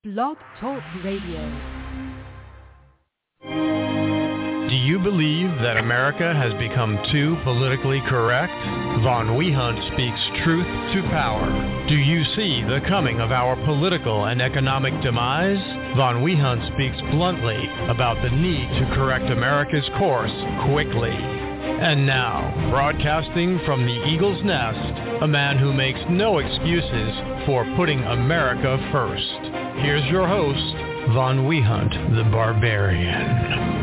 Blog Talk Radio. Do you believe that America has become too politically correct? Von Wehunt speaks truth to power. Do you see the coming of our political and economic demise? Von Wehunt speaks bluntly about the need to correct America's course quickly. And now, broadcasting from the Eagle's Nest, a man who makes no excuses for putting America first. Here's your host, Von Wehunt, the Barbarian.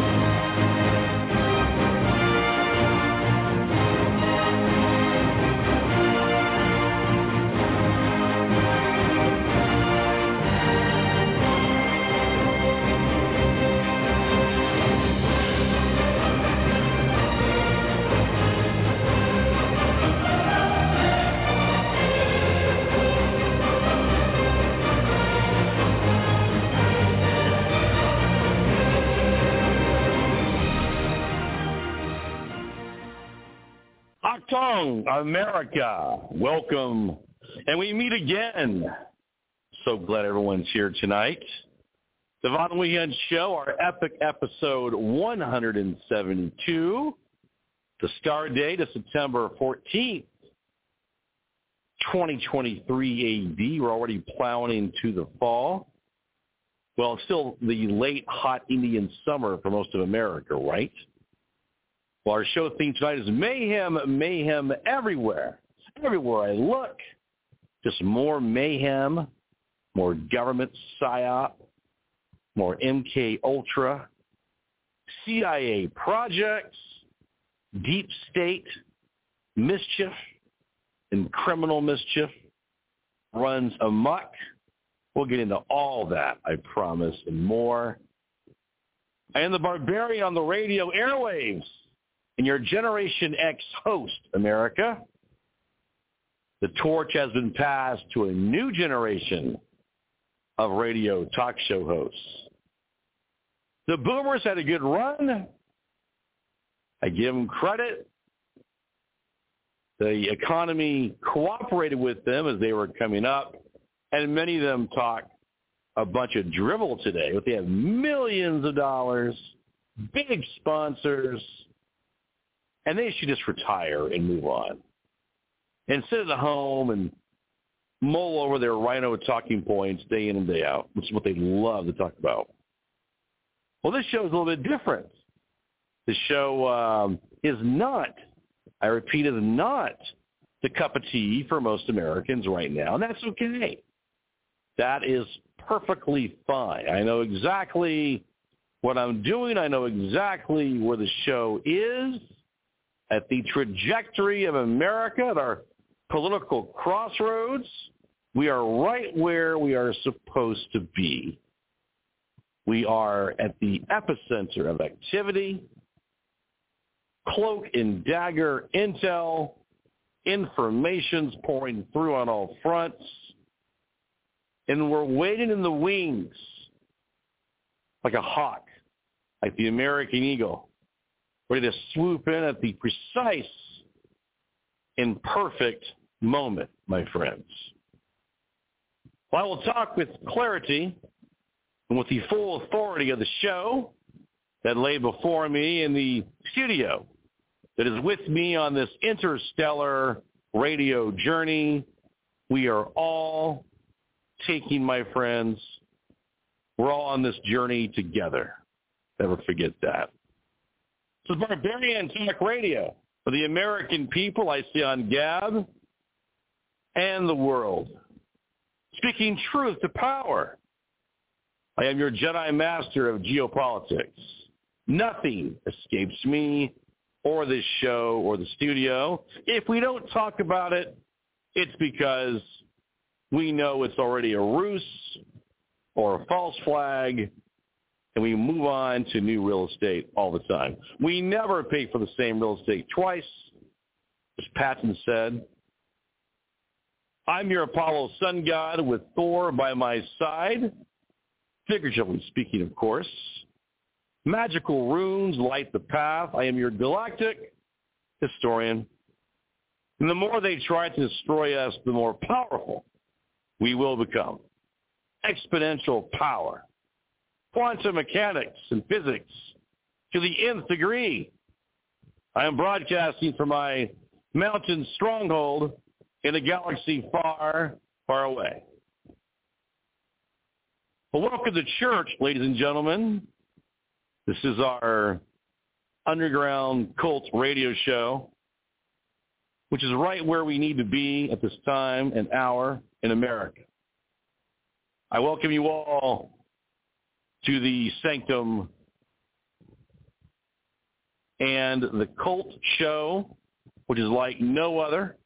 America, welcome, and we meet again. So glad everyone's here tonight. The Von Wehunt Show, our epic episode 172. The star date is September 14th, 2023 AD. We're already plowing into the fall. Well, it's still the late, hot Indian summer for most of America, right? Well, our show theme tonight is mayhem, mayhem everywhere. Everywhere I look, just more mayhem, more government psyop, more MK Ultra, CIA projects, deep state mischief and criminal mischief runs amok. We'll get into all that, I promise, and more. I am the Barbarian on the radio airwaves. And your Generation X host, America. The torch has been passed to a new generation of radio talk show hosts. The boomers had a good run. I give them credit. The economy cooperated with them as they were coming up, and many of them talk a bunch of drivel today, but they have millions of dollars, big sponsors, and they should just retire and move on. And sit at the home and mull over their rhino talking points day in and day out, which is what they love to talk about. Well, this show is a little bit different. The show is not, I repeat, is not the cup of tea for most Americans right now, and that's okay. That is perfectly fine. I know exactly what I'm doing. I know exactly where the show is. At the trajectory of America, at our political crossroads, we are right where we are supposed to be. We are at the epicenter of activity, cloak and dagger intel, information's pouring through on all fronts, and we're waiting in the wings like a hawk, like the American eagle, ready to swoop in at the precise and perfect moment, my friends. Well, I will talk with clarity and with the full authority of the show that lay before me in the studio that is with me on this interstellar radio journey. We are all taking, my friends, we're all on this journey together. Never forget that. This is Barbarian Talk Radio for the American people I see on Gab and the world. Speaking truth to power. I am your Jedi Master of geopolitics. Nothing escapes me or this show or the studio. If we don't talk about it, it's because we know it's already a ruse or a false flag, and we move on to new real estate all the time. We never pay for the same real estate twice, as Patton said. I'm your Apollo sun god with Thor by my side, figuratively speaking, of course. Magical runes light the path. I am your galactic historian. And the more they try to destroy us, the more powerful we will become. exponential power, quantum mechanics and physics to the nth degree. I am broadcasting from my mountain stronghold in a galaxy far, far away. Well, welcome to church, ladies and gentlemen. This is our underground cult radio show, which is right where we need to be at this time and hour in America. I welcome you all to the Sanctum and the Cult Show, which is like no other.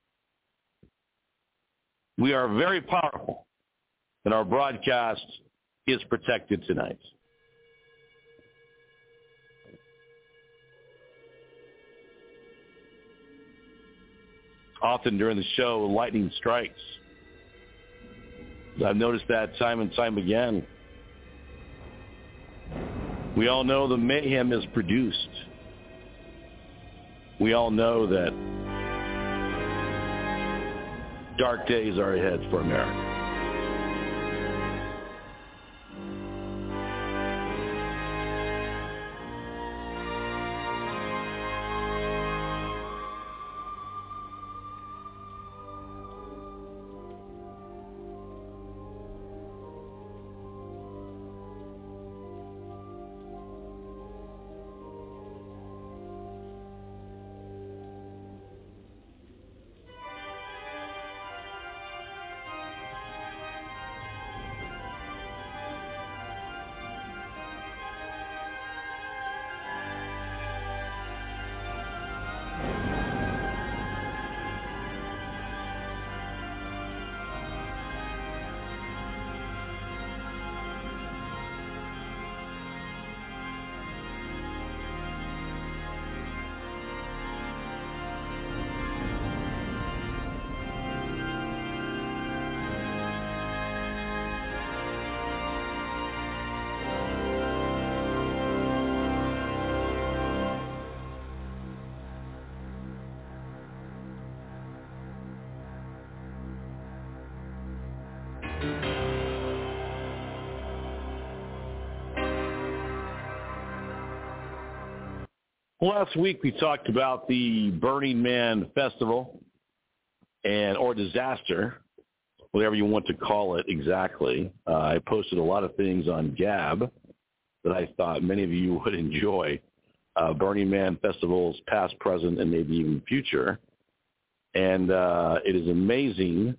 We are very powerful, and our broadcast is protected tonight. Often during the show, lightning strikes. I've noticed that time and time again. We all know the mayhem is produced. We all know that dark days are ahead for America. Last week we talked about the Burning Man Festival or disaster, whatever you want to call it exactly. I posted a lot of things on Gab that I thought many of you would enjoy. Burning Man festivals, past, present, and maybe even future. And it is amazing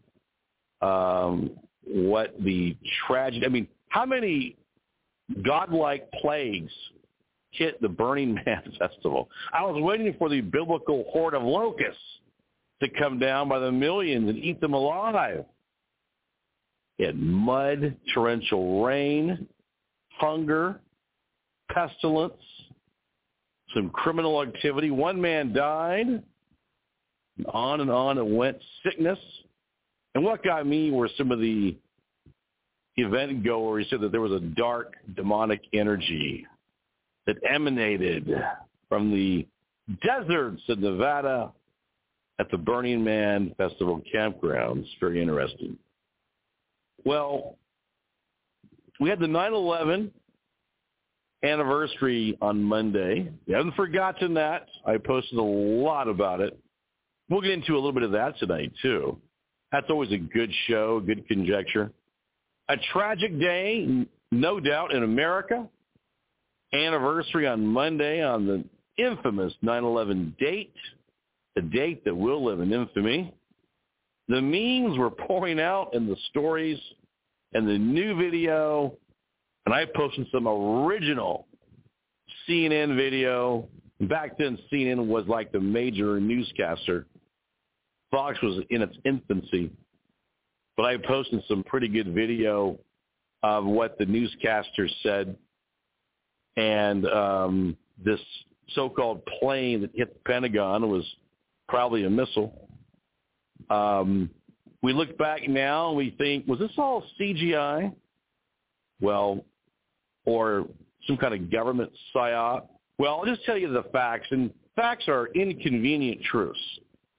what the tragedy, I mean, how many godlike plagues hit the Burning Man Festival. I was waiting for the biblical horde of locusts to come down by the millions and eat them alive. It had mud, torrential rain, hunger, pestilence, some criminal activity. One man died. On and on it went. Sickness. And what got me were some of the event goers said that there was a dark, demonic energy that emanated from the deserts of Nevada at the Burning Man Festival campgrounds. Very interesting. Well, we had the 9/11 anniversary on Monday. We haven't forgotten that. I posted a lot about it. We'll get into a little bit of that tonight, too. That's always a good show, good conjecture. A tragic day, no doubt, in America. Anniversary on Monday on the infamous 9/11 date, the date that will live in infamy. The memes were pouring out in the stories and the new video, and I posted some original CNN video. Back then, CNN was like the major newscaster. Fox was in its infancy, but I posted some pretty good video of what the newscaster said. And this so-called plane that hit the Pentagon was probably a missile. We look back now and we think, was this all CGI? Well, or some kind of government psyop? Well, I'll just tell you the facts, and facts are inconvenient truths.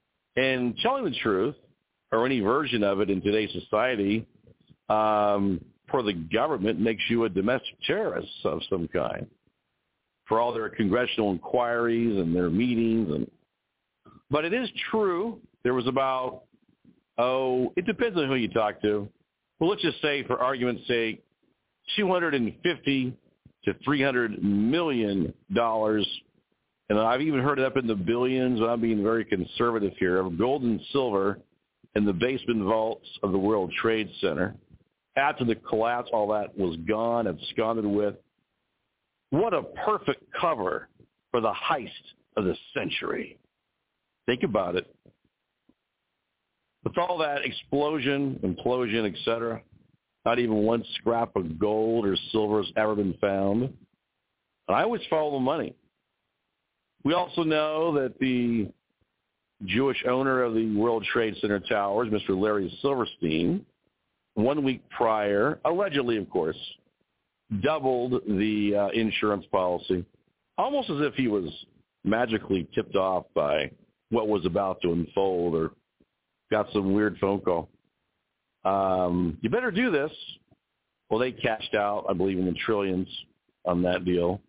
And telling the truth, or any version of it in today's society, per the government, makes you a domestic terrorist of some kind for all their congressional inquiries and their meetings. But it is true. There was about, it depends on who you talk to. Well, let's just say, for argument's sake, $250 to $300 million. And I've even heard it up in the billions, but I'm being very conservative here, of gold and silver in the basement vaults of the World Trade Center. After the collapse, all that was gone, absconded with. What a perfect cover for the heist of the century. Think about it. With all that explosion, implosion, etc., not even one scrap of gold or silver has ever been found. And I always follow the money. We also know that the Jewish owner of the World Trade Center towers, Mr. Larry Silverstein, 1 week prior, allegedly, of course, doubled the insurance policy, almost as if he was magically tipped off by what was about to unfold or got some weird phone call. You better do this. Well, they cashed out, I believe, in the trillions on that deal.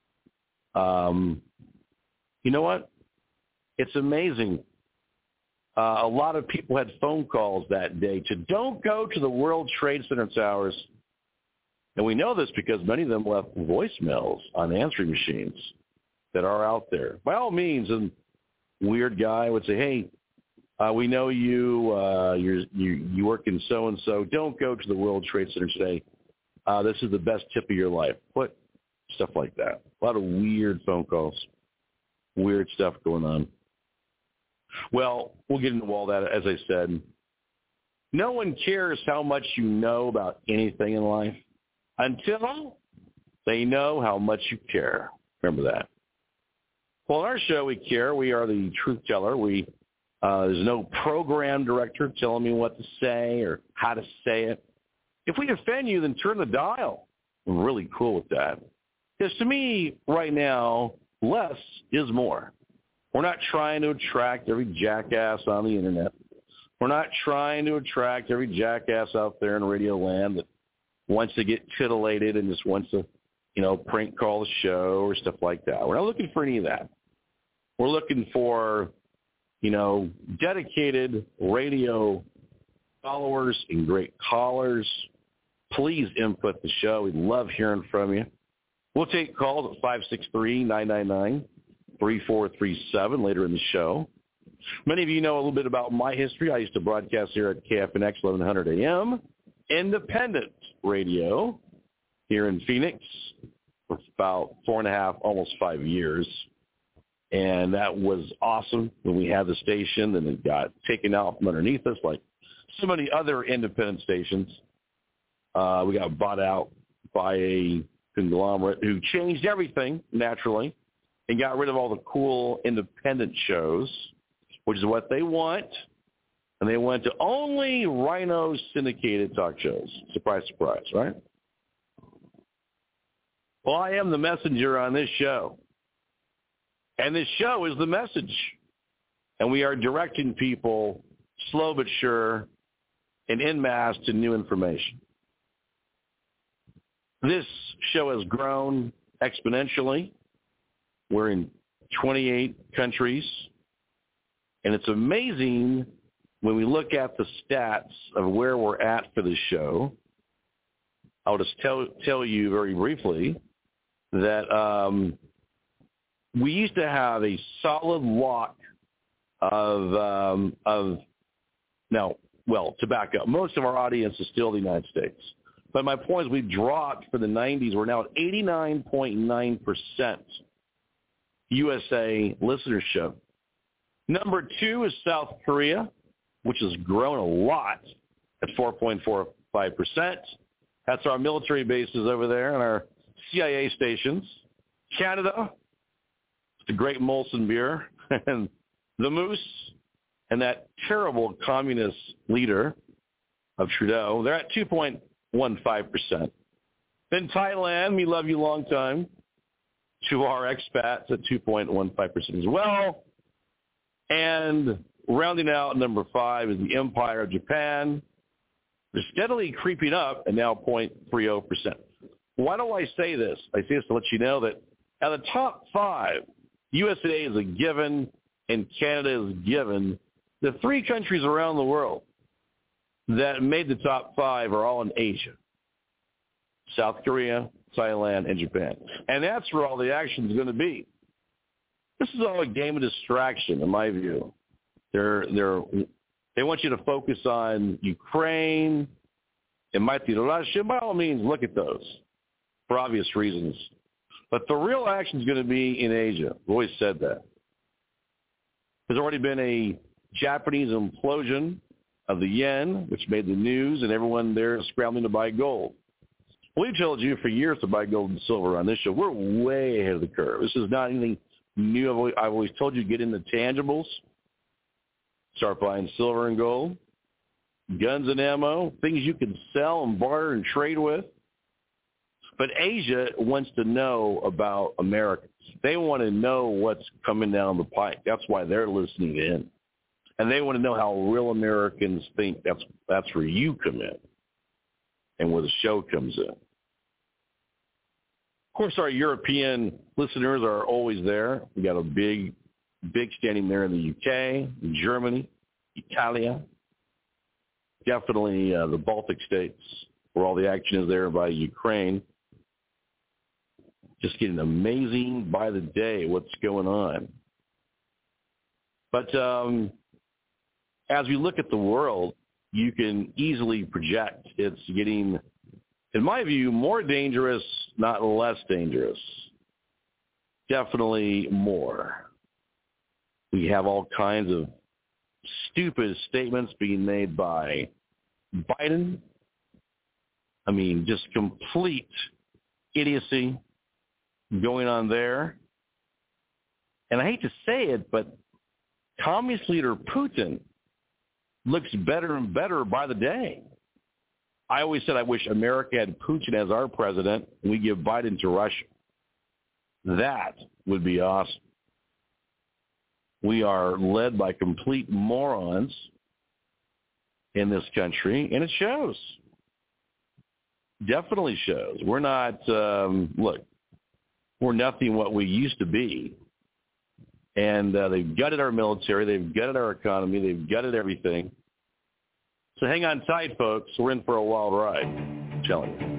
You know what? It's amazing. A lot of people had phone calls that day to don't go to the World Trade Center towers. And we know this because many of them left voicemails on answering machines that are out there. By all means, a weird guy would say, hey, we know you work in so-and-so. Don't go to the World Trade Center today. This is the best tip of your life. What? Stuff like that. A lot of weird phone calls. Weird stuff going on. Well, we'll get into all that, as I said. No one cares how much you know about anything in life until they know how much you care. Remember that. Well, on our show, we care. We are the truth teller. There's no program director telling me what to say or how to say it. If we offend you, then turn the dial. I'm really cool with that. Because to me, right now, less is more. We're not trying to attract every jackass on the internet. We're not trying to attract every jackass out there in radio land that wants to get titillated and just wants to, prank call the show or stuff like that. We're not looking for any of that. We're looking for, dedicated radio followers and great callers. Please input the show. We'd love hearing from you. We'll take calls at 563-999-3437 later in the show. Many of you know a little bit about my history. I used to broadcast here at KFNX 1100 AM, independent radio here in Phoenix for about 4.5, almost 5 years. And that was awesome when we had the station, and it got taken out from underneath us like so many other independent stations. We got bought out by a conglomerate who changed everything, naturally, and got rid of all the cool independent shows, which is what they want. And they went to only Rhino syndicated talk shows. Surprise, surprise, right? Well, I am the messenger on this show. And this show is the message. And we are directing people, slow but sure, and en masse to new information. This show has grown exponentially. We're in 28 countries. And it's amazing when we look at the stats of where we're at for the show. I'll just tell you very briefly that we used to have a solid lock to back up. Most of our audience is still the United States. But my point is we dropped for the 90s. We're now at 89.9% USA listenership. Number 2 is South Korea, which has grown a lot at 4.45%. That's our military bases over there and our CIA stations. Canada, the Great Molson Beer, and the Moose, and that terrible communist leader of Trudeau, they're at 2.15%. Then Thailand, we love you long time, to our expats at 2.15% as well. And rounding out number 5 is the Empire of Japan They're steadily creeping up and now 0.30%. Why do I say this? I say this to let you know that out of the top 5, USA is a given and Canada is given. The 3 countries around the world that made the top 5 are all in Asia. South Korea, Thailand, and Japan. And that's where all the action is going to be. This is all a game of distraction, in my view. They want you to focus on Ukraine and Russia. By all means, look at those for obvious reasons. But the real action is going to be in Asia. I've always said that. There's already been a Japanese implosion of the yen, which made the news, and everyone there is scrambling to buy gold. We've told you for years to buy gold and silver on this show. We're way ahead of the curve. This is not anything new. I've always told you, get into tangibles. Start buying silver and gold, guns and ammo, things you can sell and barter and trade with. But Asia wants to know about Americans. They want to know what's coming down the pike. That's why they're listening in. And they want to know how real Americans think. That's where you come in and where the show comes in. Of course, our European listeners are always there. We got a big standing there in the UK, Germany, Italia, definitely the Baltic states, where all the action is there by Ukraine. Just getting amazing by the day what's going on. But as we look at the world, you can easily project it's getting, in my view, more dangerous, not less dangerous. Definitely more. We have all kinds of stupid statements being made by Biden. I mean, just complete idiocy going on there. And I hate to say it, but communist leader Putin looks better and better by the day. I always said I wish America had Putin as our president and we give Biden to Russia. That would be awesome. We are led by complete morons in this country, and it shows. Definitely shows. We're not, look, we're nothing what we used to be. And they've gutted our military. They've gutted our economy. They've gutted everything. So hang on tight, folks. We're in for a wild ride. I'm telling you.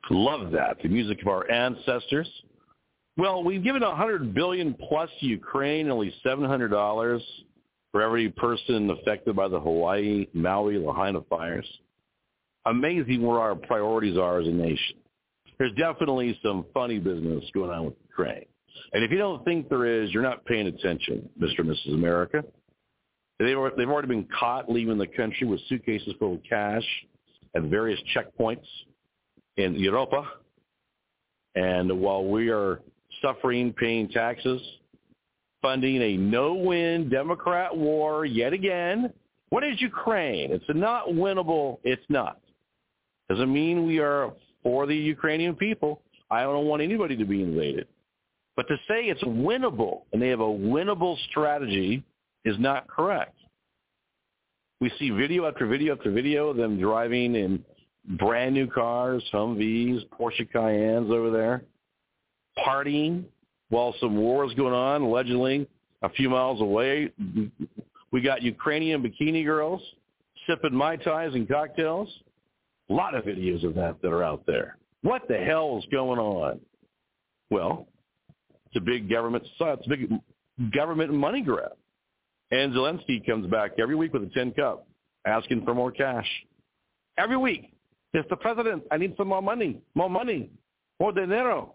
Love that. The music of our ancestors. Well, we've given $100 billion plus to Ukraine, only $700 for every person affected by the Hawaii, Maui, Lahaina fires. Amazing where our priorities are as a nation. There's definitely some funny business going on with Ukraine. And if you don't think there is, you're not paying attention, Mr. and Mrs. America. They've already been caught leaving the country with suitcases full of cash at various checkpoints in Europa. And while we are suffering, paying taxes, funding a no-win Democrat war yet again, what is Ukraine? It's not winnable. It's not. Doesn't mean we are for the Ukrainian people. I don't want anybody to be invaded. But to say it's winnable and they have a winnable strategy is not correct. We see video after video after video of them driving in brand new cars, Humvees, Porsche Cayennes over there, partying while some war is going on, allegedly a few miles away. We got Ukrainian bikini girls sipping Mai Tais and cocktails. A lot of videos of that are out there. What the hell is going on? Well, it's a big government money grab. And Zelensky comes back every week with a tin cup asking for more cash. Every week. Mr. President, I need some more money, more dinero.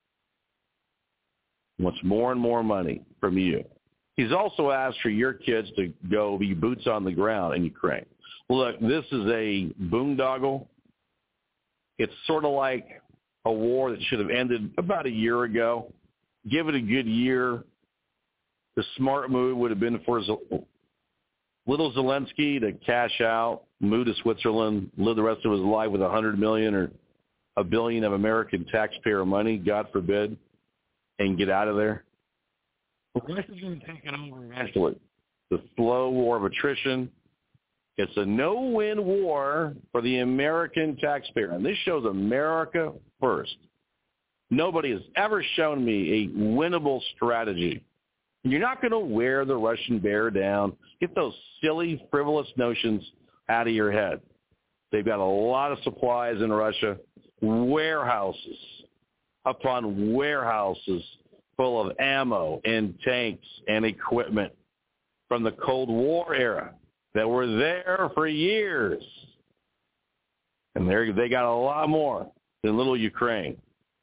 Wants more and more money from you. He's also asked for your kids to go be boots on the ground in Ukraine. Look, this is a boondoggle. It's sort of like a war that should have ended about a year ago. Give it a good year. The smart move would have been for little Zelensky to cash out, move to Switzerland, live the rest of his life with $100 million or $1 billion of American taxpayer money, God forbid, and get out of there. Russia is going to take it over eventually. The slow war of attrition. It's a no-win war for the American taxpayer. And this shows America first. Nobody has ever shown me a winnable strategy. You're not going to wear the Russian bear down. Get those silly, frivolous notions out of your head. They've got a lot of supplies in Russia, warehouses upon warehouses full of ammo and tanks and equipment from the Cold War era that were there for years. And they got a lot more than little Ukraine.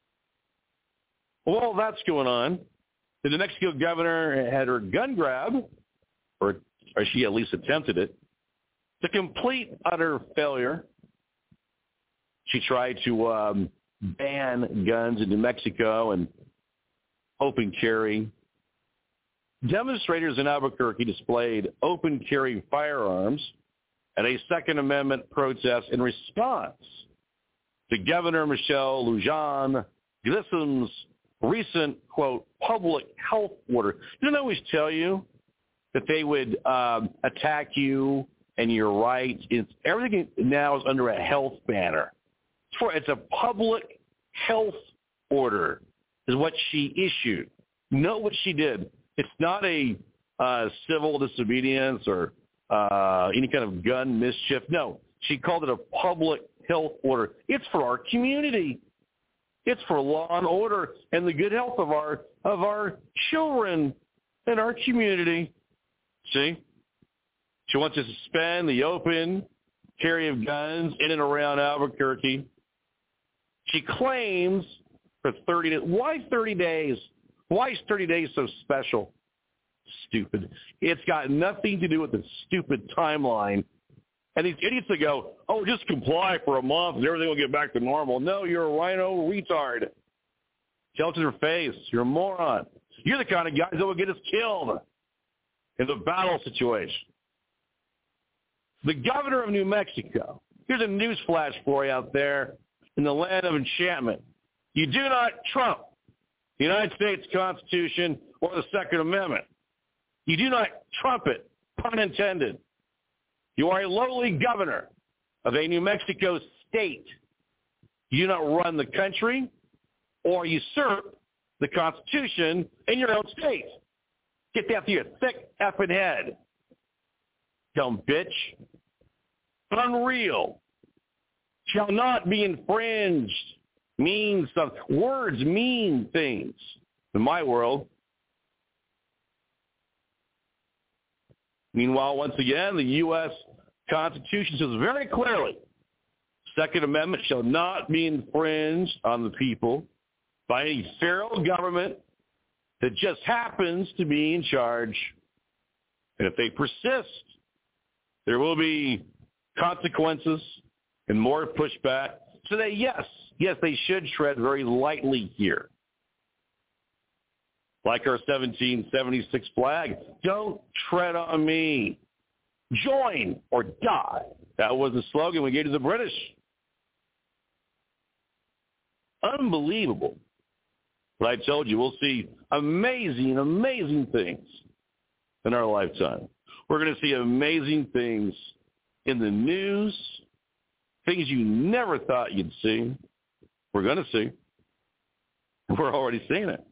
Well, that's going on. The New Mexico governor had her gun grab, or she at least attempted it. It's a complete, utter failure. She tried to ban guns in New Mexico and open carry. Demonstrators in Albuquerque displayed open carry firearms at a Second Amendment protest in response to Governor Michelle Lujan Grissom's recent, quote, public health order. Didn't I always tell you that they would attack you and your rights? Everything now is under a health banner. It's a public health order is what she issued. Note what she did. It's not a civil disobedience or any kind of gun mischief. No, she called it a public health order. It's for our community. It's for law and order and the good health of our children and our community. See? She wants to suspend the open carry of guns in and around Albuquerque. She claims for 30 days. Why 30 days? Why is 30 days so special? Stupid. It's got nothing to do with the stupid timeline. And these idiots that go, oh, just comply for a month and everything will get back to normal. No, you're a rhino retard. Tell it to their face. You're a moron. You're the kind of guys that will get us killed in the battle situation. The governor of New Mexico. Here's a news flash for you out there in the land of enchantment. You do not trump the United States Constitution or the Second Amendment. You do not trump it, pun intended. You are a lowly governor of a New Mexico state. You do not run the country or usurp the Constitution in your own state. Get that through your thick effing head, dumb bitch. Unreal. Shall not be infringed mean stuff. Words mean things in my world. Meanwhile, once again, the U.S. Constitution says very clearly, Second Amendment shall not be infringed on the people by any feral government that just happens to be in charge. And if they persist, there will be consequences and more pushback. So they, yes, they should tread very lightly here. Like our 1776 flag, don't tread on me. Join or die. That was the slogan we gave to the British. Unbelievable. But I told you, we'll see amazing, amazing things in our lifetime. We're going to see amazing things in the news, things you never thought you'd see. We're going to see. We're already seeing it.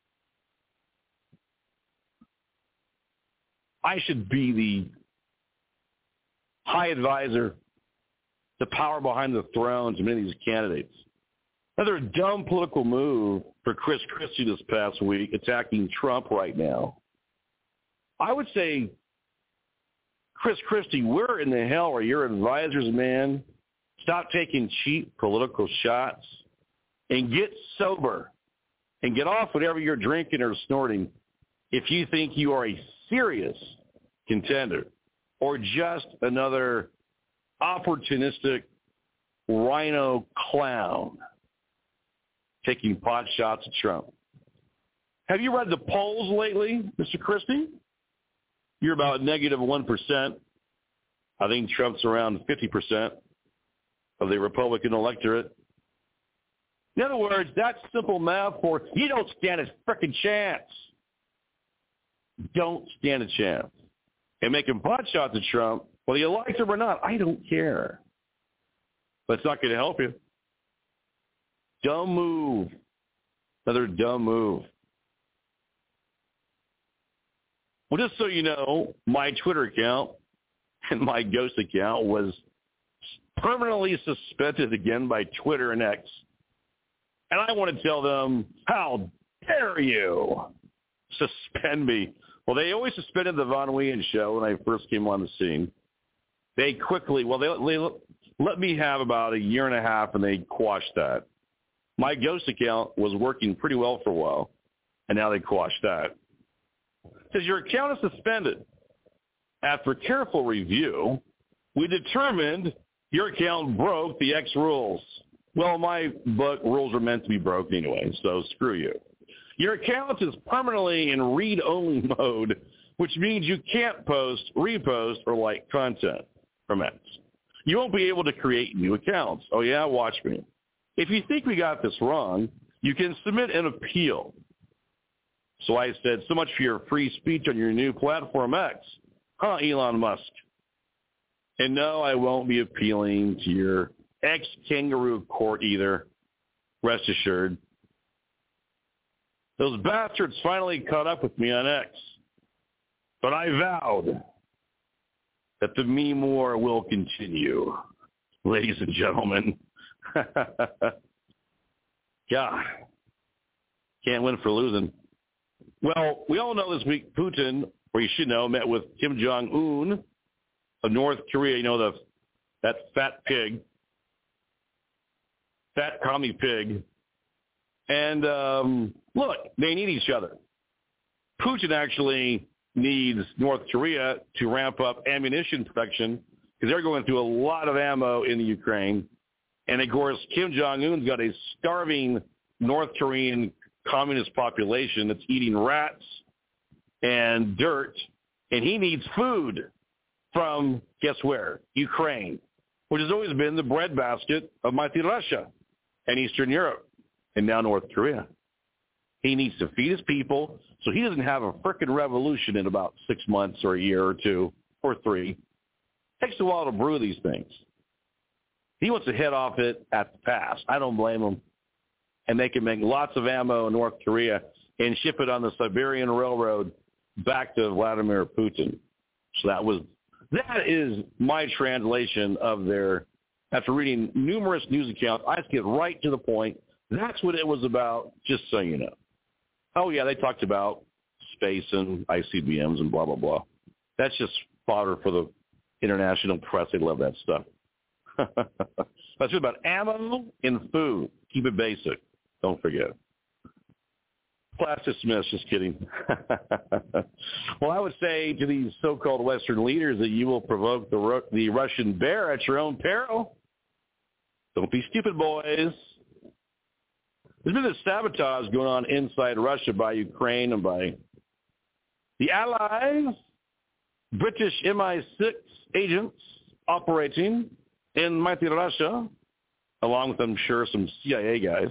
I should be the high advisor, the power behind the thrones of many of these candidates. Another dumb political move for Chris Christie this past week, attacking Trump right now. I would say, Chris Christie, where in the hell are your advisors, man? Stop taking cheap political shots and get sober and get off whatever you're drinking or snorting if you think you are a serious contender or just another opportunistic rhino clown taking pot shots at Trump. Have you read the polls lately, Mr. Christie? You're about negative 1%. I think Trump's around 50% of the Republican electorate. In other words, that's simple math for you don't stand a frickin' chance. Don't stand a chance. And making pot shots at Trump, whether you like him or not, I don't care. But it's not going to help you. Dumb move. Another dumb move. Well, just so you know, my Twitter account and my Ghost account was permanently suspended again by Twitter and X. And I want to tell them, how dare you suspend me? Well, they always suspended the Von Wien show when I first came on the scene. They quickly, they let me have about a year and a half, and they quashed that. My Ghost account was working pretty well for a while, and now they quashed that. It says your account is suspended. After careful review, we determined your account broke the X rules. Well, my book rules are meant to be broken anyway, so screw you. Your account is permanently in read-only mode, which means you can't post, repost, or like content from X. You won't be able to create new accounts. Oh, yeah? Watch me. If you think we got this wrong, you can submit an appeal. So I said, so much for your free speech on your new platform X. Huh, Elon Musk? And no, I won't be appealing to your ex-kangaroo court either. Rest assured. Those bastards finally caught up with me on X. But I vowed that the meme war will continue, ladies and gentlemen. God, can't win for losing. Well, we all know this week Putin, or you should know, met with Kim Jong-un of North Korea. You know, that fat pig, fat commie pig. And look, they need each other. Putin actually needs North Korea to ramp up ammunition production because they're going through a lot of ammo in the Ukraine. And, of course, Kim Jong-un's got a starving North Korean communist population that's eating rats and dirt, and he needs food from, guess where? Ukraine, which has always been the breadbasket of mighty Russia and Eastern Europe, and now North Korea. He needs to feed his people so he doesn't have a frickin' revolution in about 6 months or a year or 2 or 3. It takes a while to brew these things. He wants to head off it at the pass. I don't blame him. And they can make lots of ammo in North Korea and ship it on the Siberian Railroad back to Vladimir Putin. So that is my translation of their, after reading numerous news accounts, I just get right to the point. That's what it was about, just so you know. Oh, yeah, they talked about space and ICBMs and blah, blah, blah. That's just fodder for the international press. They love that stuff. That's about ammo and food. Keep it basic. Don't forget. Class dismissed. Just kidding. Well, I would say to these so-called Western leaders that you will provoke the Russian bear at your own peril. Don't be stupid, boys. There's been this sabotage going on inside Russia by Ukraine and by the Allies, British MI6 agents operating in mighty Russia, along with, I'm sure, some CIA guys.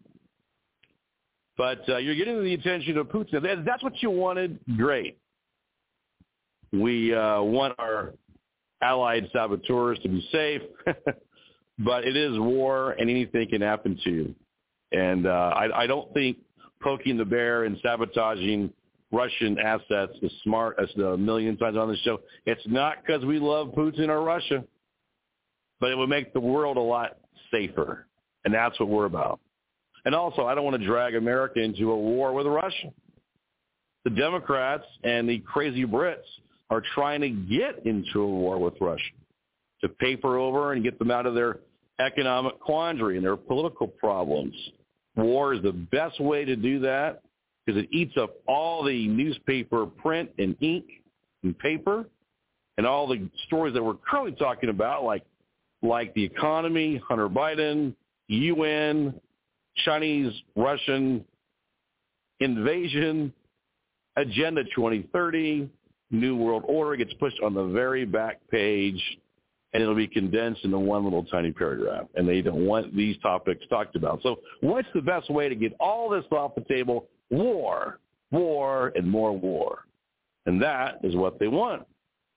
But you're getting the attention of Putin. That's what you wanted? Great. We want our allied saboteurs to be safe, but it is war, and anything can happen to you. And I don't think poking the bear and sabotaging Russian assets is smart, as a million times on the show. It's not because we love Putin or Russia, but it would make the world a lot safer, and that's what we're about. And also, I don't want to drag America into a war with Russia. The Democrats and the crazy Brits are trying to get into a war with Russia to paper over and get them out of their economic quandary and their political problems. War is the best way to do that because it eats up all the newspaper print and ink and paper and all the stories that we're currently talking about, like the economy, Hunter Biden, UN, Chinese-Russian invasion, Agenda 2030, New World Order gets pushed on the very back page, and it'll be condensed into one little tiny paragraph. And they don't want these topics talked about. So what's the best way to get all this off the table? War, war, and more war. And that is what they want.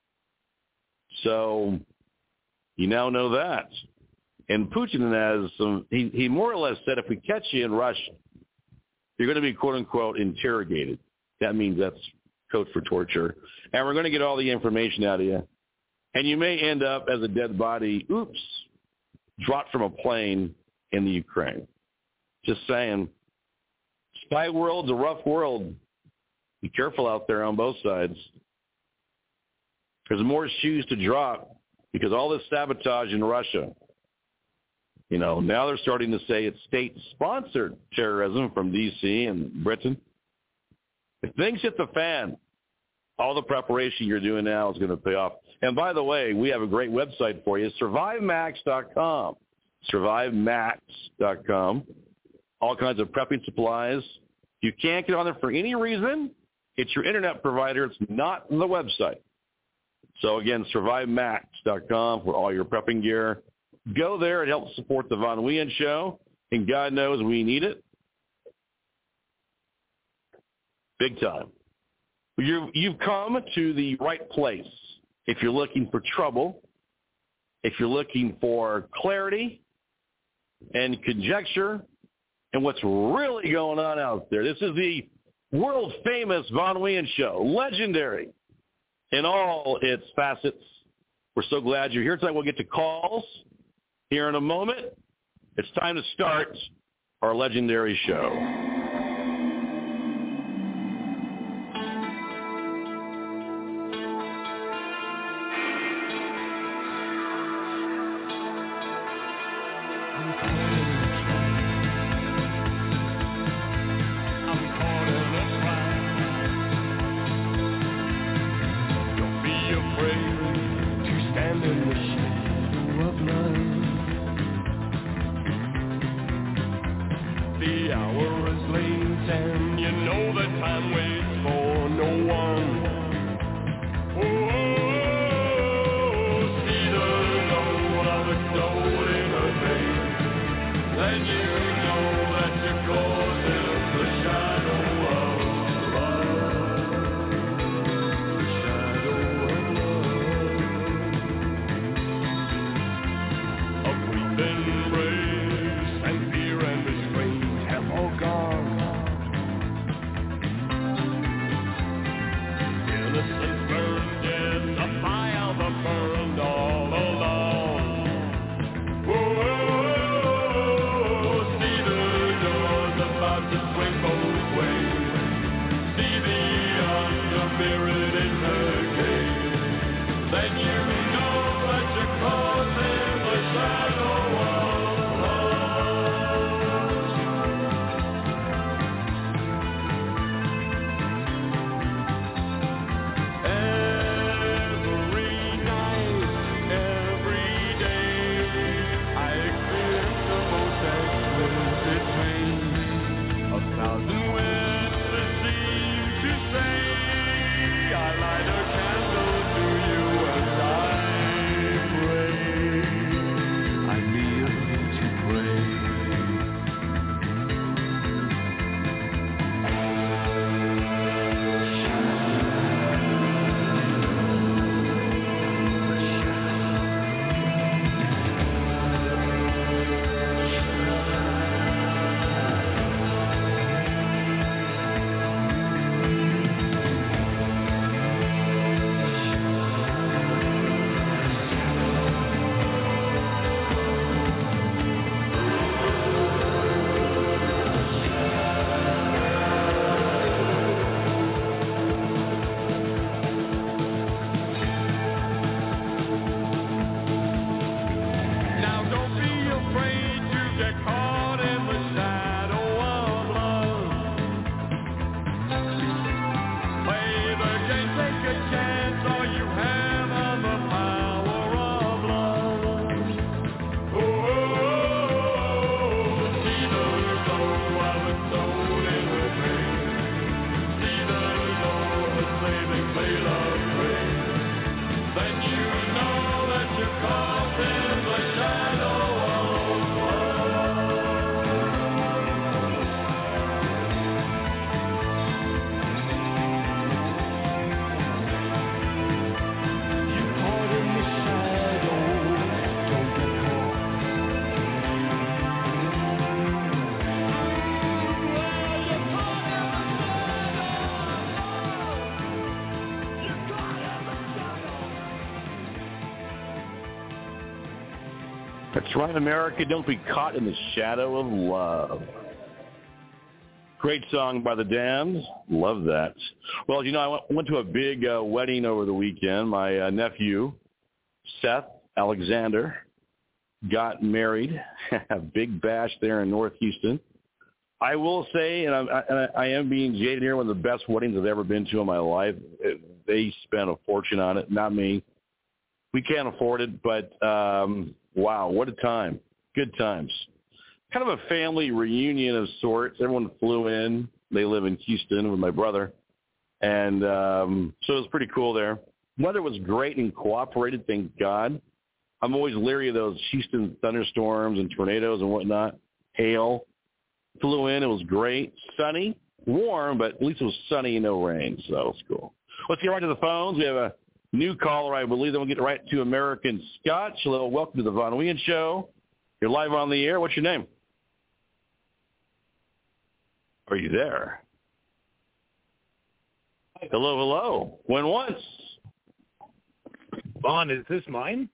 So you now know that. And Putin has he more or less said, if we catch you in Russia, you're going to be, quote, unquote, interrogated. That means that's code for torture. And we're going to get all the information out of you. And you may end up as a dead body, dropped from a plane in the Ukraine. Just saying. Spy world's a rough world. Be careful out there on both sides. There's more shoes to drop because all this sabotage in Russia. You know, now they're starting to say it's state-sponsored terrorism from D.C. and Britain. If things hit the fan, all the preparation you're doing now is going to pay off. And by the way, we have a great website for you, SurviveMax.com. SurviveMax.com. All kinds of prepping supplies. You can't get on there for any reason. It's your internet provider. It's not the website. So again, SurviveMax.com for all your prepping gear. Go there. It helps support the Von Weehan Show, and God knows we need it. Big time. You've come to the right place. If you're looking for trouble, if you're looking for clarity and conjecture and what's really going on out there, this is the world-famous Von Weehan Show, legendary in all its facets. We're so glad you're here tonight. We'll get to calls here in a moment. It's time to start our legendary show. The hour is late. That's right, America. Don't be caught in the shadow of love. Great song by the Damned. Love that. Well, you know, I went to a big wedding over the weekend. My nephew, Seth Alexander, got married. A big bash there in North Houston. I will say, and I am being jaded here, one of the best weddings I've ever been to in my life. They spent a fortune on it, not me. We can't afford it, but wow, what a time. Good times. Kind of a family reunion of sorts. Everyone flew in. They live in Houston with my brother. And so it was pretty cool there. Weather was great and cooperated, thank God. I'm always leery of those Houston thunderstorms and tornadoes and whatnot. Hail. Flew in. It was great. Sunny. Warm, but at least it was sunny and no rain, so it was cool. Let's get right to the phones. We have a new caller, I believe. Then we'll get right to American Scotch. Hello, welcome to the Von Wehan Show. You're live on the air. What's your name? Are you there? Hello, hello. When once. Vaughn, is this mine?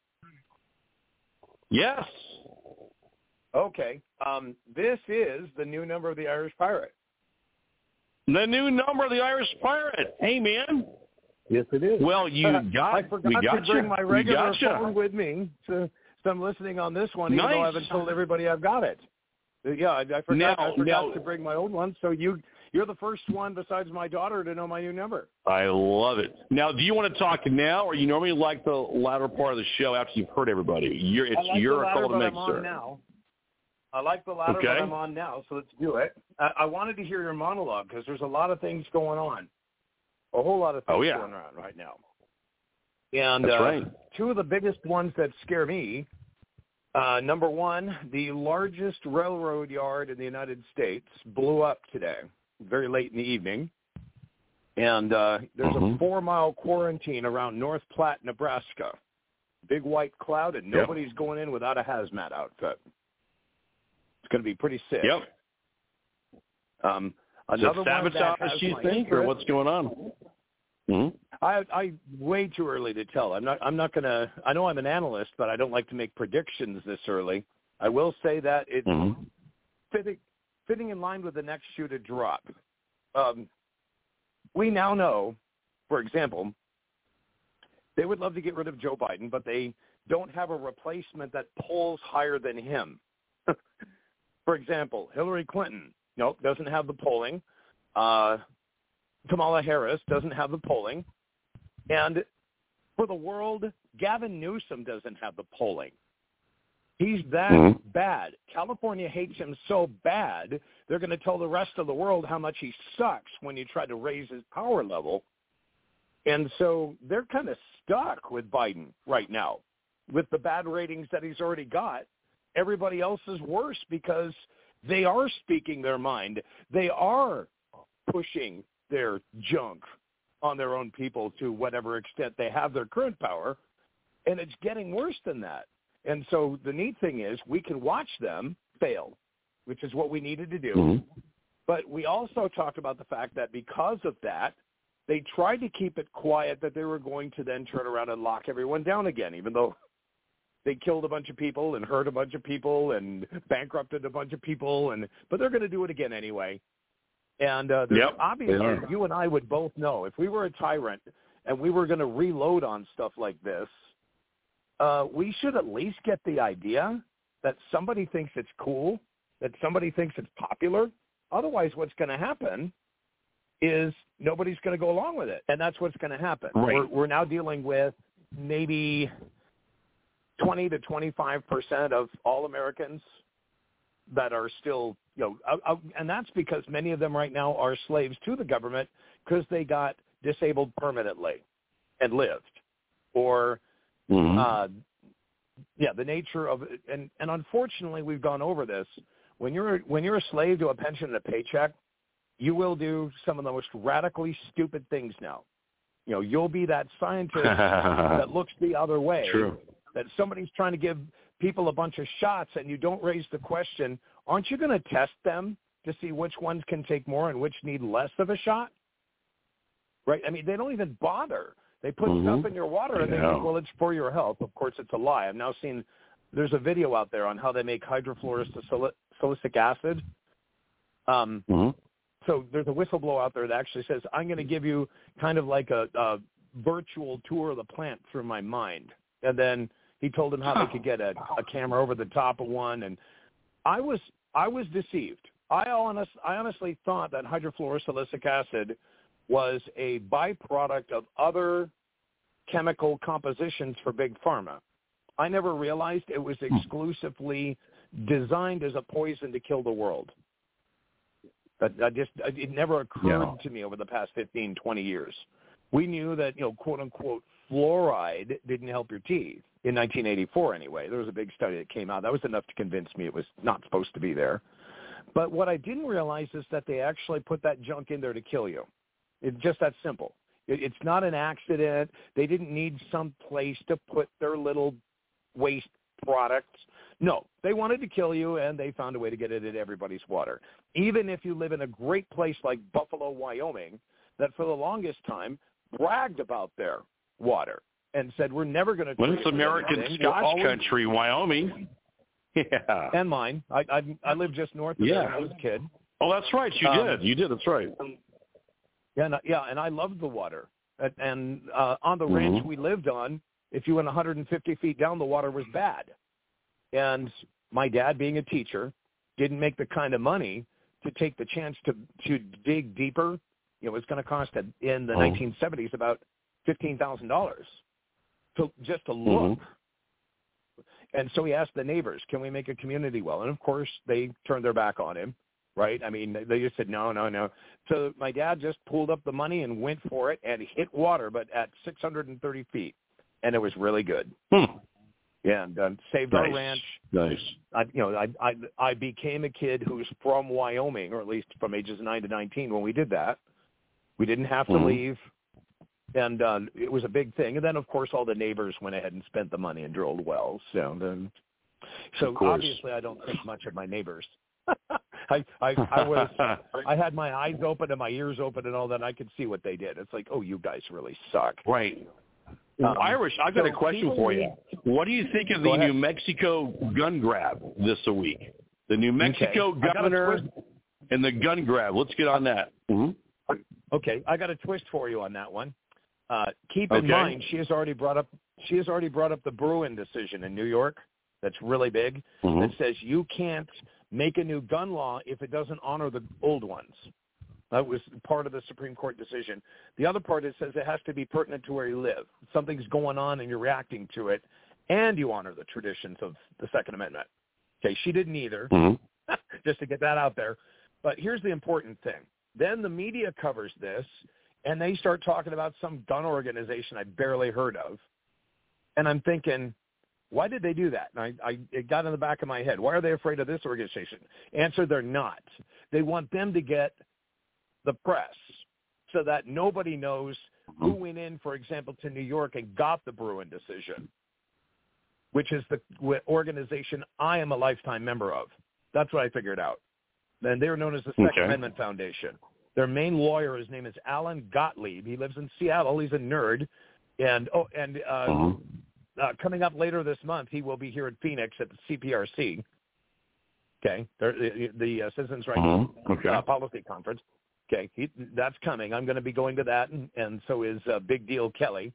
Yes. Okay. This is the new number of the Irish Pirate. The new number of the Irish Pirate. Hey, man. Yes, it is. Well, I forgot to bring my regular phone with me, so I'm listening on this one, even though I haven't told everybody I've got it. Yeah, I forgot to bring my old one, so you're the first one besides my daughter to know my new number. I love it. Now, do you want to talk now, or you normally like the latter part of the show after you've heard everybody? You're a call to make, sir. Now. I like the latter, but I'm on now, so let's do it. I wanted to hear your monologue because there's a lot of things going on. A whole lot of things going on right now. And that's right. Two of the biggest ones that scare me, number one, the largest railroad yard in the United States blew up today, very late in the evening. And there's a 4-mile quarantine around North Platte, Nebraska. Big white cloud, and nobody's going in without a hazmat outfit. It's going to be pretty sick. Yep. Another sabotage, you think, or what's going on? Mm-hmm. I way too early to tell. I'm not gonna. I know I'm an analyst, but I don't like to make predictions this early. I will say that it's fitting in line with the next shoe to drop. We now know, for example, They would love to get rid of Joe Biden, but they don't have a replacement that polls higher than him. For example, Hillary Clinton, nope, doesn't have the polling. Kamala Harris doesn't have the polling. And for the world, Gavin Newsom doesn't have the polling. He's that bad. California hates him so bad, they're going to tell the rest of the world how much he sucks when you try to raise his power level. And so they're kind of stuck with Biden right now. With the bad ratings that he's already got, everybody else is worse because they are speaking their mind. They are pushing their junk on their own people to whatever extent they have their current power, and it's getting worse than that. And so the neat thing is we can watch them fail, which is what we needed to do. But we also talked about the fact that because of that, they tried to keep it quiet that they were going to then turn around and lock everyone down again, even though they killed a bunch of people and hurt a bunch of people and bankrupted a bunch of people. But they're going to do it again anyway. And obviously, you and I would both know if we were a tyrant and we were going to reload on stuff like this, we should at least get the idea that somebody thinks it's cool, that somebody thinks it's popular. Otherwise, what's going to happen is nobody's going to go along with it, and that's what's going to happen. Right. We're now dealing with maybe 20 to 25% of all Americans that are still, and that's because many of them right now are slaves to the government because they got disabled permanently and lived, or the nature of it. And unfortunately, we've gone over this. When you're a slave to a pension and a paycheck, you will do some of the most radically stupid things now. You'll be that scientist that looks the other way. True. That somebody's trying to give people a bunch of shots and you don't raise the question, aren't you going to test them to see which ones can take more and which need less of a shot? Right? I mean, they don't even bother. They put stuff in your water and they think, well, it's for your health. Of course, it's a lie. I've now seen there's a video out there on how they make hydrofluorosilicic acid. So there's a whistleblower out there that actually says, I'm going to give you kind of like a virtual tour of the plant through my mind. And then he told them how they could get a camera over the top of one. And I was deceived. I honestly thought that hydrofluorosilicic acid was a byproduct of other chemical compositions for Big Pharma. I never realized it was exclusively designed as a poison to kill the world. It never occurred to me over the past 15, 20 years. We knew that, quote unquote, fluoride didn't help your teeth in 1984 anyway. There was a big study that came out. That was enough to convince me it was not supposed to be there. But what I didn't realize is that they actually put that junk in there to kill you. It's just that simple. It's not an accident. They didn't need some place to put their little waste products. No, they wanted to kill you, and they found a way to get it in everybody's water. Even if you live in a great place like Buffalo, Wyoming, that for the longest time bragged about their water and said, we're never going to... Well, it's American Scotch country, Wyoming. Yeah. And mine. I lived just north of there when I was a kid. Oh, that's right. You did. You did. That's right. And I loved the water. And on the ranch we lived on, if you went 150 feet down, the water was bad. And my dad, being a teacher, didn't make the kind of money to take the chance to dig deeper. It was going to cost in the 1970s about $15,000 just to look. And so he asked the neighbors, can we make a community well? And, of course, they turned their back on him, right? I mean, they just said, no. So my dad just pulled up the money and went for it and hit water, but at 630 feet. And it was really good. And saved our ranch. Nice. I became a kid who's from Wyoming, or at least from ages 9 to 19 when we did that. We didn't have to leave. And it was a big thing. And then, of course, all the neighbors went ahead and spent the money and drilled wells. So obviously I don't think much of my neighbors. I had my eyes open and my ears open and all that. And I could see what they did. It's like, oh, you guys really suck. Right. Irish, I've got a question for you. What do you think of the New Mexico gun grab this week? The New Mexico governor and the gun grab. Let's get on that. Okay, I got a twist for you on that one. Keep in mind, she has already brought up the Bruen decision in New York. That's really big. That says you can't make a new gun law if it doesn't honor the old ones. That was part of the Supreme Court decision. The other part, it says it has to be pertinent to where you live. Something's going on and you're reacting to it, and you honor the traditions of the Second Amendment. Okay, she didn't either, just to get that out there. But here's the important thing. Then the media covers this, and they start talking about some gun organization I barely heard of. And I'm thinking, why did they do that? And it got in the back of my head. Why are they afraid of this organization? Answer, they're not. They want them to get the press so that nobody knows who went in, for example, to New York and got the Bruen decision, which is the organization I am a lifetime member of. That's what I figured out. And they're known as the Second Amendment Foundation. Their main lawyer, his name is Alan Gottlieb. He lives in Seattle. He's a nerd. And coming up later this month, he will be here in Phoenix at the CPRC. Okay, the Citizens' Rights Policy Conference. Okay, that's coming. I'm going to be going to that, and so is Big Deal Kelly.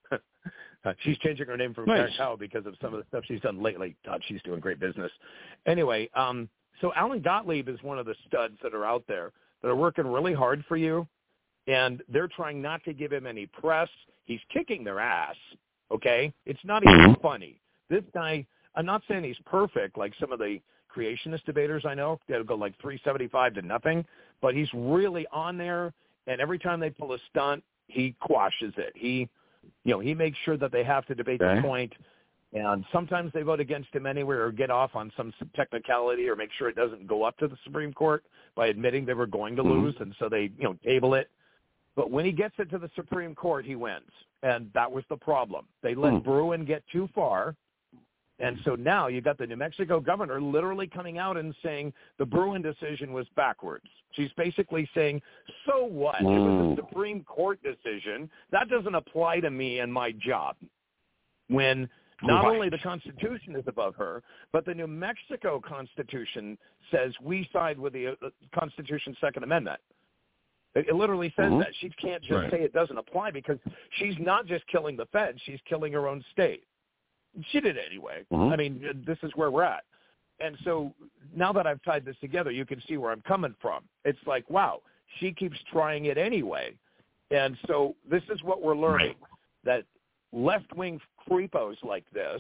She's changing her name from Karen Cow because of some of the stuff she's done lately. God, she's doing great business. Anyway, so Alan Gottlieb is one of the studs that are out there that are working really hard for you, and they're trying not to give him any press. He's kicking their ass, okay? It's not even funny. This guy, I'm not saying he's perfect like some of the creationist debaters I know. They'll go like 375 to nothing, but he's really on there, and every time they pull a stunt, he quashes it. He makes sure that they have to debate the point, and sometimes they vote against him anyway or get off on some technicality or make sure it doesn't go up to the Supreme Court by admitting they were going to lose, and so they, table it. But when he gets it to the Supreme Court, he wins, and that was the problem. They let Bruen get too far, and so now you got the New Mexico governor literally coming out and saying the Bruen decision was backwards. She's basically saying, so what? It was a Supreme Court decision. That doesn't apply to me and my job. When not only the Constitution is above her, but the New Mexico Constitution says we side with the Constitution's Second Amendment. It literally says that. She can't just say it doesn't apply because she's not just killing the feds. She's killing her own state. She did it anyway. I mean, this is where we're at. And so now that I've tied this together, you can see where I'm coming from. It's like, wow, she keeps trying it anyway. And so this is what we're learning, that left-wing creepos like this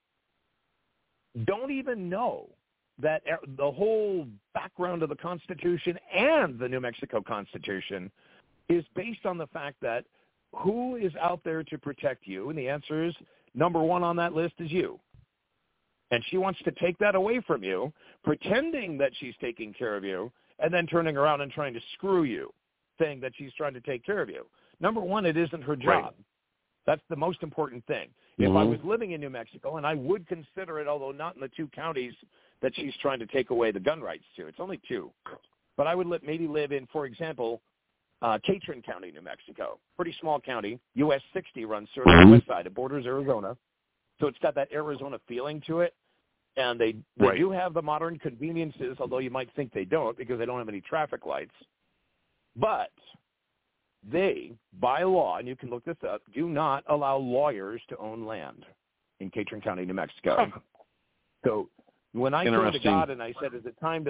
don't even know that the whole background of the Constitution and the New Mexico Constitution is based on the fact that who is out there to protect you? And the answer is number one on that list is you. And she wants to take that away from you, pretending that she's taking care of you, and then turning around and trying to screw you, saying that she's trying to take care of you. Number one, it isn't her job. That's the most important thing. If I was living in New Mexico, and I would consider it, although not in the two counties that she's trying to take away the gun rights to. It's only two. But I would maybe live in, for example, Catron County, New Mexico. Pretty small county. US 60 runs through the west side. It borders Arizona. So it's got that Arizona feeling to it. And they do have the modern conveniences, although you might think they don't because they don't have any traffic lights. But they, by law, and you can look this up, do not allow lawyers to own land in Catron County, New Mexico. So when I came to God and I said, is it time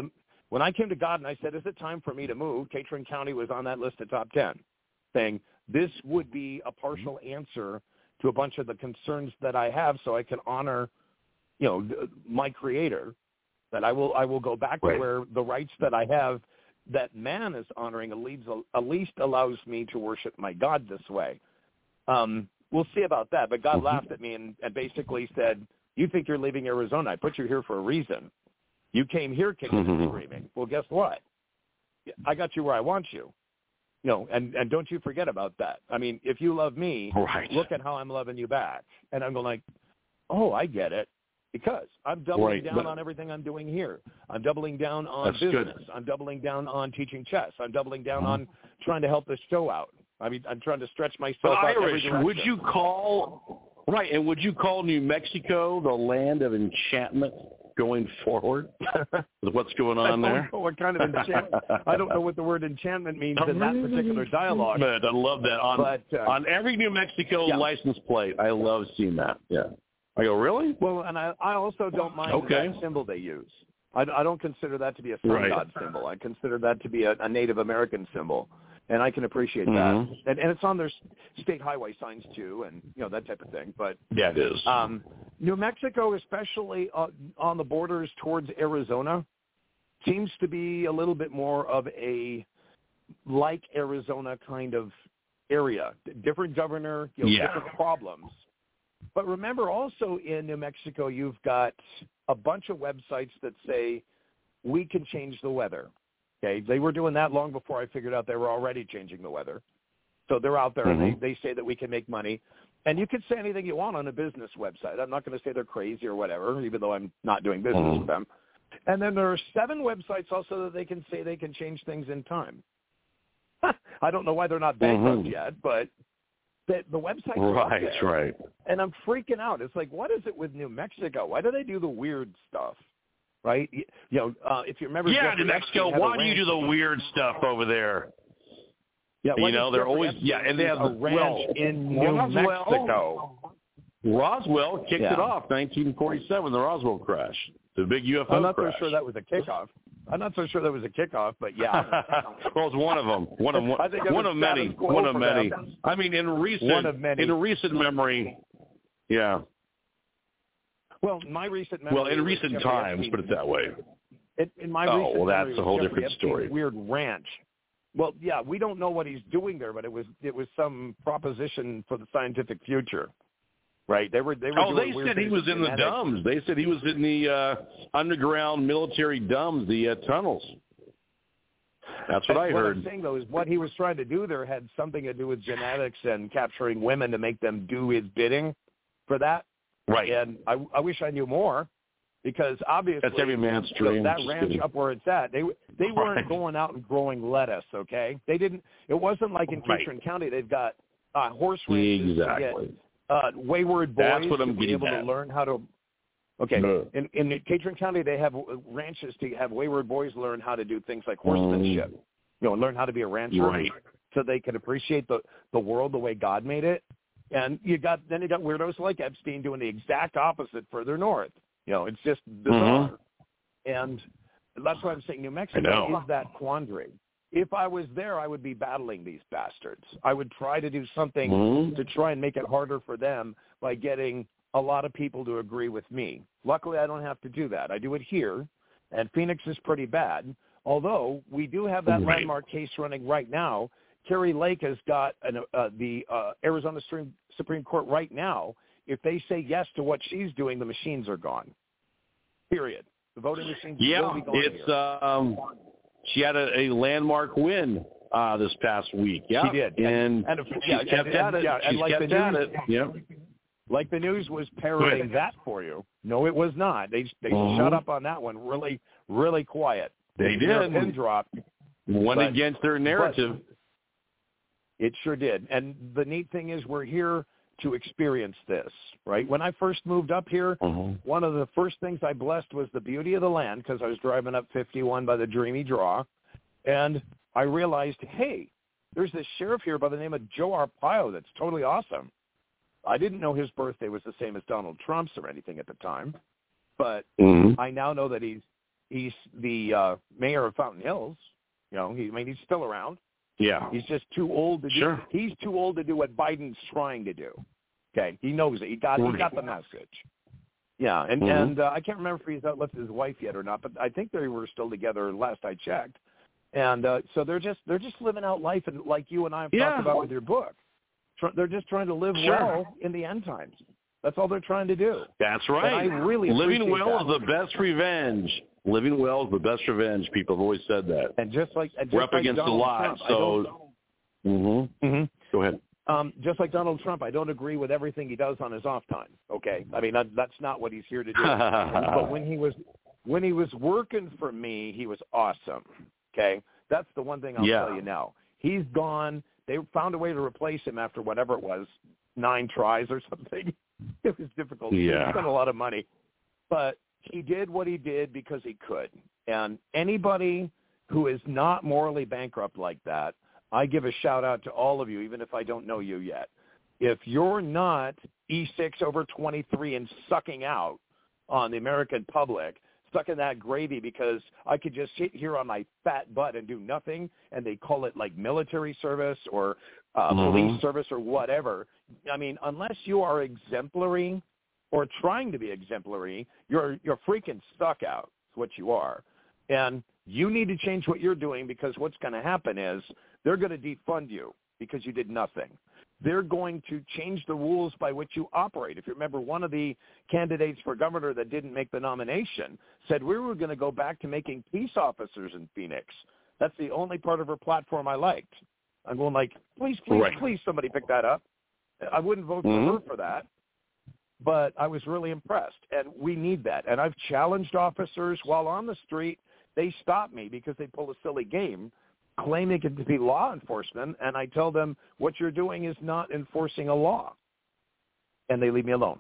for me to move? Catron County was on that list of top 10, saying this would be a partial answer to a bunch of the concerns that I have, so I can honor, my Creator. That I will go back to where the rights that I have, that man is honoring, at least allows me to worship my God this way. We'll see about that. But God laughed at me and basically said, you think you're leaving Arizona. I put you here for a reason. You came here kicking and screaming. Well, guess what? I got you where I want you. And don't you forget about that. I mean, if you love me, look at how I'm loving you back. And I'm going like, oh, I get it. Because I'm doubling down on everything I'm doing here. I'm doubling down on business. I'm doubling down on teaching chess. I'm doubling down on trying to help this show out. I mean, I'm trying to stretch myself out every direction. Would you call New Mexico the land of enchantment? going forward with what's going on there? I don't know what kind of enchantment. I don't know what the word enchantment means in that particular dialogue. But I love that on every New Mexico license plate. I love seeing that. Yeah. I go, really? Well, and I also don't mind that symbol they use. I don't consider that to be a sun god symbol. I consider that to be a Native American symbol, and I can appreciate that. And it's on their state highway signs too, and that type of thing. But yeah, it is. New Mexico, especially on the borders towards Arizona, seems to be a little bit more of a like Arizona kind of area. Different governor, different problems. But remember, also in New Mexico, you've got a bunch of websites that say we can change the weather. Okay, they were doing that long before I figured out they were already changing the weather. So they're out there and they say that we can make money. And you can say anything you want on a business website. I'm not going to say they're crazy or whatever, even though I'm not doing business with them. And then there are 7 websites also that they can say they can change things in time. I don't know why they're not bankrupt yet, but the website. Right. And I'm freaking out. It's like, what is it with New Mexico? Why do they do the weird stuff? Right? If you remember. Yeah, New Mexico. Why do you do the weird stuff over there? Yeah, they're always and they have a ranch in New Mexico. Roswell kicked it off, 1947, the Roswell crash, the big UFO crash. I'm not so sure that was a kickoff. But yeah. Well, it's one of them. One of many. I mean, in recent memory, yeah. Well, my recent memory. Well, in recent times, put it that way. In my recent memory, that's a whole different story. Weird ranch. Well, yeah, we don't know what he's doing there, but it was some proposition for the scientific future. Right. They said he was in the dumbs. They said he was in the underground military dumbs, the tunnels. That's what I heard. What I'm saying, though, is what he was trying to do there had something to do with genetics and capturing women to make them do his bidding for that. Right. And I wish I knew more, because obviously that's every man's dream. That ranch up where it's at, they weren't going out and growing lettuce. Okay, they didn't. It wasn't like in Catron County they've got horse ranches. Exactly. Wayward boys. That's what I'm to be able to learn how to. Okay, in Catron County they have ranches to have wayward boys learn how to do things like horsemanship. Learn how to be a rancher, so they can appreciate the world the way God made it. And you got weirdos like Epstein doing the exact opposite further north. It's just bizarre. And that's why I'm saying New Mexico is that quandary. If I was there, I would be battling these bastards. I would try to do something to try and make it harder for them by getting a lot of people to agree with me. Luckily, I don't have to do that. I do it here, and Phoenix is pretty bad. Although we do have that landmark case running right now. Carrie Lake has got the Arizona Supreme Court right now. If they say yes to what she's doing, the machines are gone. Period. The voting machines will be gone. She had a landmark win this past week. Yeah, she did, and she kept at it. She kept at it. Yeah. Like the news was parroting that for you. No, it was not. They shut up on that one. Really, really quiet. They did. Their pin dropped. Went against their narrative. It sure did. And the neat thing is we're here to experience this, right? When I first moved up here, one of the first things I blessed was the beauty of the land, because I was driving up 51 by the Dreamy Draw, and I realized, hey, there's this sheriff here by the name of Joe Arpaio that's totally awesome. I didn't know his birthday was the same as Donald Trump's or anything at the time, but I now know that he's the mayor of Fountain Hills. He's still around. Yeah, he's just too old to do. He's too old to do what Biden's trying to do. Okay, he knows it. He got the message. Yeah, and I can't remember if he's outlived his wife yet or not, but I think they were still together last I checked. And so they're just living out life, and like you and I have talked about with your book, they're just trying to live well in the end times. That's all they're trying to do. That's right. And I really living well is the best revenge. Living well is the best revenge. People have always said that. And we're up against a lot. So, go ahead. Just like Donald Trump, I don't agree with everything he does on his off time. Okay, I mean that's not what he's here to do. But when he was working for me, he was awesome. Okay, that's the one thing I'll tell you now. He's gone. They found a way to replace him after whatever it was, 9 tries or something. It was difficult. He spent a lot of money, but he did what he did because he could. And anybody who is not morally bankrupt like that, I give a shout-out to all of you, even if I don't know you yet. If you're not E6 over 23 and sucking out on the American public, sucking that gravy because I could just sit here on my fat butt and do nothing, and they call it like military service or police service or whatever. I mean, unless you are exemplary or trying to be exemplary, you're freaking stuck out. It's what you are. And you need to change what you're doing, because what's going to happen is they're going to defund you because you did nothing. They're going to change the rules by which you operate. If you remember, one of the candidates for governor that didn't make the nomination said we were going to go back to making peace officers in Phoenix. That's the only part of her platform I liked. I'm going like, please, somebody pick that up. I wouldn't vote for her for that, but I was really impressed, and we need that. And I've challenged officers while on the street. They stop me because they pull a silly game, claiming it to be law enforcement, and I tell them what you're doing is not enforcing a law, and they leave me alone.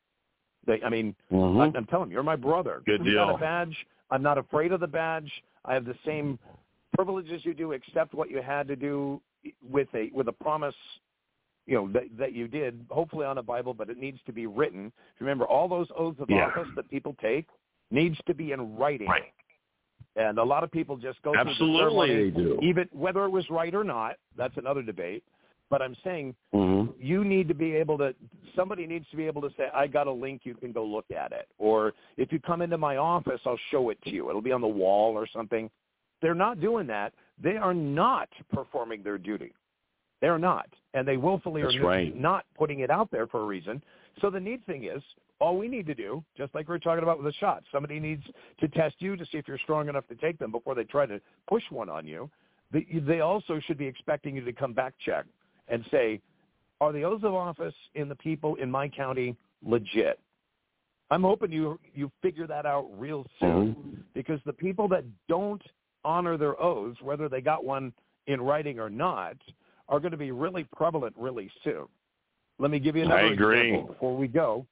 I'm telling them, you're my brother. Good deal. You got a badge. I'm not afraid of the badge. I have the same privileges you do, except what you had to do with a promise, that you did, hopefully on a Bible, but it needs to be written. Remember, all those oaths of office that people take needs to be in writing. Right. And a lot of people just go through the ceremony, they do. even whether it was right or not. That's another debate. But I'm saying you need to be able to – somebody needs to be able to say, I got a link, you can go look at it. Or if you come into my office, I'll show it to you. It'll be on the wall or something. They're not doing that. They are not performing their duty. They're not. And they willfully are not putting it out there for a reason. So the neat thing is, all we need to do, just like we were talking about with the shots, somebody needs to test you to see if you're strong enough to take them before they try to push one on you. They also should be expecting you to come back check and say, are the oaths of office in the people in my county legit? I'm hoping you figure that out real soon, because the people that don't honor their oaths, whether they got one in writing or not, are going to be really prevalent really soon. Let me give you another example before we go.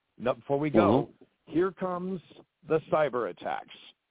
Here comes the cyber attacks.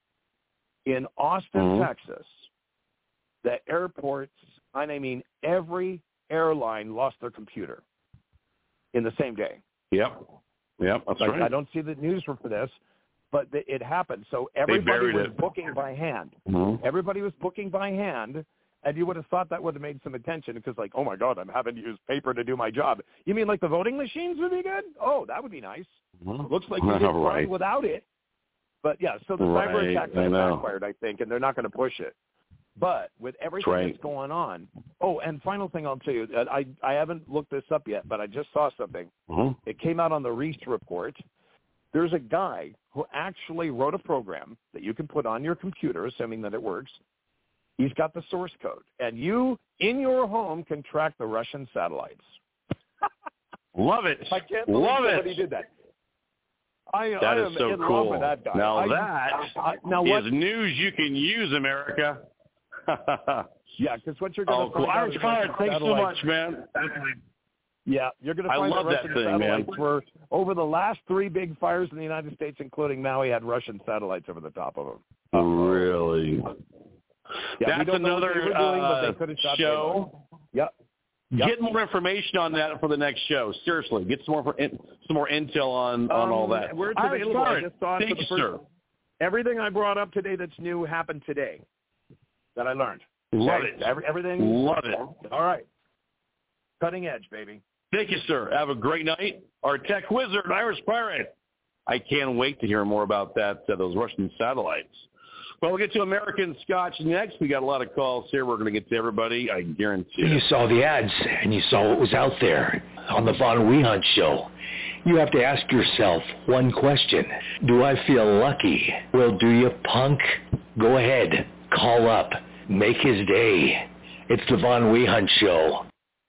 In Austin, Texas, the airports, and I mean every airline lost their computer in the same day. Yep, that's right. I don't see the news for this, but it happened. So everybody was booking by hand. Everybody was booking by hand. And you would have thought that would have made some attention, because like, oh, my God, I'm having to use paper to do my job. You mean like the voting machines would be good? Oh, that would be nice. Looks like you did fine without it. But, yeah, so the cyber attack backfired, I think, and they're not going to push it. But with everything that's going on. Oh, and final thing I'll tell you, I haven't looked this up yet, but I just saw something. It came out on the Reese report. There's a guy who actually wrote a program that you can put on your computer, assuming that it works. He's got the source code, and you, in your home, can track the Russian satellites. Love it. I can't believe somebody did that. That is so cool. Love with that guy. Now that is news you can use, America. Yeah, because what you're going to find Irish Fire, thanks so much, man. Yeah, you're going to find the Russian satellites were over the last 3 big fires in the United States, including Maui, had Russian satellites over the top of them. Really? Yeah, that's another show. Yep. Get more information on that for the next show. Seriously, get some more intel on all that. Where it's available. I just saw it Thank you, sir. Everything I brought up today that's new happened today that I learned. Love it. Everything. Love it. All right. Cutting edge, baby. Thank you, sir. Have a great night. Our tech wizard, Irish Pirate. I can't wait to hear more about that, those Russian satellites. Well, we'll get to American Scotch next. We got a lot of calls here. We're going to get to everybody, I guarantee it. You saw the ads, and you saw what was out there on the Von Wehunt Show. You have to ask yourself one question. Do I feel lucky? Well, do you, punk? Go ahead. Call up. Make his day. It's the Von Wehunt Show.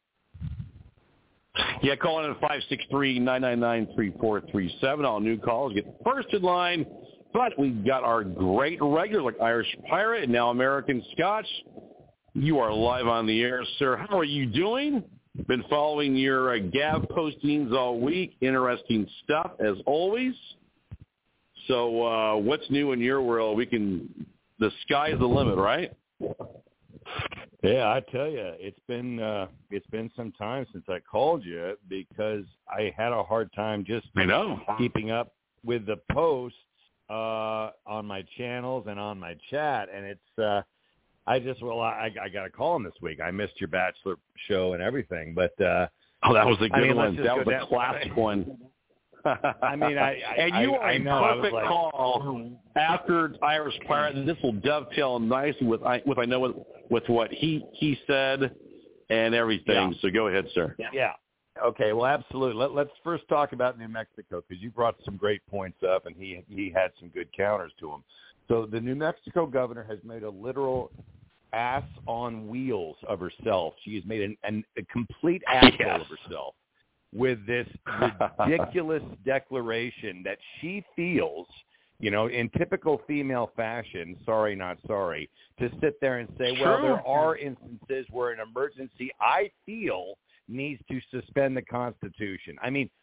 Yeah, call in at 563-999-3437. All new calls get first in line. But we've got our great regular, like Irish Pirate and now American Scotch. You are live on the air, sir. How are you doing? Been following your Gav postings all week. Interesting stuff, as always. So what's new in your world? The sky's the limit, right? Yeah, I tell you, it's been some time since I called you because I had a hard time just keeping up with the posts on my channels and on my chat, and it's I got to call him this week. I missed your Bachelor show and everything, but that was a good one. That was a classic one. I mean, you are a perfect call after Irish Pirate, and this will dovetail nicely with what he said and everything. Yeah. So go ahead, sir. Yeah. Okay. Well, absolutely. Let's first talk about New Mexico because you brought some great points up, and he had some good counters to them. So the New Mexico governor has made a literal ass on wheels of herself. She has made a complete asshole of herself with this ridiculous declaration that she feels, in typical female fashion, sorry, not sorry, to sit there and say, well, there are instances where an emergency, I feel, needs to suspend the Constitution. I mean,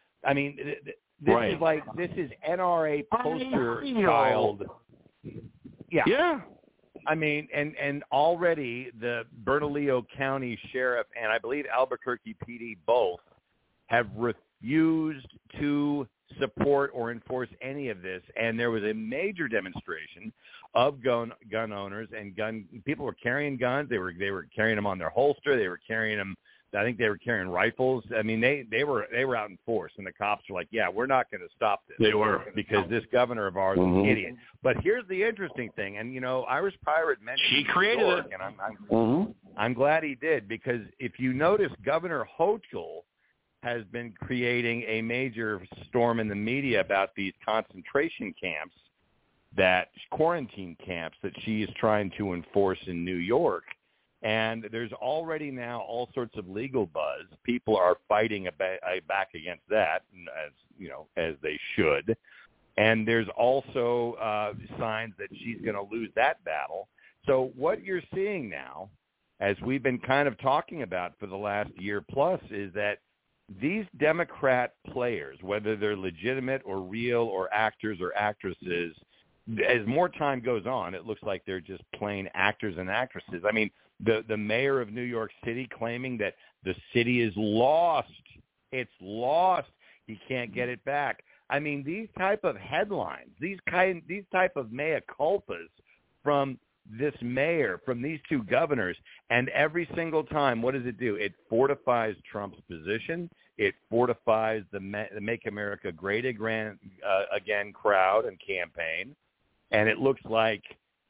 this is NRA poster child. Yeah. Yeah. I mean, and already the Bernalillo County Sheriff and I believe Albuquerque PD both have refused to support or enforce any of this. And there was a major demonstration of gun owners and people were carrying guns. They were carrying them on their holster. They were carrying them. I think they were carrying rifles. I mean, they were out in force, and the cops were like, "Yeah, we're not going to stop this." They were, because this governor of ours is an idiot. But here's the interesting thing, and Irish Pirate mentioned he created York, it, and I'm glad he did, because if you notice, Governor Hochul has been creating a major storm in the media about these concentration camps, quarantine camps that she is trying to enforce in New York. And there's already now all sorts of legal buzz. People are fighting back against that, as they should. And there's also signs that she's going to lose that battle. So what you're seeing now, as we've been kind of talking about for the last year plus, is that these Democrat players, whether they're legitimate or real or actors or actresses, as more time goes on, it looks like they're just plain actors and actresses. I mean, the mayor of New York City claiming that the city is lost. It's lost. He can't get it back. I mean, these type of headlines, these type of mea culpas from this mayor, from these two governors, and every single time, what does it do? It fortifies Trump's position. It fortifies the Make America Great Again crowd and campaign. And it looks like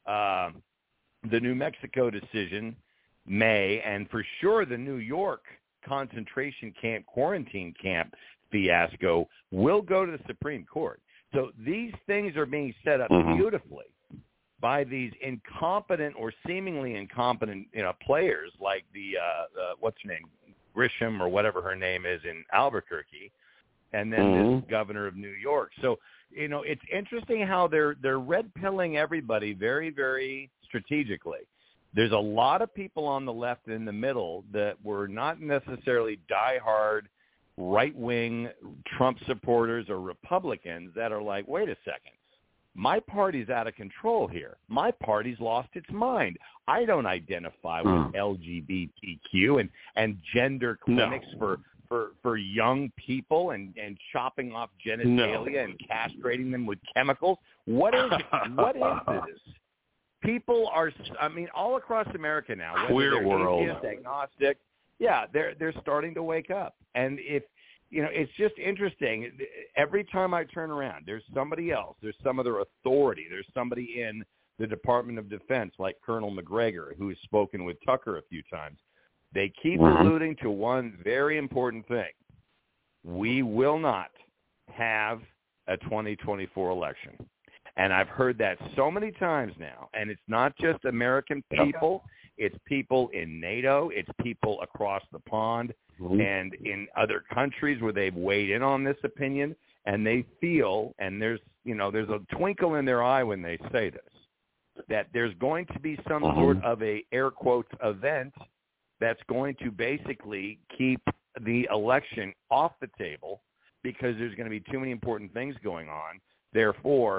the New Mexico decision may, and for sure the New York concentration camp, quarantine camp fiasco will go to the Supreme Court. So these things are being set up beautifully by these incompetent or seemingly incompetent, players like the what's her name, Grisham or whatever her name is in Albuquerque, and then this governor of New York. So it's interesting how they're red pilling everybody very, very strategically. There's a lot of people on the left and in the middle that were not necessarily diehard right-wing Trump supporters or Republicans that are like, wait a second, my party's out of control here. My party's lost its mind. I don't identify with LGBTQ and gender clinics for young people and chopping off genitalia and castrating them with chemicals. What is this? People are, all across America now, whether queer world, atheist, agnostic, they're starting to wake up. And if, it's just interesting. Every time I turn around, there's somebody else. There's some other authority. There's somebody in the Department of Defense, like Colonel McGregor, who's spoken with Tucker a few times. They keep alluding to one very important thing. We will not have a 2024 election. And I've heard that so many times now. And it's not just American people. It's people in NATO. It's people across the pond and in other countries where they've weighed in on this opinion. And they feel, and there's a twinkle in their eye when they say this, that there's going to be some sort of a, air quotes, event that's going to basically keep the election off the table because there's going to be too many important things going on. Therefore,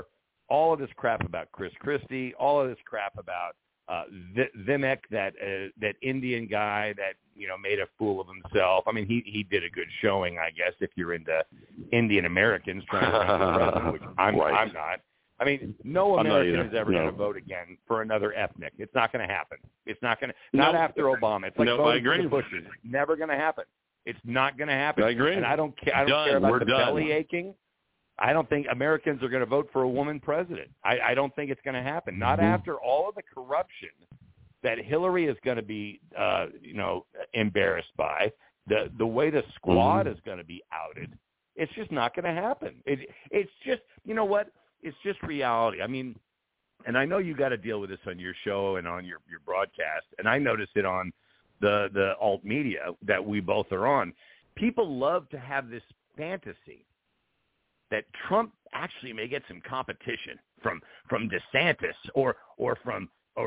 all of this crap about Chris Christie, all of this crap about Vivek, that Indian guy that made a fool of himself. I mean, he did a good showing, I guess, if you're into Indian Americans trying to run for president, which I'm not. I mean, no American is ever going to vote again for another ethnic. It's not going to happen. It's not going to. Not after Obama. It's like voting for the Bushes. Never going to happen. It's not going to happen. I agree. And I don't care. I don't care about belly aching. I don't think Americans are going to vote for a woman president. I don't think it's going to happen. Not after all of the corruption that Hillary is going to be, embarrassed by. The way the squad is going to be outed. It's just not going to happen. It's just, you know what? It's just reality. I mean, and I know you got to deal with this on your show and on your broadcast, and I notice it on the alt media that we both are on. People love to have this fantasy that Trump actually may get some competition from DeSantis or from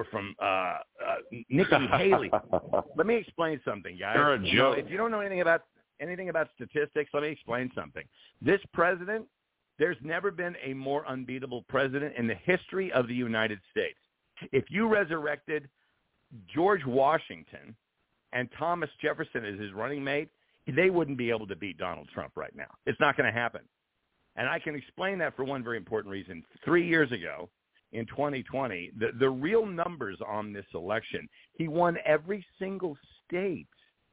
Nikki Haley. Let me explain something, guys. You're a joke. If you don't know anything about statistics, let me explain something. This president, there's never been a more unbeatable president in the history of the United States. If you resurrected George Washington and Thomas Jefferson as his running mate, they wouldn't be able to beat Donald Trump right now. It's not going to happen. And I can explain that for one very important reason. 3 years ago, in 2020, the real numbers on this election, he won every single state.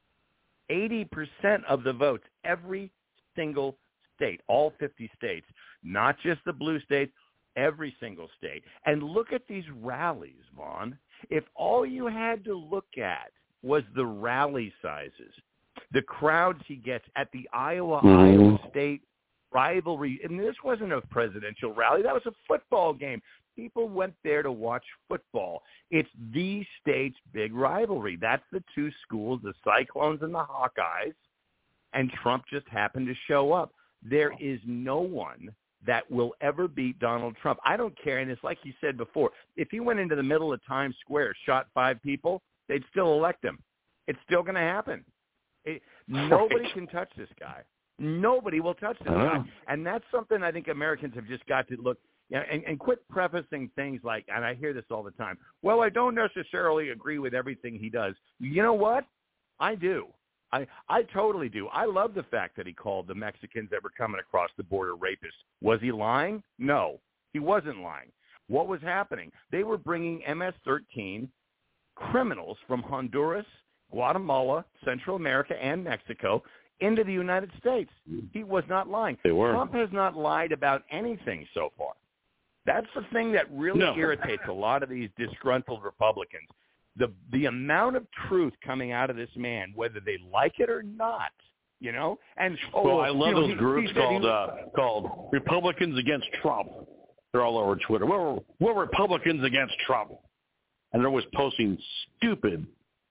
80% of the votes, every single state, all 50 states, not just the blue states, every single state. And look at these rallies, Vaughn. If all you had to look at was the rally sizes, the crowds he gets at the Iowa State rivalry, and this wasn't a presidential rally, that was a football game. People went there to watch football. It's the state's big rivalry. That's the two schools, the Cyclones and the Hawkeyes, and Trump just happened to show up. There is no one that will ever beat Donald Trump. I don't care, and it's like you said before, if he went into the middle of Times Square, shot 5 people, they'd still elect him. It's still going to happen. Nobody can touch this guy. Nobody will touch this guy. And that's something I think Americans have just got to look and quit prefacing things like, and I hear this all the time, well, I don't necessarily agree with everything he does. You know what? I do. I totally do. I love the fact that he called the Mexicans that were coming across the border rapists. Was he lying? No, he wasn't lying. What was happening? They were bringing MS-13 criminals from Honduras, Guatemala, Central America, and Mexico into the United States. He was not lying. They were. Trump has not lied about anything so far. That's the thing that really irritates a lot of these disgruntled Republicans. The amount of truth coming out of this man, whether they like it or not, And I love those groups called Republicans Against Trump. They're all over Twitter. We're Republicans against Trump, and they're always posting stupid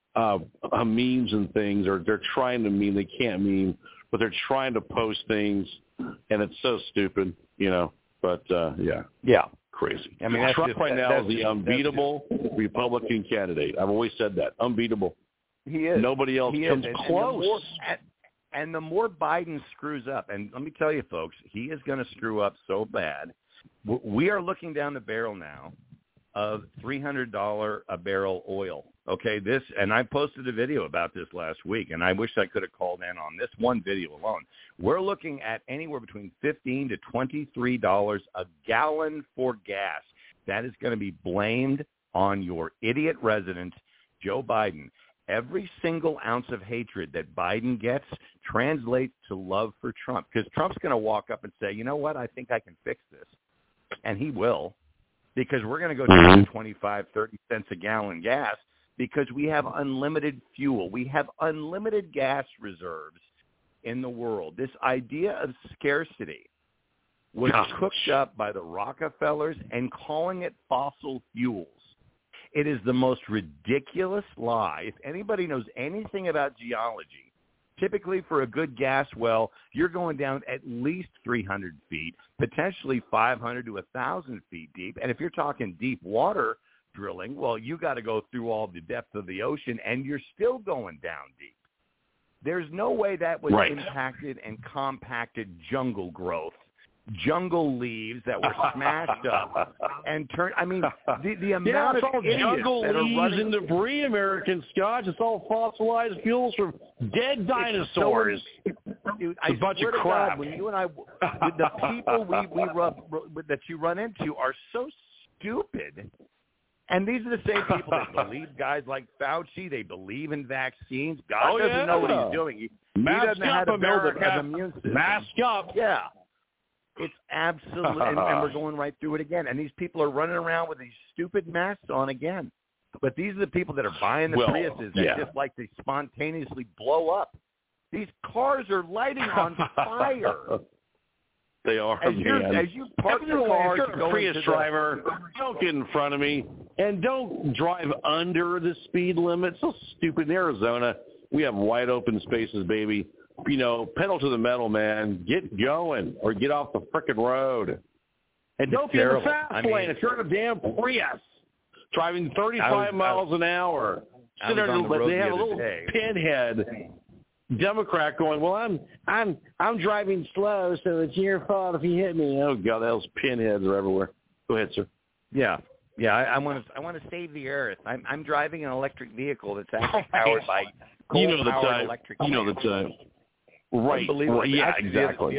memes and things, or they're trying to meme. They can't meme, but they're trying to post things, and it's so stupid, But yeah, crazy. I mean, Trump right now is the unbeatable Republican candidate. I've always said that, unbeatable. He is. Nobody else comes close. And the more Biden screws up, and let me tell you, folks, he is going to screw up so bad. We are looking down the barrel now of $300 a barrel oil. Okay, and I posted a video about this last week, and I wish I could have called in on this one video alone. We're looking at anywhere between $15 to $23 a gallon for gas. That is going to be blamed on your idiot resident, Joe Biden. Every single ounce of hatred that Biden gets translates to love for Trump, because Trump's going to walk up and say, you know what, I think I can fix this. And he will, because we're going to go down to 25, 30 cents a gallon gas, because we have unlimited fuel. We have unlimited gas reserves in the world. This idea of scarcity was cooked up by the Rockefellers and calling it fossil fuels. It is the most ridiculous lie. If anybody knows anything about geology, typically for a good gas well, you're going down at least 300 feet, potentially 500 to 1,000 feet deep. And if you're talking deep water drilling, well, you got to go through all the depth of the ocean, and you're still going down deep. There's no way that was impacted and compacted jungle growth jungle leaves that were smashed up and turned. I mean, the amount it's of all idiots jungle that are leaves running and debris, American Scotch. It's all fossilized fuels from dead dinosaurs. Dude, It's a bunch of crap. God, when you and I, the people that you run into are so stupid. And these are the same people that believe guys like Fauci. They believe in vaccines. God doesn't know what he's doing. He doesn't know how to build an immune system. Mask up. Yeah. It's absolutely, and we're going right through it again. And these people are running around with these stupid masks on again. But these are the people that are buying the Priuses that just like to spontaneously blow up. These cars are lighting on fire. They are, as you park the car, if you're a Prius driver, don't get in front of me, and don't drive under the speed limit. So stupid. In Arizona, we have wide open spaces, baby. You know, pedal to the metal, man. Get going, or get off the frickin' road. And don't get in the fast lane if you're in a damn Prius, driving 35 miles an hour. They have a little pinhead Democrat going, well, I'm driving slow, so it's your fault if you hit me. Oh God, those pinheads are everywhere. Go ahead, sir. Yeah. I want to save the earth. I'm driving an electric vehicle that's actually powered by coal-powered electric. You know the type. Right. Unbelievable. Yeah, actually, exactly.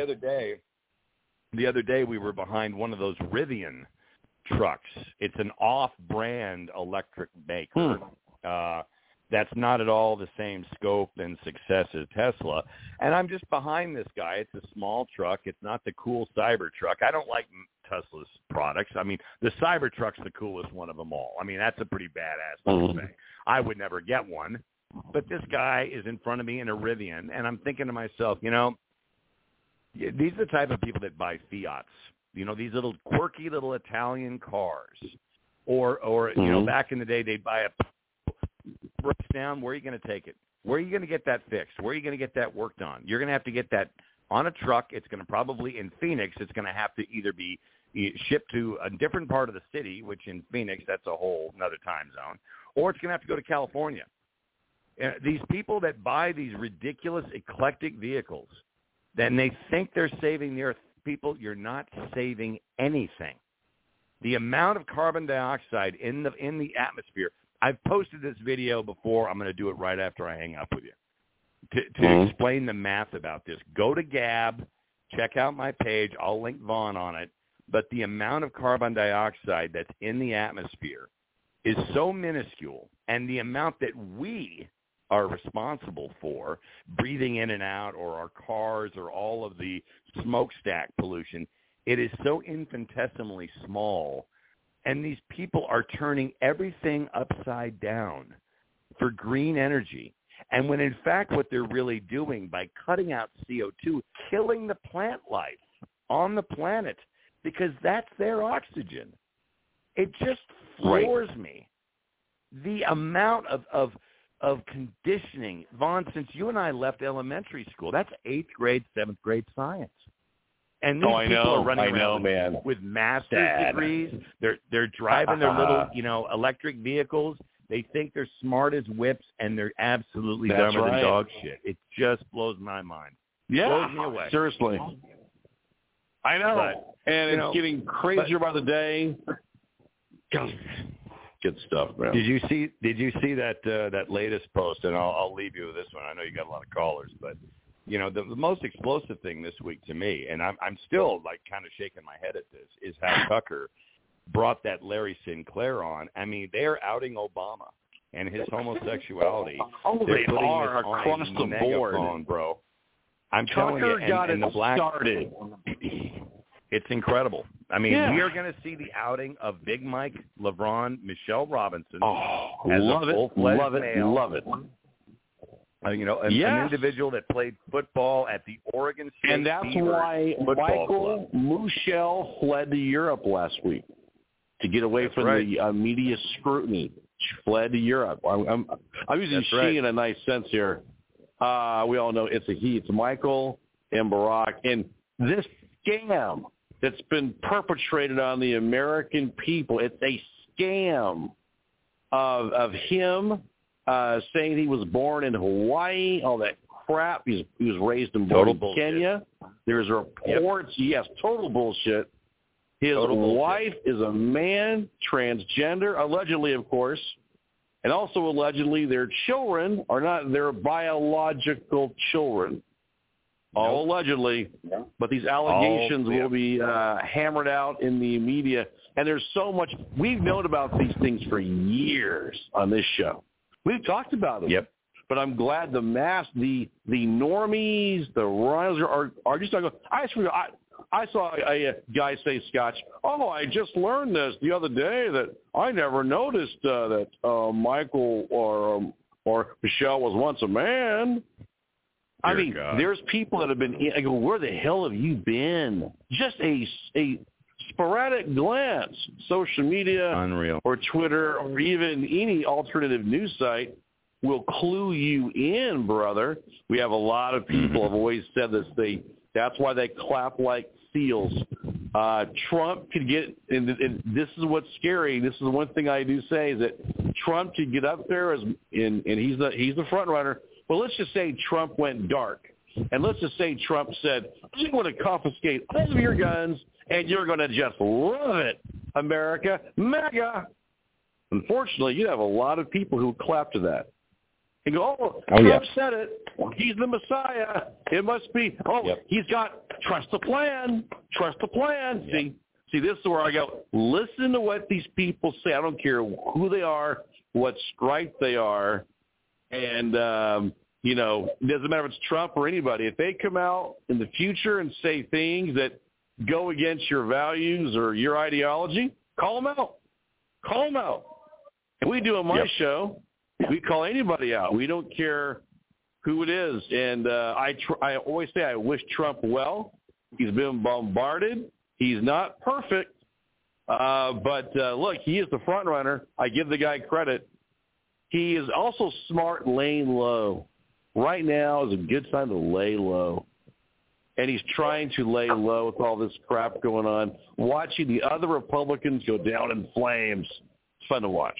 The other day we were behind one of those Rivian trucks. It's an off-brand electric maker. That's not at all the same scope and success as Tesla. And I'm just behind this guy. It's a small truck. It's not the cool Cybertruck. I don't like Tesla's products. I mean, the Cybertruck's the coolest one of them all. I mean, that's a pretty badass thing. I would never get one. But this guy is in front of me in a Rivian, and I'm thinking to myself, you know, these are the type of people that buy Fiats. You know, these little quirky little Italian cars. Or you know, back in the day, they'd buy a breaks down. Where are you going to take it? Where are you going to get that fixed? Where are you going to get that worked on? You're going to have to get that on a truck. It's going to probably, in Phoenix, it's going to have to either be shipped to a different part of the city, which in Phoenix, that's a whole another time zone, or it's going to have to go to California. These people that buy these ridiculous, eclectic vehicles, then they think they're saving the earth. People, you're not saving anything. The amount of carbon dioxide in the atmosphere. I've posted this video before. I'm going to do it right after I hang up with you to explain the math about this. Go to Gab, check out my page. I'll link Vaughn on it. But the amount of carbon dioxide that's in the atmosphere is so minuscule, and the amount that we are responsible for breathing in and out, or our cars, or all of the smokestack pollution, it is so infinitesimally small. And these people are turning everything upside down for green energy. And when in fact what they're really doing by cutting out CO2, killing the plant life on the planet, because that's their oxygen. It just floors me. The amount of conditioning. Vaughn, since you and I left elementary school, that's 8th grade, 7th grade science. And these people are running around with master's degrees. They're driving their little, electric vehicles. They think they're smart as whips, and they're absolutely dumber than dog shit. It just blows my mind. Yeah, blows me away. Seriously. I know. But, and it's getting crazier by the day. Good stuff, man. Did you see that latest post? And I'll leave you with this one. I know you got a lot of callers, but the most explosive thing this week to me, and I'm still like kind of shaking my head at this, is how Tucker brought that Larry Sinclair on. I mean, they're outing Obama and his homosexuality. They are across the board, bro. I'm telling you, and the black started. It's incredible. I mean, we are going to see the outing of Big Mike, LeBron, Michelle Robinson as a full-fledged male. Love it. An individual that played football at the Oregon State and that's why Michael Michelle fled to Europe last week to get away from the media scrutiny. She fled to Europe. I'm using she in a nice sense here. We all know it's a he. It's Michael and Barack. And this scam that's been perpetrated on the American people, it's a scam of him saying he was born in Hawaii, all that crap. He was raised and Total born in Kenya. There's reports, yes, total bullshit. His wife is a man, transgender, allegedly, of course. And also allegedly their children are not their biological children. All allegedly. But these allegations will be hammered out in the media. And there's so much. We've known about these things for years on this show. We've talked about them. Yep. But I'm glad the normies, the rhinos are just not going. I saw a guy say, Scotch, I just learned this the other day that I never noticed that Michael or Michelle was once a man. I mean, there's people that have been, I go, where the hell have you been? Just a sporadic glance, social media Unreal. Or Twitter or even any alternative news site will clue you in, brother. We have a lot of people have always said this. That's why they clap like seals. Trump could get, and this is what's scary. This is one thing I do say is that Trump could get up there and he's the front runner. But let's just say Trump went dark, and let's just say Trump said, "I'm going to confiscate all of your guns, and you're going to just love it, America, MAGA." Unfortunately, you have a lot of people who clap to that. And go, Trump said it. He's the Messiah. It must be, he's got, trust the plan. Trust the plan. Yep. See, this is where I go, listen to what these people say. I don't care who they are, what stripe they are. And, it doesn't matter if it's Trump or anybody. If they come out in the future and say things that go against your values or your ideology, call them out. Call them out. And we do on my show. We call anybody out. We don't care who it is. And I always say I wish Trump well. He's been bombarded. He's not perfect. But look, he is the front runner. I give the guy credit. He is also smart laying low. Right now is a good time to lay low. And he's trying to lay low with all this crap going on. Watching the other Republicans go down in flames. It's fun to watch.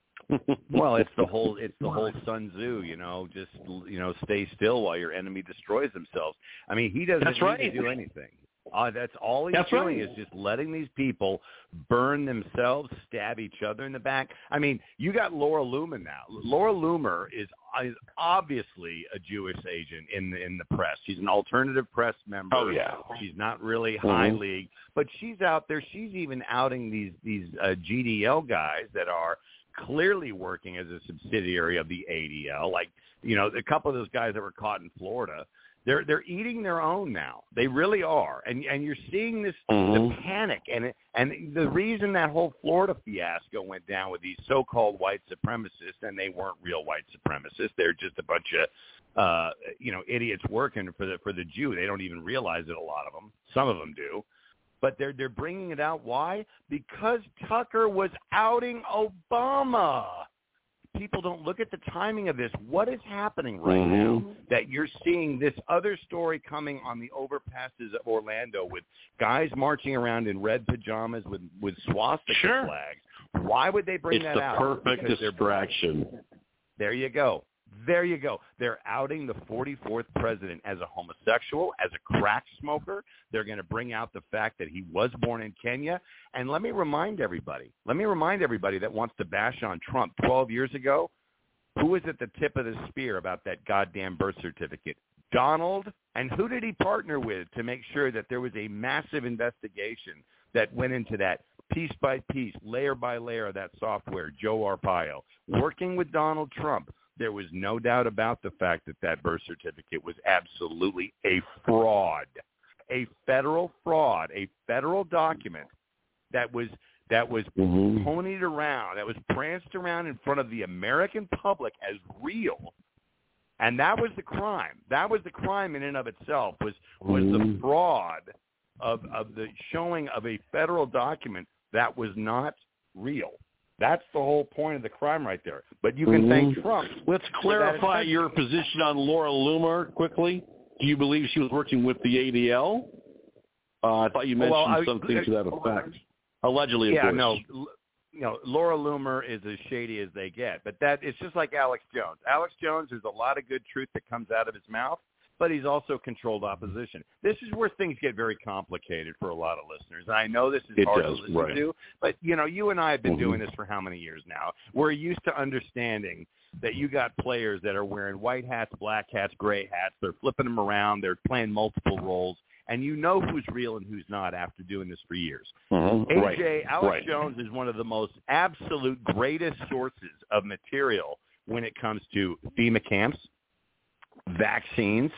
Well, it's the whole Sun Tzu, just stay still while your enemy destroys themselves. I mean, he doesn't need to do anything. That's all he's doing is just letting these people burn themselves, stab each other in the back. I mean, you got Laura Loomer now. Laura Loomer is obviously a Jewish agent in the press. She's an alternative press member. Oh, yeah. She's not really high league, but she's out there. She's even outing these GDL guys that are clearly working as a subsidiary of the ADL. Like, a couple of those guys that were caught in Florida, they're eating their own now. They really are. And you're seeing this the panic. And the reason that whole Florida fiasco went down with these so-called white supremacists, and they weren't real white supremacists. They're just a bunch of, idiots working for the Jew. They don't even realize it, a lot of them. Some of them do. But they're bringing it out. Why? Because Tucker was outing Obama. People don't look at the timing of this. What is happening right now that you're seeing this other story coming on the overpasses of Orlando with guys marching around in red pajamas with swastika flags? Why would they bring that out? It's the perfect distraction. There you go. They're outing the 44th president as a homosexual, as a crack smoker. They're going to bring out the fact that he was born in Kenya. And let me remind everybody that wants to bash on Trump 12 years ago, who was at the tip of the spear about that goddamn birth certificate? Donald. And who did he partner with to make sure that there was a massive investigation that went into that piece by piece, layer by layer of that software? Joe Arpaio, working with Donald Trump. There was no doubt about the fact that birth certificate was absolutely a fraud, a federal fraud, a federal document that was ponied around, that was pranced around in front of the American public as real. And that was the crime. That was the crime in and of itself, was the fraud of the showing of a federal document that was not real. That's the whole point of the crime right there. But you can thank Trump. Let's clarify your position on Laura Loomer quickly. Do you believe she was working with the ADL? I thought you mentioned something to that effect. Allegedly, of course. Laura Loomer is as shady as they get, but that it's just like Alex Jones. Alex Jones, there's a lot of good truth that comes out of his mouth, but he's also controlled opposition. This is where things get very complicated for a lot of listeners. I know this is hard to listen to, but, you and I have been doing this for how many years now? We're used to understanding that you got players that are wearing white hats, black hats, gray hats. They're flipping them around. They're playing multiple roles. And you know who's real and who's not after doing this for years. Alex Jones is one of the most absolute greatest sources of material when it comes to FEMA camps, vaccines,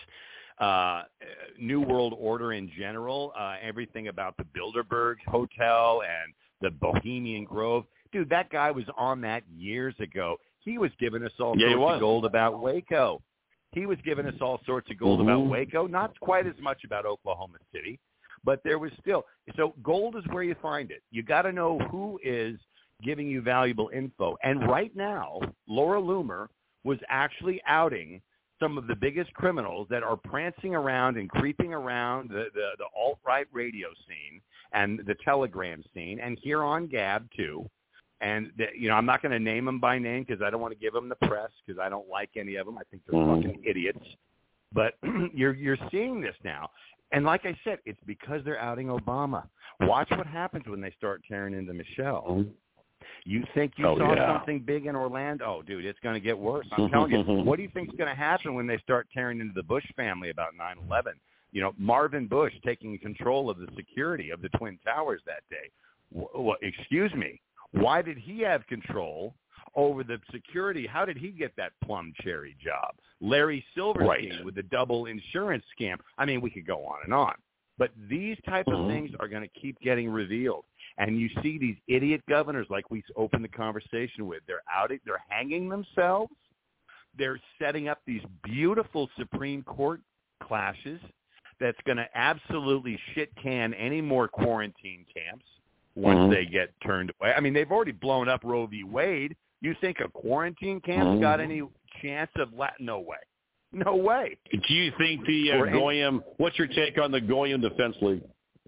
New World Order in general, everything about the Bilderberg Hotel and the Bohemian Grove. Dude, that guy was on that years ago. He was giving us all sorts of gold about Waco. He was giving us all sorts of gold about Waco, not quite as much about Oklahoma City, but there was still. So gold is where you find it. You got to know who is giving you valuable info. And right now, Laura Loomer was actually outing some of the biggest criminals that are prancing around and creeping around the alt-right radio scene and the Telegram scene, and here on Gab, too. And, I'm not going to name them by name because I don't want to give them the press because I don't like any of them. I think they're fucking idiots. But you're seeing this now. And like I said, it's because they're outing Obama. Watch what happens when they start tearing into Michelle. You think you saw something big in Orlando? Oh, dude, it's going to get worse. I'm telling you. What do you think is going to happen when they start tearing into the Bush family about 9/11? Marvin Bush taking control of the security of the Twin Towers that day. Excuse me. Why did he have control over the security? How did he get that plum cherry job? Larry Silverstein with the double insurance scam. I mean, we could go on and on. But these type of things are going to keep getting revealed. And you see these idiot governors like we opened the conversation with. They're hanging themselves. They're setting up these beautiful Supreme Court clashes that's going to absolutely shit can any more quarantine camps. Once they get turned away. I mean, they've already blown up Roe v. Wade. You think a quarantine camp's got any chance of no way. No way. Do you think the Goyim, what's your take on the Goyim Defense League?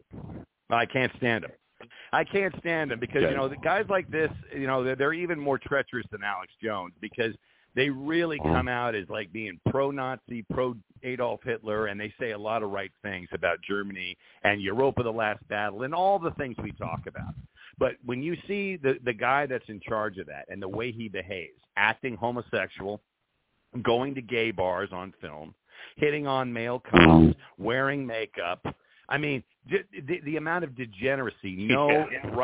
I can't stand them. I can't stand them because, the guys like this, they're even more treacherous than Alex Jones because they really come out as like being pro-Nazi, pro-Adolf Hitler, and they say a lot of right things about Germany and Europa, the last battle, and all the things we talk about. But when you see the guy that's in charge of that and the way he behaves, acting homosexual, going to gay bars on film, hitting on male cops, wearing makeup, I mean, the amount of degeneracy, no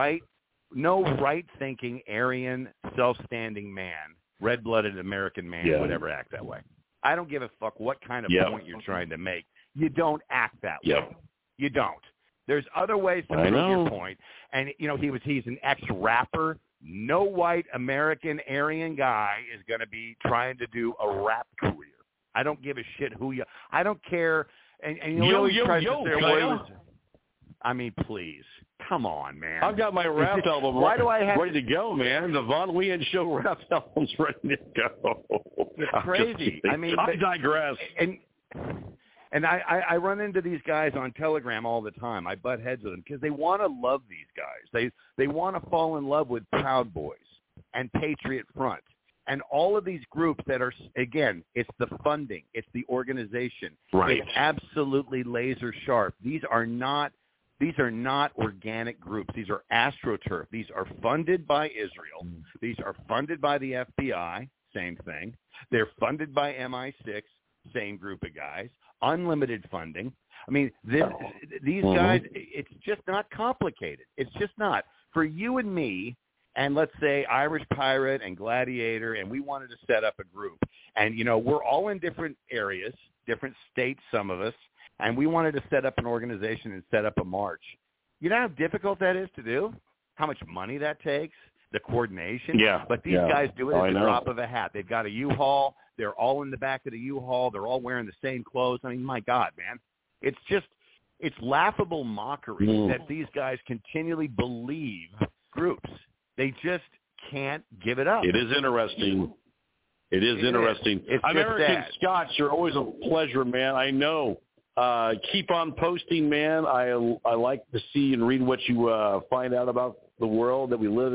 right-thinking, Aryan, self-standing man, red-blooded American man would ever act that way. I don't give a fuck what kind of point you're trying to make. You don't act that way. You don't. There's other ways to prove your point. And, he's an ex-rapper. No white American Aryan guy is going to be trying to do a rap career. I don't give a shit I don't care. And I mean, please. Come on, man. I've got my rap album ready to go, man. The Von Weehan Show rap album's ready to go. It's crazy. I digress. And I run into these guys on Telegram all the time. I butt heads with them because they want to love these guys. They want to fall in love with Proud Boys and Patriot Front and all of these groups that are, again, it's the funding. It's the organization. Right. It's absolutely laser sharp. These are not organic groups. These are AstroTurf. These are funded by Israel. These are funded by the FBI, same thing. They're funded by MI6, same group of guys. Unlimited funding. I mean, these guys, it's just not complicated. It's just not. For you and me, and let's say Irish Pirate and Gladiator, and we wanted to set up a group. And, we're all in different areas, different states, some of us, and we wanted to set up an organization and set up a march. You know how difficult that is to do? How much money that takes? The coordination? Yeah. But these guys do it at the drop of a hat. They've got a U-Haul. They're all in the back of the U-Haul. They're all wearing the same clothes. I mean, my God, man. It's laughable mockery that these guys continually believe groups. They just can't give it up. It is interesting. It is interesting. American Scotch, you're always a pleasure, man. I know. Keep on posting, man. I like to see and read what you find out about the world that we live in.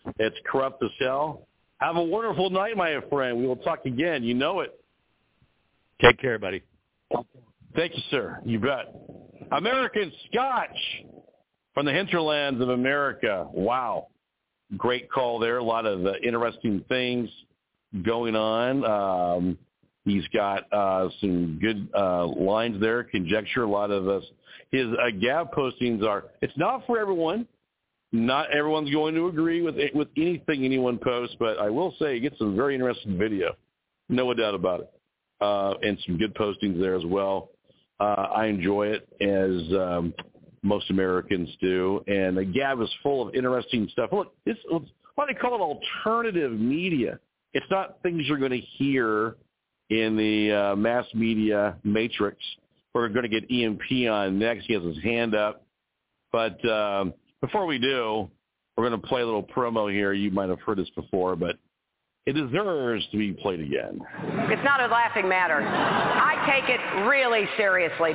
It's corrupt as hell. Have a wonderful night, my friend. We will talk again. You know it. Take care, buddy. Thank you, sir. You bet. American Scotch from the hinterlands of America. Wow. Great call there. A lot of interesting things going on. He's got some good lines there, conjecture. A lot of his Gab postings are, it's not for everyone. Not everyone's going to agree with anything anyone posts, but I will say he gets some very interesting video. No doubt about it. And some good postings there as well. I enjoy it, as most Americans do. And the Gab is full of interesting stuff. Look, it's why they call it alternative media. It's not things you're going to hear in the mass media matrix. We're going to get EMP on next. He has his hand up. But before we do, we're going to play a little promo here. You might have heard this before, but it deserves to be played again. It's not a laughing matter. I take it really seriously.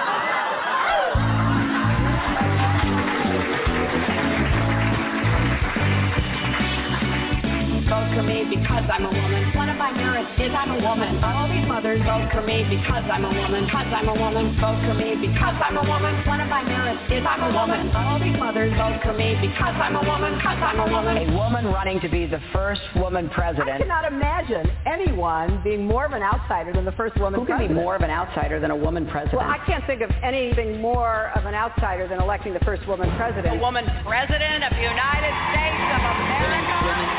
Vote for me because I'm a woman. One of my merits is I'm a woman. All these mothers vote for me because I'm a woman. Because I'm a woman. Vote for me because I'm a woman. One of my merits is I'm a woman. All these mothers vote for me because I'm a woman. Because I'm a woman. A woman running to be the first woman president. I cannot imagine anyone being more of an outsider than the first woman president. Who can be more of an outsider than a woman president? Well, I can't think of anything more of an outsider than electing the first woman president. A woman president of the United States of America.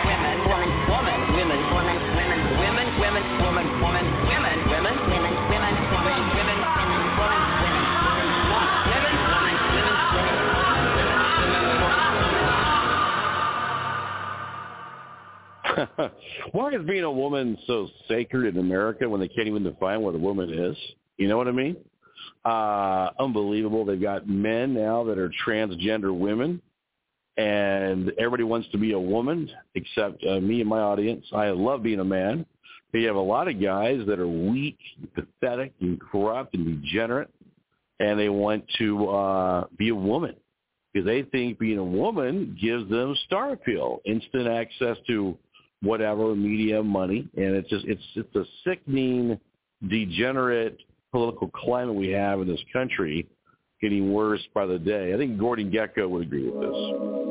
Why is being a woman so sacred in America when they can't even define what a woman is? You know what I mean? Unbelievable. They've got men now that are transgender women, and everybody wants to be a woman except me and my audience. I love being a man. But you have a lot of guys that are weak, pathetic, and corrupt, and degenerate, and they want to be a woman because they think being a woman gives them star appeal, instant access to whatever, media, money, and it's a sickening, degenerate political climate we have in this country, getting worse by the day. I think Gordon Gekko would agree with this.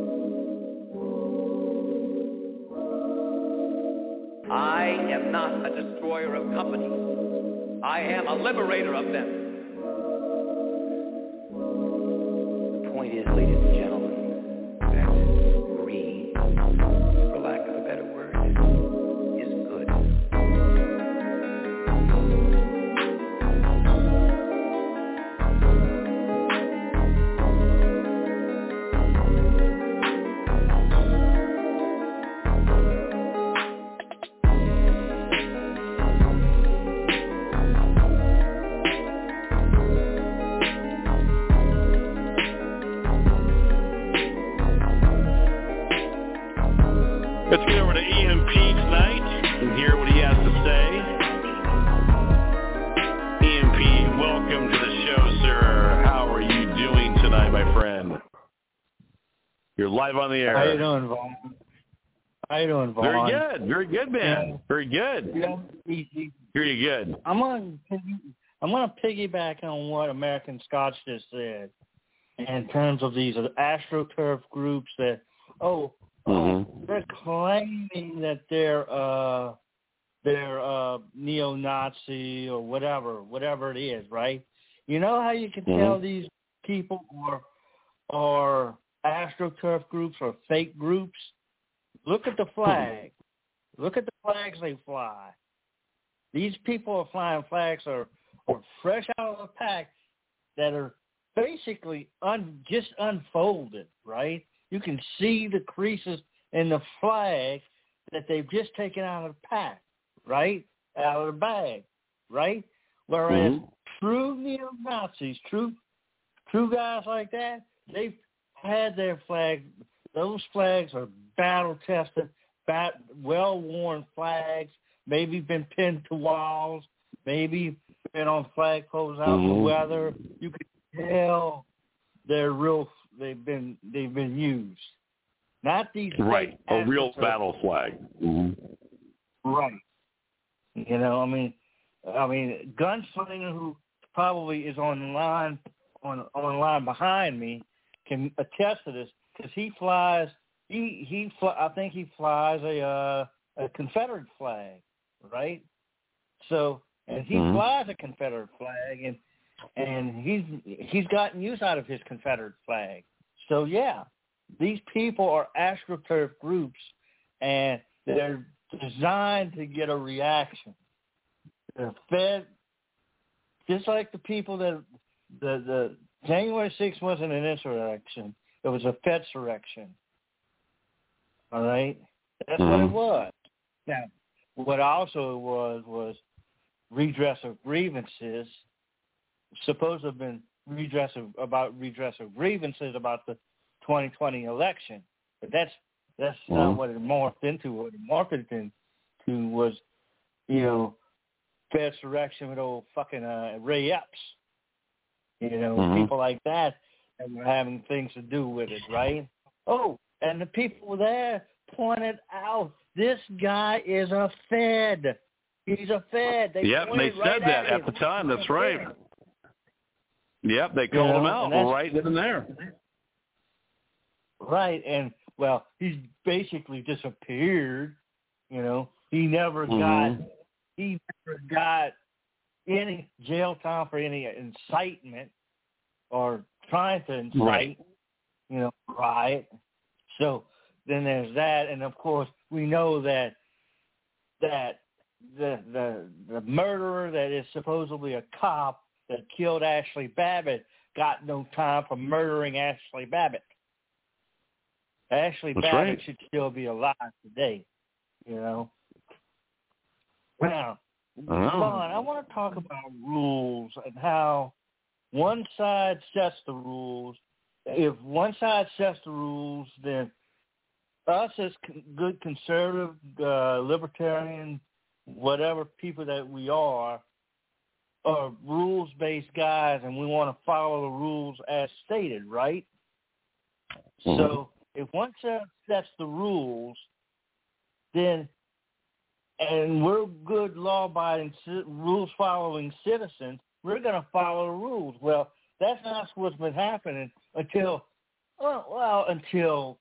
I am not a destroyer of companies. I am a liberator of them. The point is, ladies and gentlemen, that greed, for lack of a better word, is good. Let's get over to EMP tonight and hear what he has to say. EMP, welcome to the show, sir. How are you doing tonight, my friend? You're live on the air. How you doing, Vaughn? How you doing, Vaughn? Very good. Very good, man. Yeah. Very good. Yeah. Very good. I'm gonna piggyback on what American Scotch just said in terms of these AstroTurf groups that they're claiming that they're neo-Nazi or whatever it is, right? You know how you can tell these people are AstroTurf groups or fake groups? Look at the flag. Look at the flags they fly. These people are flying flags are fresh out of the pack that are basically just unfolded, right? You can see the creases in the flag that they've just taken out of the pack, right? Out of the bag, right? Whereas true neo-Nazis, true guys like that, they've had their flag. Those flags are battle-tested, well-worn flags, maybe been pinned to walls, maybe been on flagpoles out in the weather. You can tell they're real. They've been used. not these right, fake a real AstroTurf. battle flag. Mm-hmm. Right. You know, I mean, Gunslinger, who probably is online behind me, can attest to this because he flies. I think he flies a Confederate flag, right? So, and he flies a Confederate flag, and he's gotten use out of his Confederate flag. So yeah, these people are AstroTurf groups, and they're designed to get a reaction. They're fed, just like the people that the January 6th wasn't an insurrection; it was a fedsurrection. All right, that's what it was. Now, what also it was redress of grievances. Supposed to have been redress of grievances about the 2020 election, but that's not what it morphed into. What it morphed into was, you know, fedsurrection with old fucking Ray Epps, you know, people like that were having things to do with it, right? Oh, and the people there pointed out this guy is a Fed. He's a Fed. They said that at the time. That's right. Yep, they called him out right then and there. Right, and well, he's basically disappeared. You know, he never got any jail time for any incitement or trying to incite, you know, riot. So then there's that, and of course we know that the murderer that is supposedly a cop that killed Ashley Babbitt got no time for murdering Ashley Babbitt. Ashley Babbitt should still be alive today, you know. Now, Vaughn, I want to talk about rules and how one side sets the rules. If one side sets the rules, then us as good conservative, libertarian, whatever people that we are rules-based guys, and we want to follow the rules as stated, right? So if one sets the rules, then, and we're good law-abiding, rules-following citizens, we're going to follow the rules. Well, that's not what's been happening until the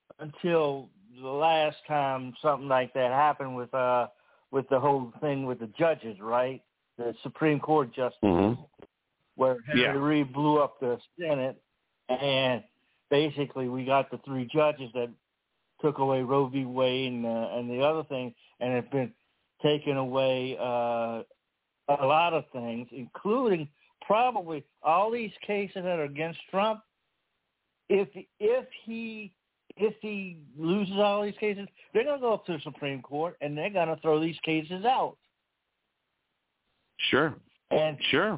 last time something like that happened with the whole thing with the judges, right? The Supreme Court justices, where Harry Reid blew up the Senate, and basically we got the three judges that took away Roe v. Wade and the other thing, and have been taking away a lot of things, including probably all these cases that are against Trump. If he loses all these cases, they're going to go up to the Supreme Court, and they're going to throw these cases out. Sure. And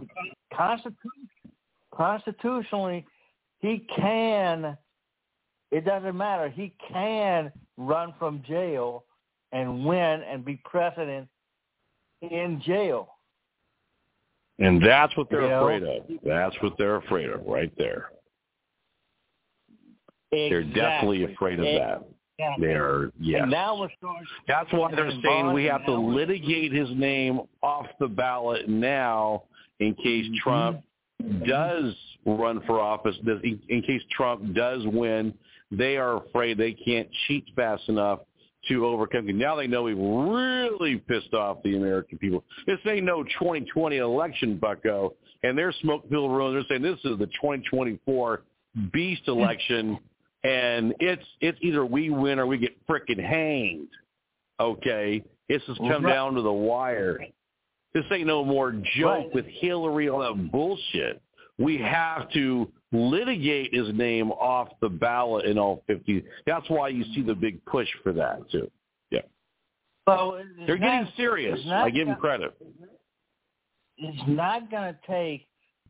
constitutionally, he can, it doesn't matter, he can run from jail and win and be president in jail. And that's what they're afraid of. That's what they're afraid of right there. Exactly. They're definitely afraid of that. They're, yes. And now we're starting. That's why they're saying we have to litigate his name off the ballot now in case Trump does run for office, in case Trump does win. They are afraid they can't cheat fast enough to overcome it. Now they know we've really pissed off the American people. This ain't no 2020 election, bucko. And they're smoke-filled rooms. They're saying this is the 2024 beast election. And it's either we win or we get frickin' hanged, okay? It's just come down to the wire. This ain't no more joke with Hillary, all that bullshit. We have to litigate his name off the ballot in all 50. That's why you see the big push for that, too. Yeah. Well, they're getting serious. I give them credit. It's not going to take,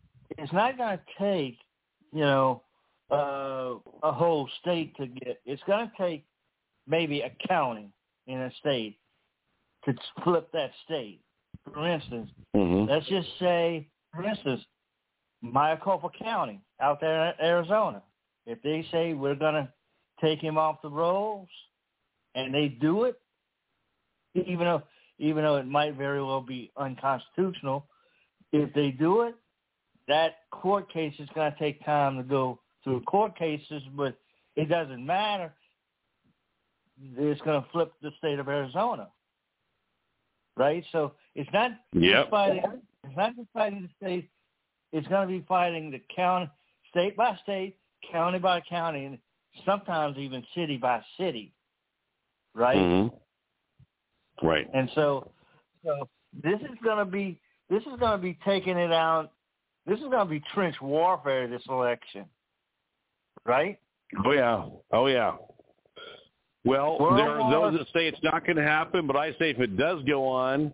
you know, a whole state to get. It's going to take maybe a county in a state to flip that state. For instance, let's just say, for instance, Maricopa County out there in Arizona. If they say we're going to take him off the rolls, and they do it, even though it might very well be unconstitutional, if they do it, that court case is going to take time to go through court cases, but it doesn't matter. It's going to flip the state of Arizona, right? So it's not just fighting. It's not just fighting the state. It's going to be fighting the county, state by state, county by county, and sometimes even city by city, right? Mm-hmm. Right. And so this is going to be taking it out. This is going to be trench warfare this election, right? Oh yeah. Well, there are those that say it's not going to happen, but I say if it does go on,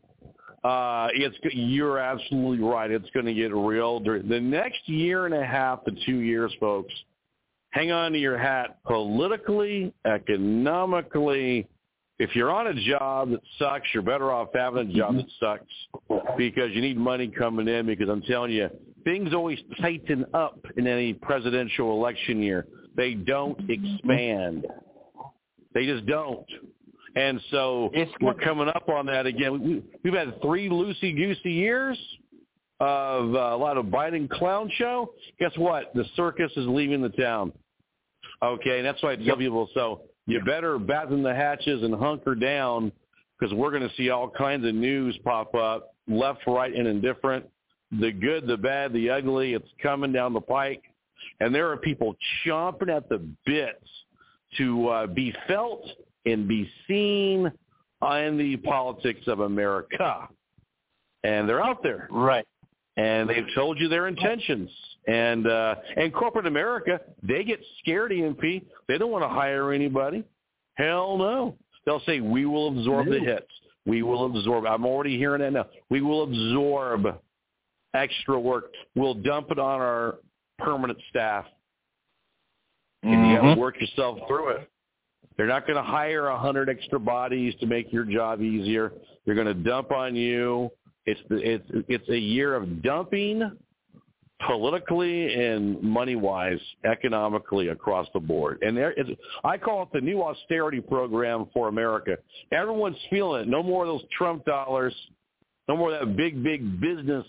you're absolutely right. It's going to get real. The next year and a half to 2 years, folks, hang on to your hat politically, economically. If you're on a job that sucks, you're better off having a job that sucks because you need money coming in, because I'm telling you, things always tighten up in any presidential election year. They don't expand. They just don't. And so we're coming up on that again. We've had 3 loosey-goosey years of a lot of Biden clown show. Guess what? The circus is leaving the town. Okay, and that's why I tell people, so you better batten the hatches and hunker down, because we're going to see all kinds of news pop up, left, right, and indifferent. The good, the bad, the ugly, it's coming down the pike. And there are people chomping at the bits to be felt and be seen in the politics of America. And they're out there. Right. And they've told you their intentions. And corporate America, they get scared, EMP. They don't want to hire anybody. Hell no. They'll say, we will absorb the hits. We will absorb. I'm already hearing that now. We will absorb extra work. We'll dump it on our permanent staff. And you got to work yourself through it. They're not going to hire 100 extra bodies to make your job easier. They're going to dump on you. It's a year of dumping politically and money-wise, economically across the board. And I call it the new austerity program for America. Everyone's feeling it. No more of those Trump dollars. No more of that big business,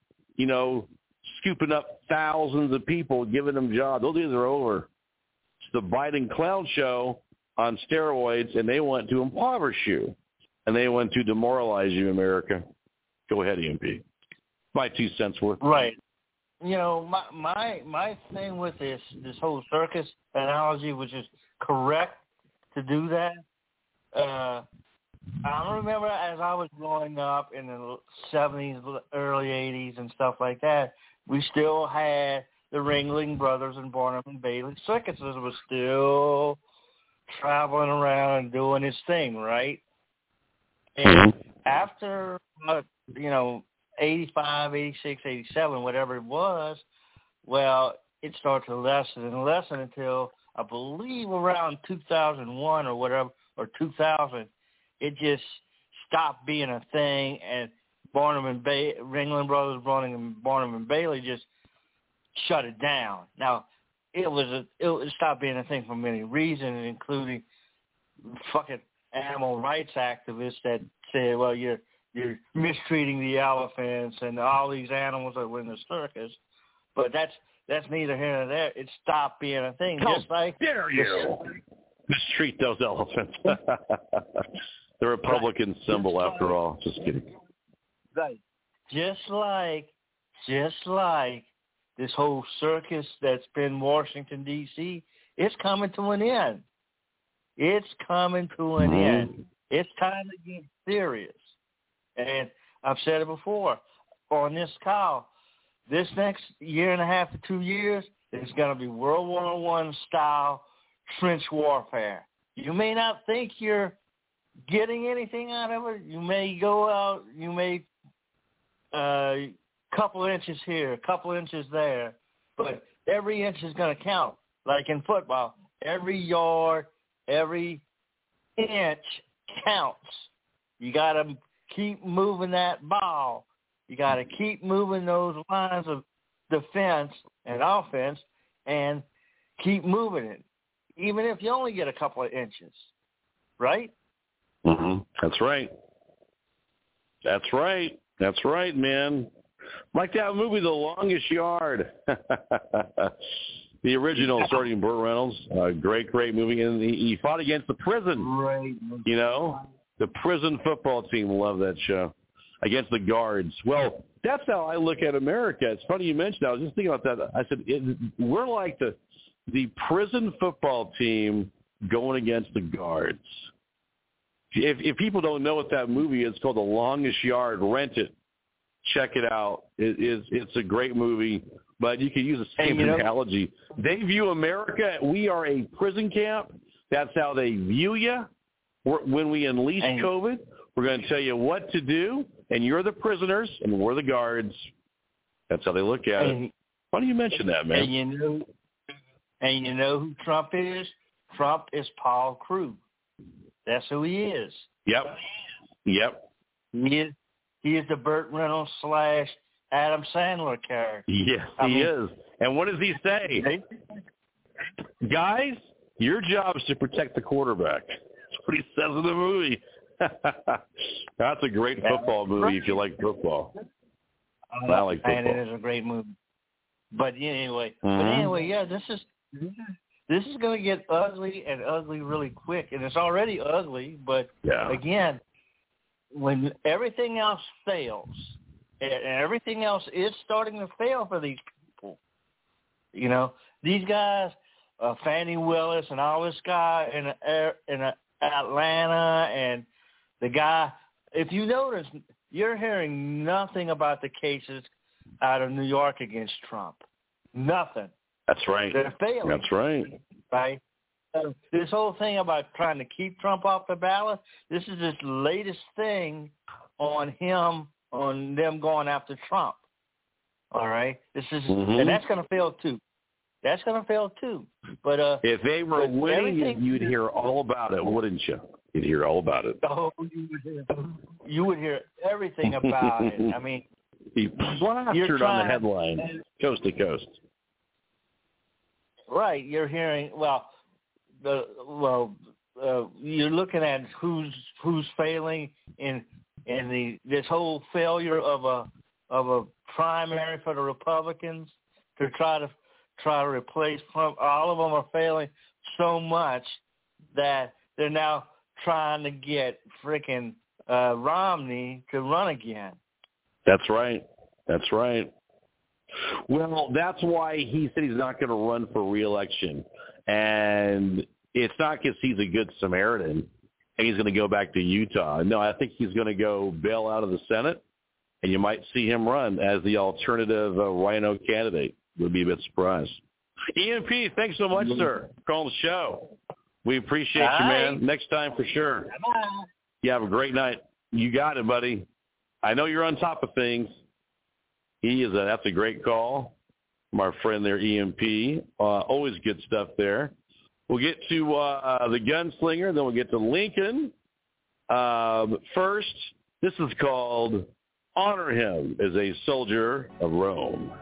scooping up thousands of people, giving them jobs. Those days are over. It's the Biden clown show on steroids, and they want to impoverish you, and they want to demoralize you, America. Go ahead, EMP. My 2 cents worth. Right. My thing with this whole circus analogy, which is correct to do that. I remember as I was growing up in the 70s, early 80s, and stuff like that, we still had the Ringling Brothers and Barnum and Bailey circuses was still traveling around and doing his thing, right? And after, 85, 86, 87, whatever it was, well, it started to lessen and lessen until I believe around 2001 or whatever, or 2000, it just stopped being a thing, and Ringling Brothers, Barnum and Bailey just shut it down. Now, it stopped being a thing for many reasons, including fucking animal rights activists that said, well, you're mistreating the elephants and all these animals that were in the circus. But that's neither here nor there. It stopped being a thing. How just like dare you mistreat those elephants? The Republican symbol, after all. Just kidding. Right. Just like this whole circus that's been Washington, D.C., it's coming to an end. It's coming to an end. It's time to get serious. And I've said it before on this call, this next year and a half to 2 years is going to be World War I style trench warfare. You may not think you're getting anything out of it. You may go out, couple inches here, a couple inches there, but every inch is going to count. Like in football, every yard, every inch counts. You got to keep moving that ball. You got to keep moving those lines of defense and offense and keep moving it. even if you only get a couple of inches, right? That's right. That's right. That's right, man. Like that movie, The Longest Yard. The original, starting Burt Reynolds. Great movie. And he fought against the prison. Right. You know, the prison football team. Love that show. Against the guards. Well, that's how I look at America. It's funny you mentioned that. I was just thinking about that. I said, we're like the prison football team going against the guards. If people don't know what that movie is, it's called The Longest Yard. Rent it. Check it out. It's a great movie, but you can use the same analogy. They view America, we are a prison camp. That's how they view you. When we unleash COVID, we're going to tell you what to do, and you're the prisoners, and we're the guards. That's how they look at it. Why do you mention that, man? And you know who Trump is? Trump is Paul Krug. That's who he is. Yep. He is the Burt Reynolds / Adam Sandler character. Yes, he is. And what does he say? Guys, your job is to protect the quarterback. That's what he says in the movie. That's a great football movie if you like football. I like football. And it is a great movie. But anyway, yeah, this is going to get ugly and ugly really quick, and it's already ugly. But again, when everything else fails, and everything else is starting to fail for these people, you know, these guys, Fannie Willis and all this guy in Atlanta, and the guy. If you notice, you're hearing nothing about the cases out of New York against Trump. Nothing. That's right. They're failing. That's right. Right? This whole thing about trying to keep Trump off the ballot, this is his latest thing on them going after Trump. All right? This is, and that's going to fail too. But if they were winning, you'd hear all about it, wouldn't you? You'd hear all about it. Oh, you would hear everything about it. I mean, he plastered on the headline, coast to coast. Right, you're hearing. You're looking at who's failing in this whole failure of a primary for the Republicans to try to replace Trump. All of them are failing so much that they're now trying to get frickin' Romney to run again. That's right. Well, that's why he said he's not going to run for re-election. And it's not because he's a good Samaritan and he's going to go back to Utah. No, I think he's going to go bail out of the Senate, and you might see him run as the alternative Rhino candidate. Would be a bit surprised. EMP, thanks so much, sir, for calling the show. We appreciate you, man. Next time for sure. Bye-bye. You have a great night. You got it, buddy. I know you're on top of things. That's a great call from our friend there, EMP. Always good stuff there. We'll get to the Gunslinger, then we'll get to Lincoln. First, this is called Honor Him as a Soldier of Rome.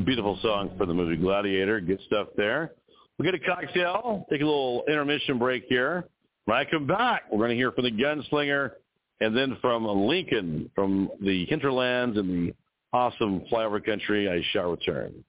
Beautiful song for the movie Gladiator. Good stuff there. We'll get a cocktail, take a little intermission break here. When I come back, we're going to hear from the Gunslinger and then from Lincoln from the hinterlands and the awesome flyover country. I shall return.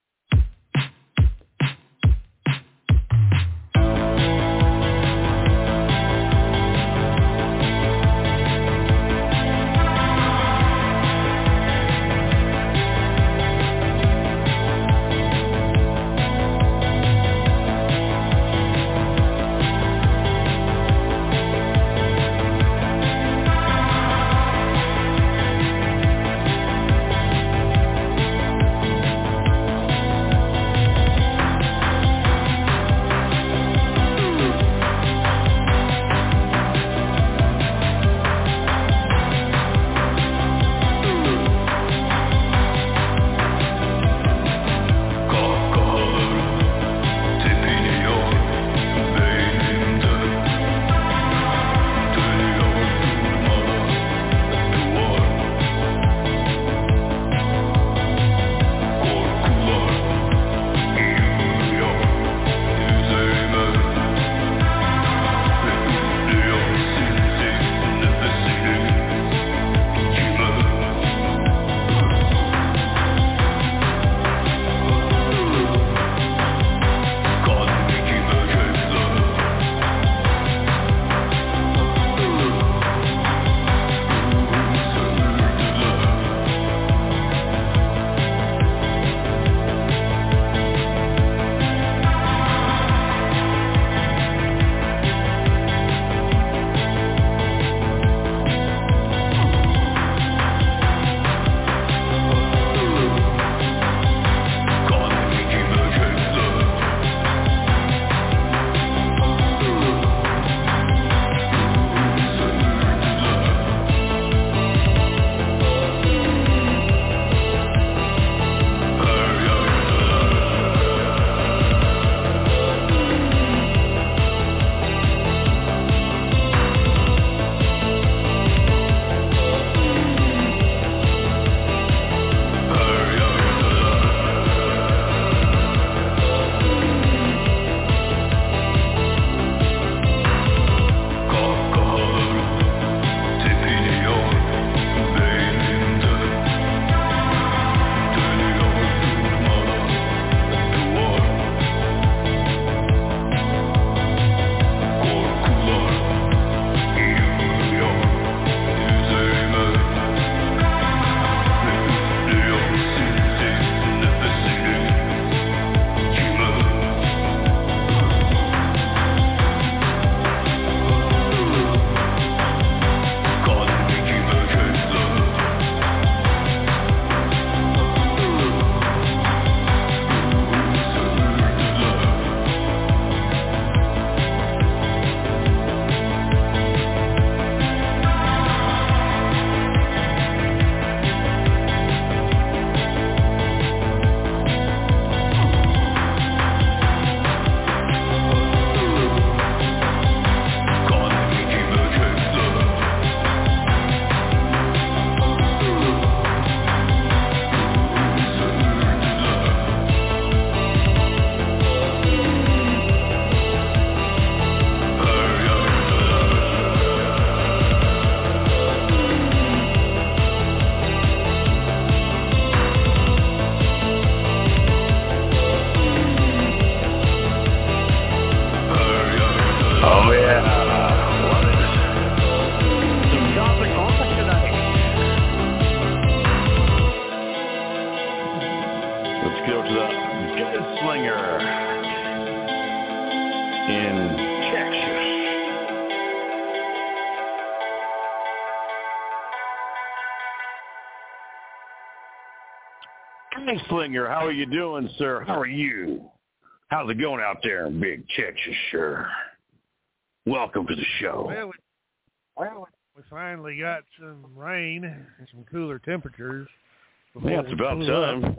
Gunslinger, how are you doing, sir? How are you? How's it going out there in Big Texas, sir? Welcome to the show. Well, we finally got some rain and some cooler temperatures. Yeah, it's about time.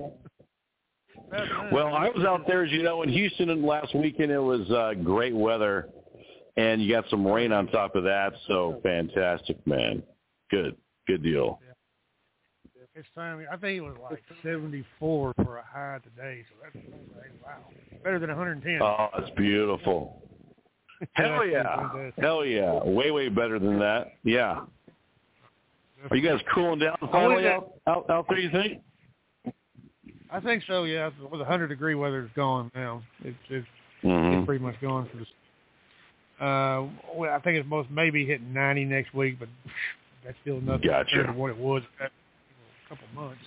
Well, I was out there, as you know, in Houston last weekend. It was great weather, and you got some rain on top of that, so fantastic, man. Good deal. It's finally, I think it was like 74 for a high today, so that's wow, better than 110. Oh, it's beautiful. Hell yeah. Hell yeah. Way, way better than that. Yeah. Are you guys cooling down finally out there, you think? I think so, yeah. With 100-degree weather, it's gone now. It's pretty much gone for the. Well, I think it's maybe hitting 90 next week, but that's still nothing compared to what it was a couple months.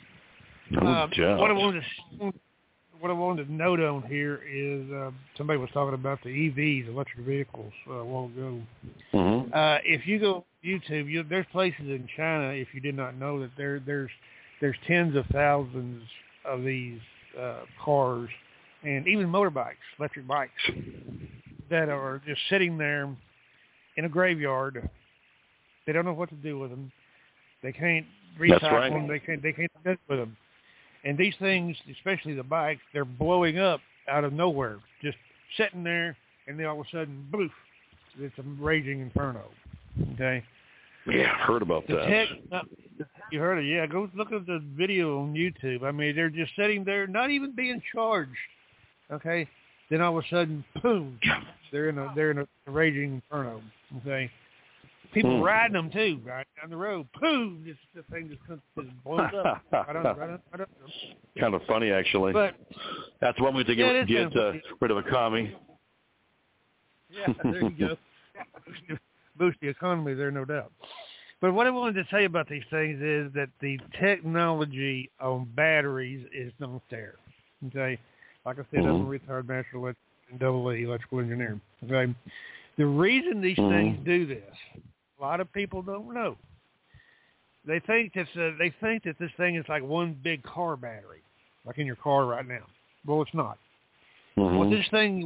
What I wanted to note on here is somebody was talking about the EVs, electric vehicles, a while ago. Mm-hmm. If you go YouTube, there's places in China, if you did not know, that there's tens of thousands of these cars and even motorbikes, electric bikes, that are just sitting there in a graveyard. They don't know what to do with them. They can't recycle them. They can't do with them. And these things, especially the bikes, they're blowing up out of nowhere, just sitting there, and then all of a sudden, boof, it's a raging inferno. Okay? Yeah, I've heard about that. You heard it, yeah. Go look at the video on YouTube. I mean, they're just sitting there, not even being charged. Okay? Then all of a sudden, boom, they're in a raging inferno. Okay? People riding them too, right down the road. Boom! The thing just blows up. I don't know. Kind of funny, actually. But that's one way to get rid of a commie. Yeah, there you go. Boost the economy there, no doubt. But what I wanted to say about these things is that the technology on batteries is not there. Okay, like I said, I'm a retired master and double electrical engineer. Okay, the reason these things do this, a lot of people don't know. They think that this thing is like one big car battery, like in your car right now. Well, it's not. What this thing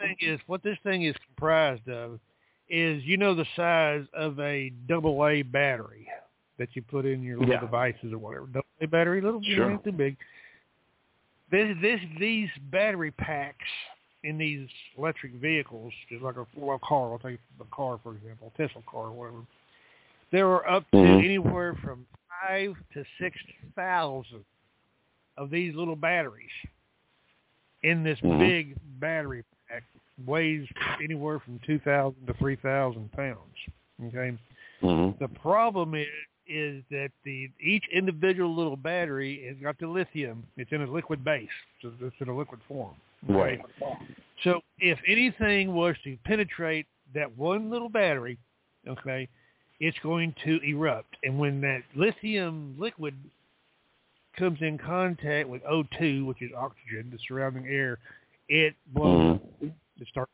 is comprised of is, the size of a AA battery that you put in your little devices or whatever. AA battery, little, ain't too big. These battery packs in these electric vehicles, just like a car, I'll take a car, for example, a Tesla car or whatever, there are up to anywhere from 5,000 to 6,000 of these little batteries in this big battery pack. Weighs anywhere from 2,000 to 3,000 pounds. Okay, the problem is that each individual little battery has got the lithium. It's in a liquid base, so it's in a liquid form. Okay? Right. So if anything was to penetrate that one little battery, okay, it's going to erupt. And when that lithium liquid comes in contact with O2, which is oxygen, the surrounding air, it blows up. It starts.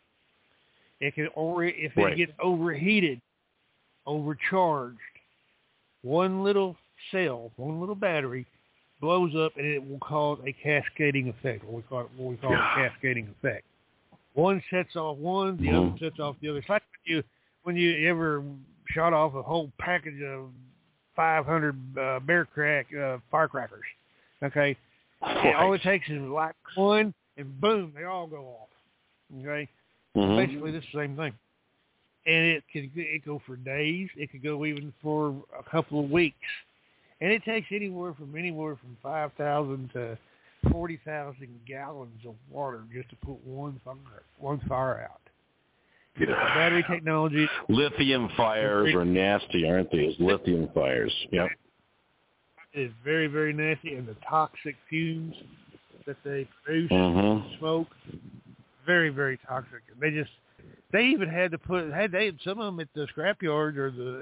It can, or if it gets overheated, overcharged, one little cell, one little battery blows up, and it will cause a cascading effect. What we call a cascading effect. One sets off one, the other sets off the other. It's like when you ever shot off a whole package of 500 Bear Crack firecrackers. Okay, and all it takes is like one, and boom, they all go off. Okay, basically this same thing, and it could go for days. It could go even for a couple of weeks, and it takes anywhere from 5,000 to 40,000 gallons of water just to put one fire out. Yeah. Battery technology. Lithium fires are nasty, aren't they? It's lithium fires. Yep. It's very, very nasty, and the toxic fumes that they produce, smoke, very, very toxic. They even had to some of them at the scrapyards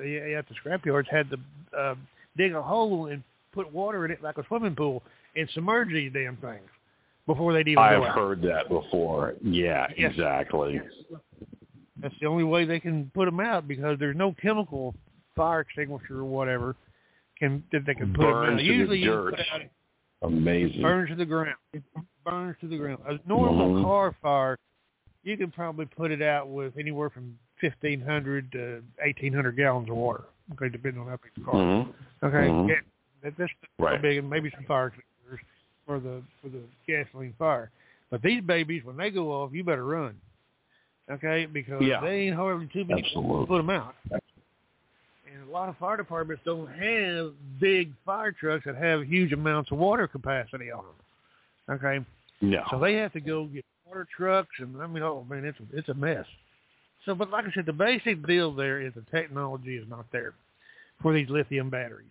had to dig a hole and put water in it like a swimming pool and submerge these damn things before they'd even go out. I've heard that before. Yeah, yes. Exactly. That's the only way they can put them out, because there's no chemical fire extinguisher or whatever that they can put them out. Usually you put out amazing. Burns to the ground. It burns to the ground. A normal car fire, you can probably put it out with anywhere from 1,500 to 1,800 gallons of water. Okay, depending on how big the car is. Okay, that's so big, and maybe some fire extinguishers for the gasoline fire. But these babies, when they go off, you better run. Okay, because they ain't hardly too many people to put them out. And lot of fire departments don't have big fire trucks that have huge amounts of water capacity on them. Okay. No. So they have to go get water trucks, and I mean, oh man, it's a mess. So, but like I said, the basic deal there is the technology is not there for these lithium batteries.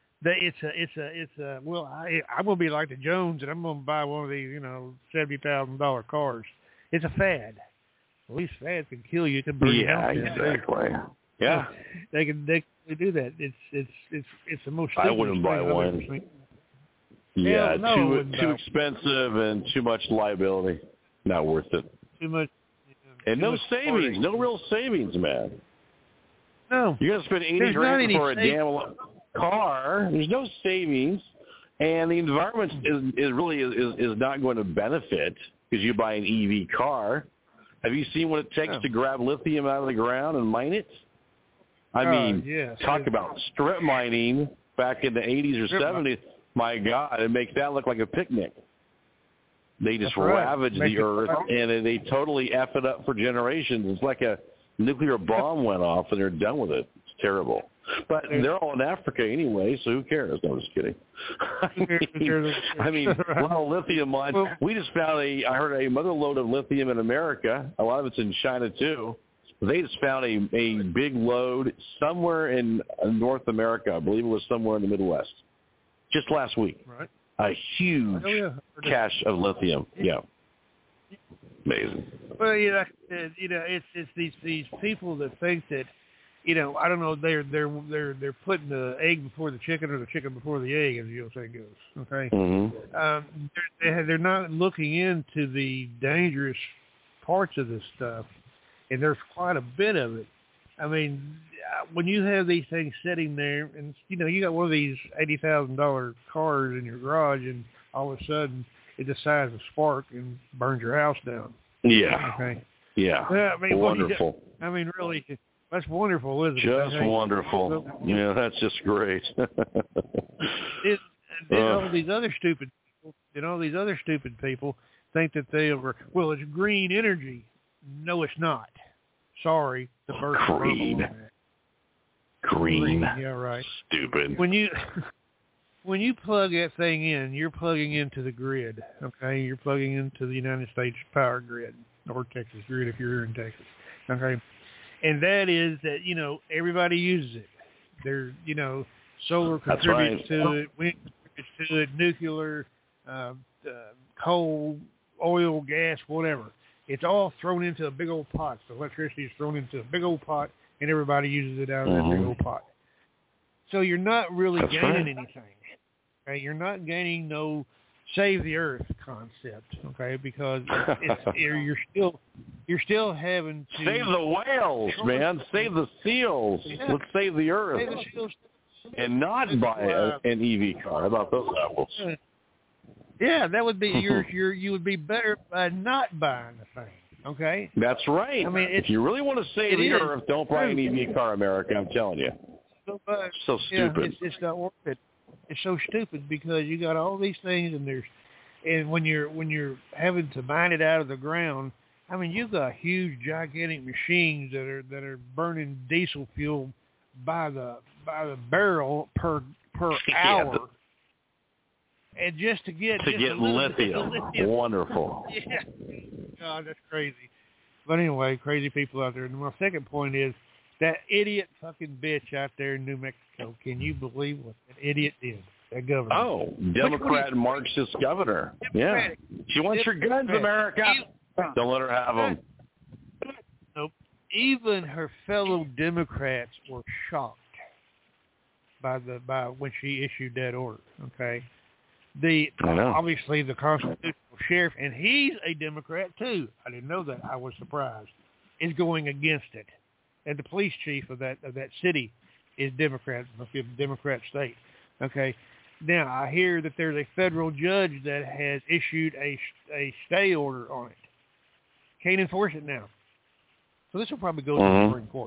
Well, I'm gonna be like the Jones, and I'm gonna buy one of these, $70,000 cars. It's a fad. Well, these fads can kill you. It can burn you out. Exactly. Yeah. They can do that. It's the most. I wouldn't buy one. Yeah, too expensive and too much liability. Not worth it. Too much. And no savings, no real savings, man. No. You're gonna spend $80,000 for a damn car. There's no savings, and the environment is not going to benefit because you buy an EV car. Have you seen what it takes to grab lithium out of the ground and mine it? I mean, talk about strip mining back in the 80s or 70s. My God, it makes that look like a picnic. They just ravage the earth, and they totally F it up for generations. It's like a nuclear bomb went off, and they're done with it. It's terrible. But they're all in Africa anyway, so who cares? No, I'm just kidding. I mean, a lot of lithium mines. We just found I heard a mother lode of lithium in America. A lot of it's in China, too. They just found a big load somewhere in North America. I believe it was somewhere in the Midwest. Just last week. Right. A huge cache of lithium. Yeah. Amazing. Well, it's these people that think that, I don't know, they're putting the egg before the chicken or the chicken before the egg, as the old saying goes. Okay. Mm-hmm. They're not looking into the dangerous parts of this stuff, and there's quite a bit of it. I mean, when you have these things sitting there, and you got one of these $80,000 cars in your garage, and all of a sudden it decides to spark and burns your house down. Yeah. Okay. Yeah. I mean, wonderful. Really, that's wonderful, isn't it? Just wonderful. Yeah, that's just great. All these other stupid people think that it's green energy. No, it's not. Sorry, the first Green. Yeah, right. Stupid. When you plug that thing in, you're plugging into the grid. Okay, you're plugging into the United States power grid or Texas grid if you're here in Texas. Okay, and that is that everybody uses it. They're solar contributes to it, wind contributes to it, nuclear, coal, oil, gas, whatever. It's all thrown into a big old pot. So electricity is thrown into a big old pot, and everybody uses it out of that big old pot. So you're not really gaining anything. Okay? You're not gaining no save the earth concept. Okay, because you're still having to save the whales, man. Save the seals. Yeah. Let's save the earth, and not buy an EV car. How about those apples? Yeah, that would be you would be better by not buying the thing. Okay. That's right. I mean, if you really want to save the earth, don't buy an EV car, America. I'm telling you. So stupid. It's not worth it. It's so stupid because you got all these things and when you're having to mine it out of the ground, I mean, you've got huge, gigantic machines that are burning diesel fuel by the barrel per hour. And just to get lithium. Wonderful. Yeah. God, that's crazy. But anyway, crazy people out there. And my second point is that idiot fucking bitch out there in New Mexico. Can you believe what that idiot did? That governor. Oh, Democrat Marxist governor. Yeah. She wants your guns, America. Don't let her have them. Nope. Even her fellow Democrats were shocked by when she issued that order. Okay. Obviously the constitutional sheriff, and he's a Democrat too. I didn't know that. I was surprised. Is going against it, and the police chief of that city is Democrat. Must be a Democrat state. Okay. Now I hear that there's a federal judge that has issued a stay order on it. Can't enforce it now. So this will probably go to the Supreme Court.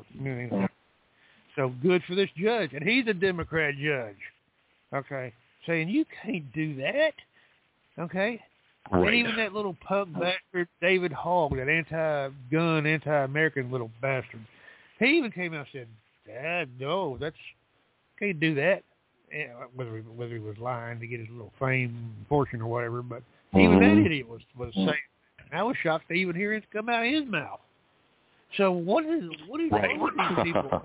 So good for this judge, and he's a Democrat judge. Okay. Saying you can't do that, okay? Right. And even that little pug bastard David Hogg, that anti-gun, anti-American little bastard, he even came out and said, "Dad, no, that's Can't do that. Whether he was lying to get his little fame portion or whatever, but even that idiot was saying. I was shocked to even hear it come out of his mouth. So what is wrong with these people?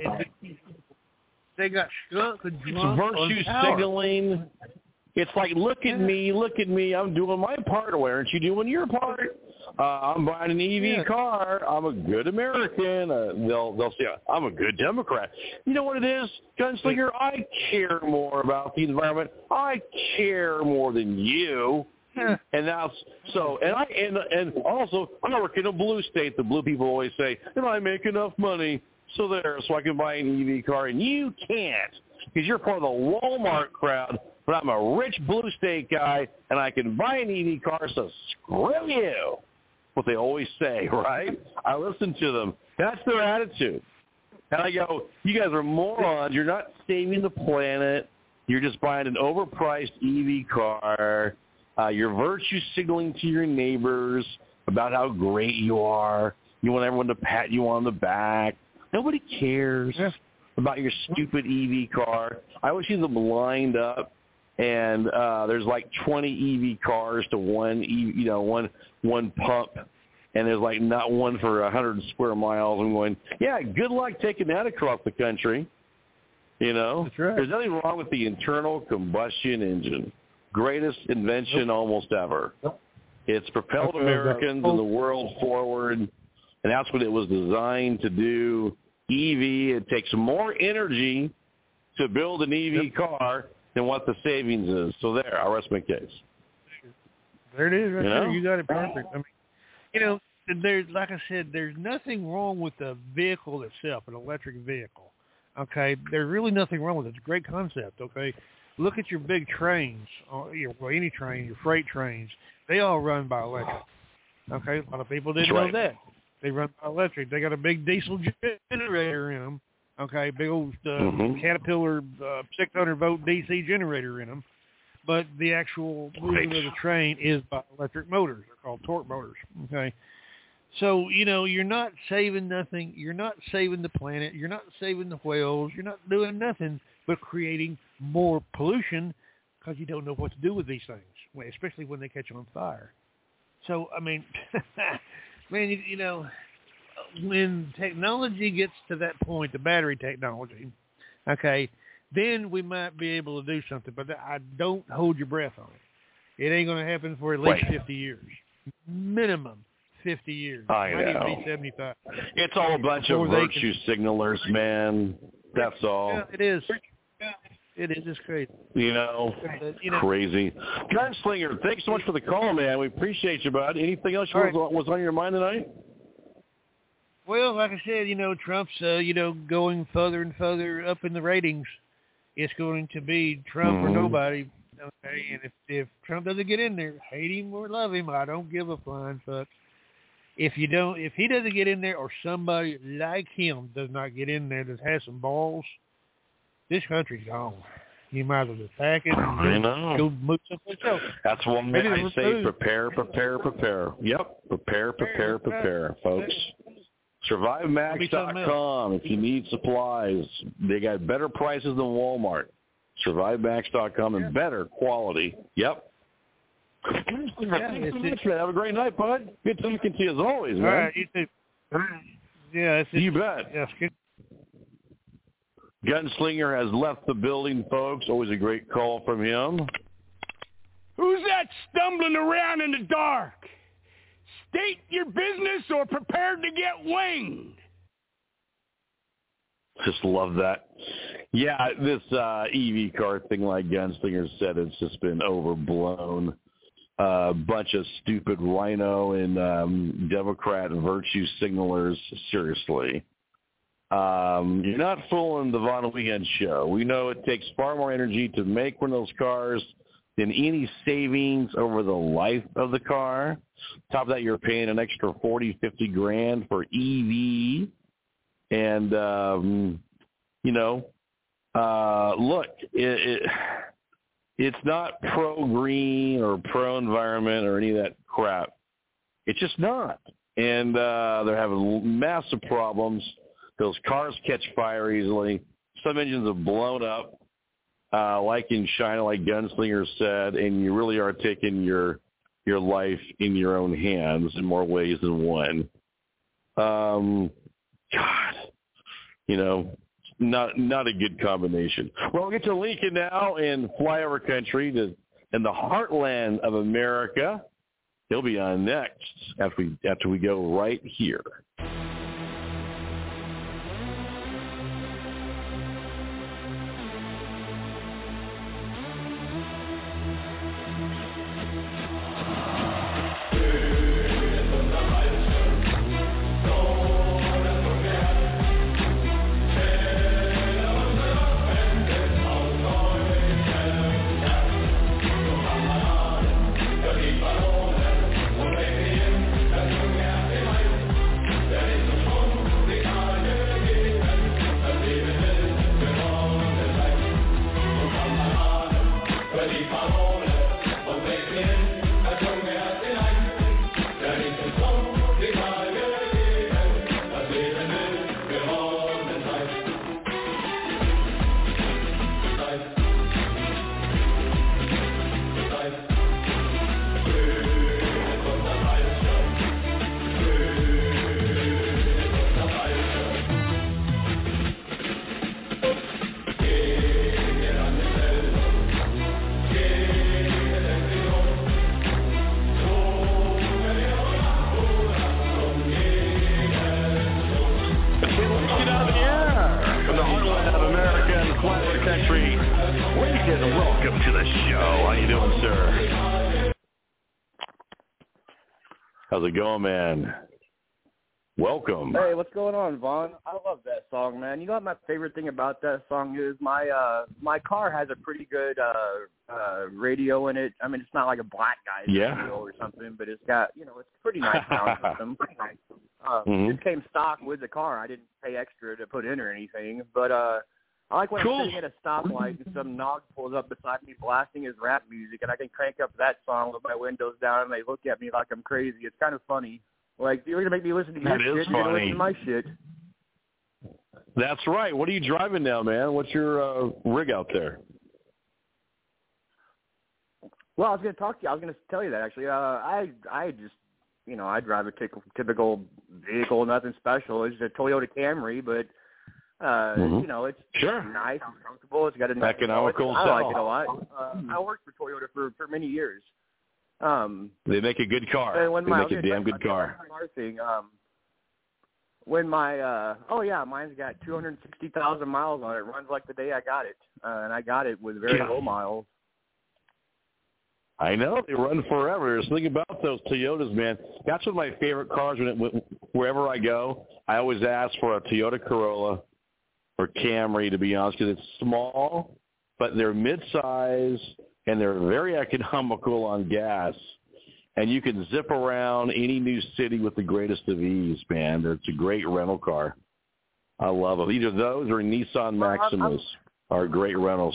They got skunk and drunk. It's virtue signaling. It's like, look at me, I'm doing my part. Why aren't you doing your part? I'm buying an EV car. I'm a good American. They'll say I'm a good Democrat. You know what it is, Gunslinger? I care more about the environment. I care more than you. And that's so. And also, I work in a blue state. The blue people always say, and I make enough money so I can buy an EV car, and you can't because you're part of the Walmart crowd. But I'm a rich blue state guy, and I can buy an EV car, so screw you. What they always say, right? I listen to them. That's their attitude. And I go, you guys are morons. You're not saving the planet. You're just buying an overpriced EV car. You're virtue signaling to your neighbors about how great you are. You want everyone to pat you on the back. Nobody cares about your stupid EV car. I always see them lined up, and there's like 20 EV cars to one pump, and there's like not one for 100 square miles. I'm going, yeah, good luck taking that across the country. You know, that's right. There's nothing wrong with the internal combustion engine. Greatest invention almost ever. It's propelled Americans and the world forward, and that's what it was designed to do. EV, it takes more energy to build an EV car than what the savings is. So there, I rest my case. There it is right there. You got it perfect. I mean, there's, like I said, there's nothing wrong with the vehicle itself, an electric vehicle. Okay? There's really nothing wrong with it. It's a great concept, okay? Look at your big trains, any train, your freight trains. They all run by electric. Okay, a lot of people didn't know that. They run by electric. They got a big diesel generator in them. Okay, big old Caterpillar 600-volt DC generator in them. But the actual movement of the train is by electric motors. They're called torque motors. Okay, so you're not saving nothing. You're not saving the planet. You're not saving the whales. You're not doing nothing but creating more pollution because you don't know what to do with these things, especially when they catch on fire. So, I mean, man, when technology gets to that point, the battery technology, okay, then we might be able to do something. But I don't hold your breath on it. It ain't going to happen for at least 50 years. Minimum 50 years. I might know. even be 75. It's all a bunch of virtue signalers, man. That's all. Yeah, it is. It is. It's crazy. Crazy. Gunslinger, thanks so much for the call, man. We appreciate you, bud. Anything else was on your mind tonight? Well, like I said, Trump's, going further and further up in the ratings. It's going to be Trump or nobody. Okay, and if Trump doesn't get in there, hate him or love him, I don't give a flying fuck. If he doesn't get in there, or somebody like him does not get in there that has some balls, this country's gone. You might as well just pack it and go move someplace else. That's one thing I say: prepare. Yep, prepare, folks. SurviveMax.com if you need supplies. They got better prices than Walmart. SurviveMax.com and better quality. Yep. Thanks so much, man. Have a great night, bud. Good talking to you as always, man. All right, you too. Yeah, you bet. Yes, good. Gunslinger has left the building, folks. Always a great call from him. Who's that stumbling around in the dark? State your business or prepare to get winged. Just love that. Yeah, this EV car thing, like Gunslinger said, it's just been overblown. Bunch of stupid rhino and Democrat virtue signalers. Seriously. You're not fooling the Von Weekend show. We know it takes far more energy to make one of those cars than any savings over the life of the car. Top of that, you're paying an extra $40-50 grand for EV. And, look, it's not pro-green or pro-environment or any of that crap. It's just not. And they're having massive problems. Those cars catch fire easily. Some engines have blown up. like in China, like Gunslinger said, and you really are taking your life in your own hands in more ways than one. God, not a good combination. Well, we'll get to Lincoln now in flyover country, in the heartland of America. He'll be on next after we go right here. How's it going, man? Welcome. Hey, what's going on, Vaughn? I love that song, man. You know what my favorite thing about that song is? My car has a pretty good radio in it. I mean, it's not like a black guy's radio or something, but it's got, it's pretty nice sound system. Pretty nice. It came stock with the car. I didn't pay extra to put in or anything, but I like when I'm sitting at a stoplight and some nog pulls up beside me blasting his rap music, and I can crank up that song with my windows down, and they look at me like I'm crazy. It's kind of funny. Like, you're going to make me listen to your shit, you're going to listen to my shit. That's right. What are you driving now, man? What's your rig out there? Well, I was going to talk to you. I was going to tell you that, actually. I just, I drive a typical vehicle, nothing special. It's a Toyota Camry, but... it's nice and comfortable. It's got a nice economical. I like it a lot. I worked for Toyota for many years. They make a good car. They make a damn good car. When mine's got 260,000 miles on it. It runs like the day I got it, and I got it with very low miles. I know they run forever. There's something about those Toyotas, man. That's one of my favorite cars. Wherever I go, I always ask for a Toyota Corolla or Camry, to be honest, because it's small, but they're mid-size, and they're very economical on gas. And you can zip around any new city with the greatest of ease, man. It's a great rental car. I love them. Either those or Nissan Maximas are great rentals.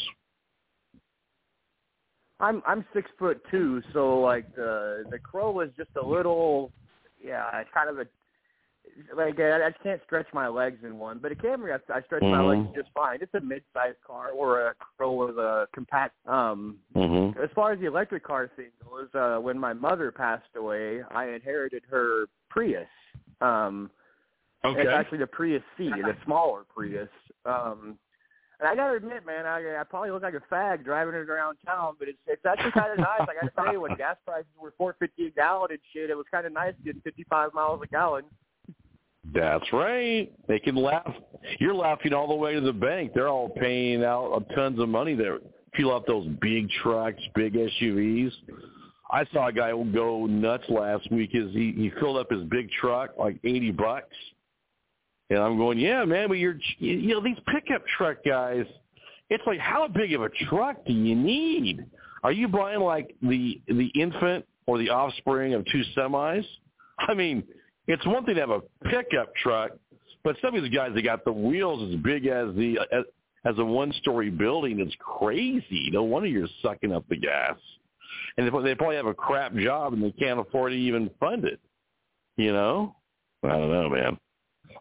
I'm 6'2", so like the Corolla is just a little, it's kind of I can't stretch my legs in one, but a Camry I stretch my legs just fine. It's a mid-sized car, or a Corolla with a compact. As far as the electric car thing goes, when my mother passed away, I inherited her Prius. It's actually the Prius C, the smaller Prius. And I gotta admit, man, I probably look like a fag driving it around town, but it's actually kind of nice. I gotta tell you, when gas prices were $4.50 a gallon and shit, it was kind of nice getting 55 miles a gallon. That's right. They can laugh. You're laughing all the way to the bank. They're all paying out tons of money to fuel up those big trucks, big SUVs. I saw a guy go nuts last week. He filled up his big truck like $80. And I'm going, yeah, man, but these pickup truck guys, it's like, how big of a truck do you need? Are you buying like the infant or the offspring of two semis? I mean, it's one thing to have a pickup truck, but some of these guys, they got the wheels as big as a one-story building. It's crazy. No wonder you're sucking up the gas. And they probably have a crap job and they can't afford to even fund it. I don't know, man.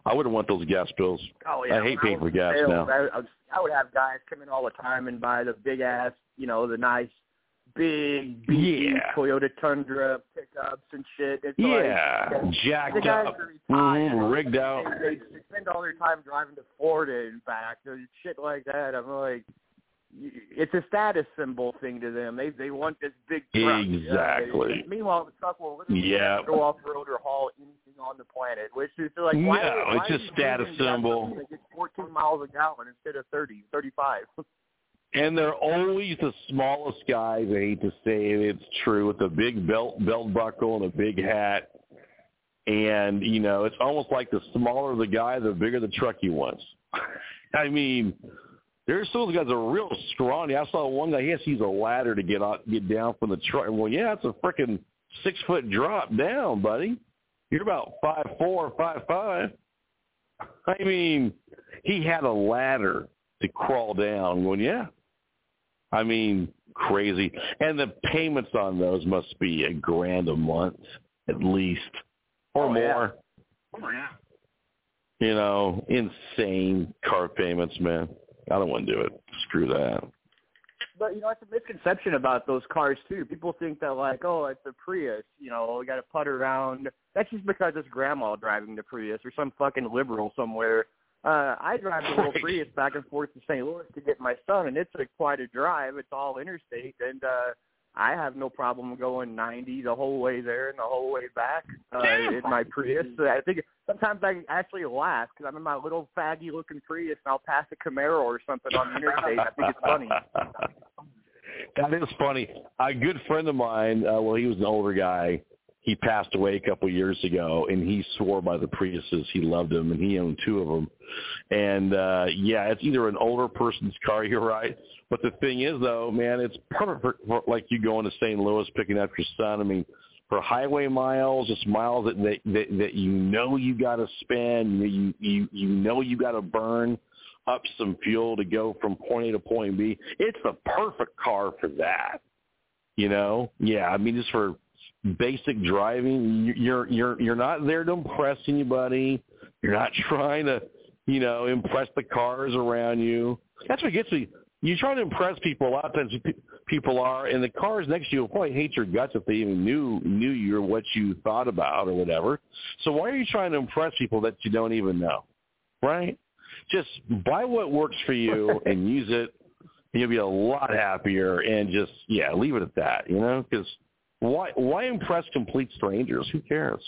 I wouldn't want those gas bills. Oh, yeah. I hate paying for gas sales, now. I would have guys come in all the time and buy the big-ass, the nice, big, beefy Toyota Tundra pickups and shit. It's jacked up, rigged out. They spend all their time driving to Florida and back, shit like that. I'm like, it's a status symbol thing to them. They want this big truck. Exactly. Meanwhile, the truck will literally go off-road or haul anything on the planet, which is like, why it's a status symbol. They get 14 miles a gallon instead of 30, 35. And they're always the smallest guys. I hate to say it, it's true, with a big belt buckle and a big hat. And, it's almost like the smaller the guy, the bigger the truck he wants. I mean, there's those guys that are real scrawny. I saw one guy, he has to use a ladder to get down from the truck. Well, it's a freaking 6-foot drop down, buddy. You're about 5'4", 5'5". I mean, he had a ladder to crawl down. Well, I mean, crazy. And the payments on those must be $1,000 a month at least, or more. Insane car payments, man. I don't want to do it. Screw that. But, it's a misconception about those cars, too. People think that, like, it's a Prius, we got to putt around. That's just because it's grandma driving the Prius or some fucking liberal somewhere. I drive the little Prius back and forth to St. Louis to get my son, and it's quite a drive. It's all interstate, and I have no problem going 90 the whole way there and the whole way back in my Prius. I think sometimes I actually laugh because I'm in my little faggy-looking Prius, and I'll pass a Camaro or something on the interstate. I think it's funny. That is funny. A good friend of mine, he was an older guy. He passed away a couple of years ago, and he swore by the Priuses. He loved them, and he owned 2 of them. And, it's either an older person's car, you're right. But the thing is, though, man, it's perfect for, like, you going to St. Louis, picking up your son. I mean, for highway miles, just miles that you got to spend, you got to burn up some fuel to go from point A to point B. It's the perfect car for that, I mean, just for basic driving. You're not there to impress anybody. You're not trying to, impress the cars around you. That's what gets me. You try to impress people. A lot of times people are, and the cars next to you will probably hate your guts if they even knew you or what you thought about or whatever. So why are you trying to impress people that you don't even know, right? Just buy what works for you and use it. And you'll be a lot happier, and just, leave it at that, because why impress complete strangers? Who cares,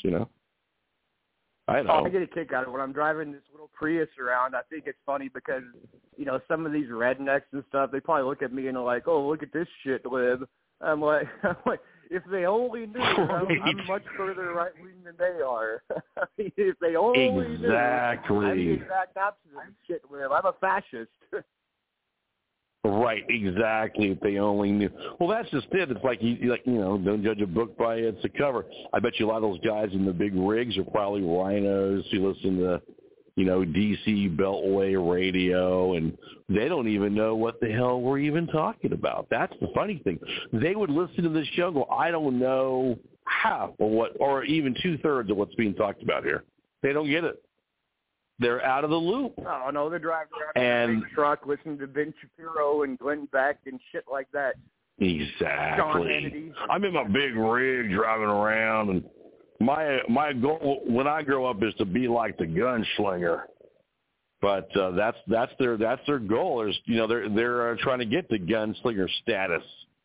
I know. I get a kick out of it. When I'm driving this little Prius around, I think it's funny because, some of these rednecks and stuff, they probably look at me and are like, oh, look at this shit lib. I'm like, if they only knew, I'm much further right-wing than they are. If they only knew, I'm the exact opposite of shit lib. I'm a fascist. Right, exactly. If they only knew. Well, that's just it. It's like don't judge a book by its cover. I bet you a lot of those guys in the big rigs are probably rhinos who listen to, DC Beltway radio, and they don't even know what the hell we're even talking about. That's the funny thing. They would listen to this show and go, I don't know half or even 2/3 of what's being talked about here. They don't get it. They're out of the loop. Oh, no, they're driving around in a big truck listening to Ben Shapiro and Glenn Beck and shit like that. Exactly. I'm in my big rig driving around, and my goal when I grow up is to be like the gunslinger. But that's their goal. They're trying to get the gunslinger status,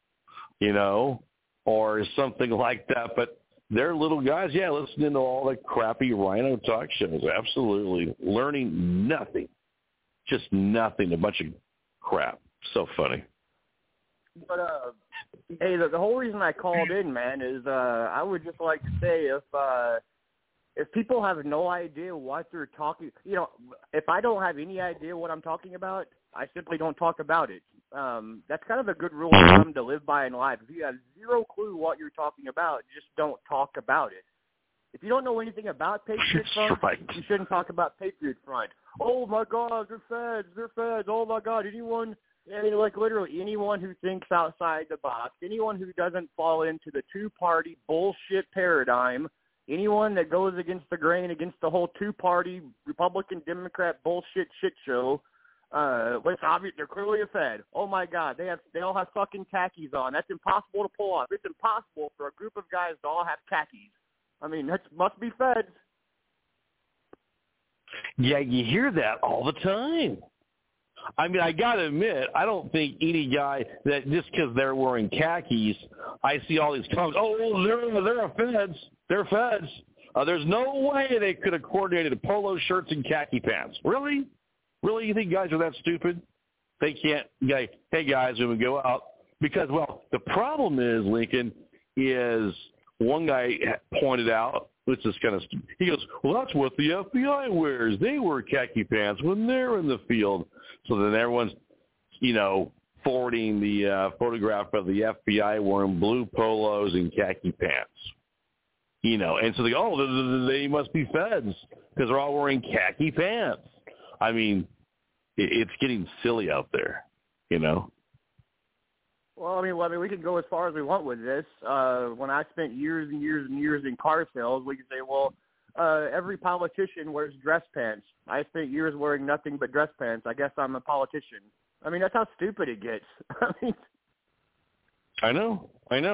or something like that. But they're little guys, listening to all the crappy rhino talk shows. Absolutely. Learning nothing. Just nothing. A bunch of crap. So funny. But, hey, the whole reason I called in, man, is I would just like to say if people have no idea what they're talking, if I don't have any idea what I'm talking about, I simply don't talk about it. That's kind of a good rule of thumb to live by in life. If you have zero clue what you're talking about, just don't talk about it. If you don't know anything about Patriot Front, you shouldn't talk about Patriot Front. Oh, my God, they're feds. Oh, my God, literally anyone who thinks outside the box, anyone who doesn't fall into the two-party bullshit paradigm anyone that goes against the grain, against the whole two-party Republican-Democrat bullshit shit show, it's obvious they're clearly a Fed. Oh my God, they all have fucking khakis on. That's impossible to pull off. It's impossible for a group of guys to all have khakis. I mean, that must be Feds. Yeah, you hear that all the time. I mean, I got to admit, I don't think any guy that just because they're wearing khakis, I see all these comments, they're Feds. They're Feds. There's no way they could have coordinated polo shirts and khaki pants. Really? Really? You think guys are that stupid? They can't, hey, guys, when we go out. Because, well, the problem is, Lincoln, is one guy pointed out, which is kind of, he goes, well, that's what the FBI wears. They wear khaki pants when they're in the field. So then everyone's, forwarding the photograph of the FBI wearing blue polos and khaki pants. And so they go, they must be Feds because they're all wearing khaki pants. I mean, it's getting silly out there, Well, I mean, we can go as far as we want with this. When I spent years and years and years in car sales, we can say, well, every politician wears dress pants. I spent years wearing nothing but dress pants. I guess I'm a politician. I mean, that's how stupid it gets. I know.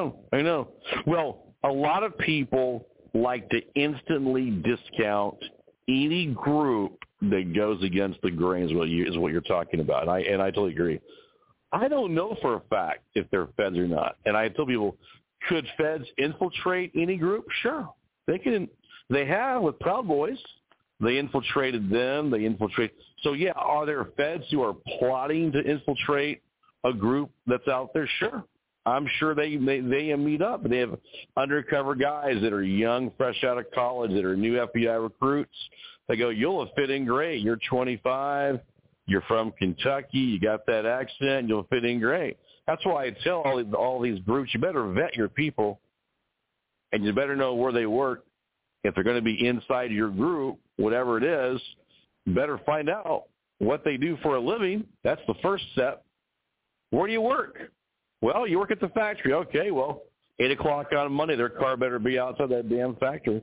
Well, a lot of people like to instantly discount any group that goes against the grain is what you're talking about, and I totally agree. I don't know for a fact if they're Feds or not. And I tell people, could Feds infiltrate any group? Sure. They can. They have with Proud Boys. They infiltrated them. So, yeah, are there Feds who are plotting to infiltrate a group that's out there? Sure. I'm sure they meet up. They have undercover guys that are young, fresh out of college, that are new FBI recruits. They go, you'll fit in great. You're 25. You're from Kentucky, you got that accent, you'll fit in great. That's why I tell all these groups, you better vet your people, and you better know where they work. If they're going to be inside your group, whatever it is, you better find out what they do for a living. That's the first step. Where do you work? Well, you work at the factory. Okay, well, 8 o'clock on Monday, their car better be outside that damn factory.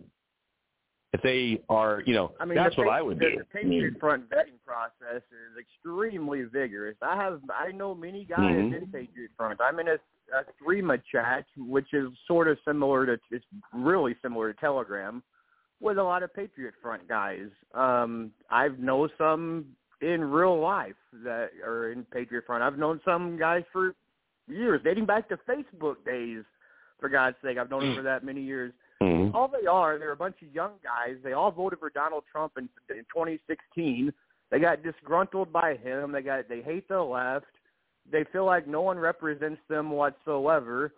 If they are, that's what I would do. The Patriot Front vetting process is extremely vigorous. I know many guys in Patriot Front. I'm in a Threema chat, which is sort of it's really similar to Telegram, with a lot of Patriot Front guys. I've known some in real life that are in Patriot Front. I've known some guys for years, dating back to Facebook days, for God's sake. I've known them for that many years. All they're a bunch of young guys. They all voted for Donald Trump in 2016. They got disgruntled by him. They hate the left. They feel like no one represents them whatsoever.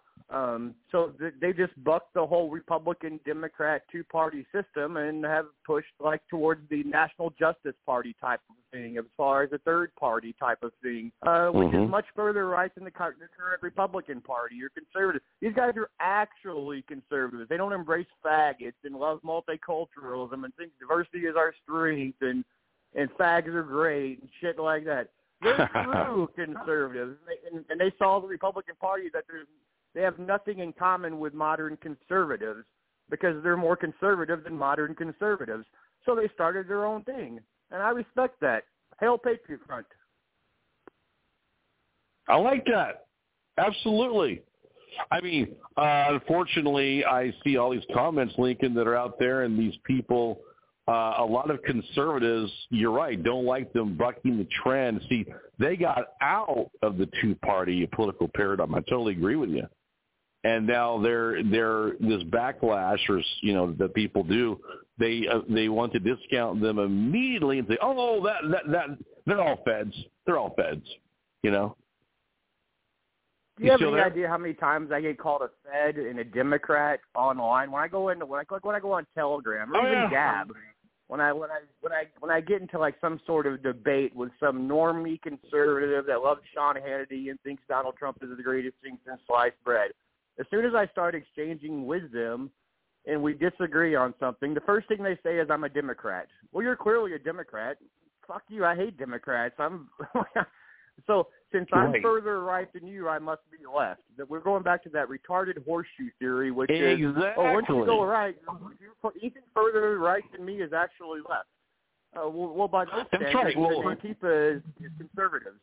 So they just bucked the whole Republican-Democrat two-party system and have pushed towards the National Justice Party type of thing as far as a third party type of thing, which is much further right than the current Republican Party or conservative. These guys are actually conservatives. They don't embrace faggots and love multiculturalism and think diversity is our strength and fags are great and shit like that. They're true conservatives, and they saw the Republican Party that they have nothing in common with modern conservatives because they're more conservative than modern conservatives. So they started their own thing, and I respect that. Hail Patriot Front. I like that. Absolutely. I mean, unfortunately, I see all these comments, Lincoln, that are out there, and these people, a lot of conservatives, you're right, don't like them bucking the trend. See, they got out of the two-party political paradigm. I totally agree with you. And now they're this backlash, or that people do. They want to discount them immediately and say, "Oh, that they're all Feds. They're all Feds." Do you have any idea how many times I get called a Fed and a Democrat online when I go on Telegram or even Gab? When I get into some sort of debate with some normie conservative that loves Sean Hannity and thinks Donald Trump is the greatest thing since sliced bread, as soon as I start exchanging with them and we disagree on something, the first thing they say is I'm a Democrat. Well, you're clearly a Democrat. Fuck you. I hate Democrats. So since I'm Right. further right than you, I must be left. That we're going back to that retarded horseshoe theory, which is, once you go right, anything further right than me is actually left. Well, by those standards, right. Well, Antifa is conservatives.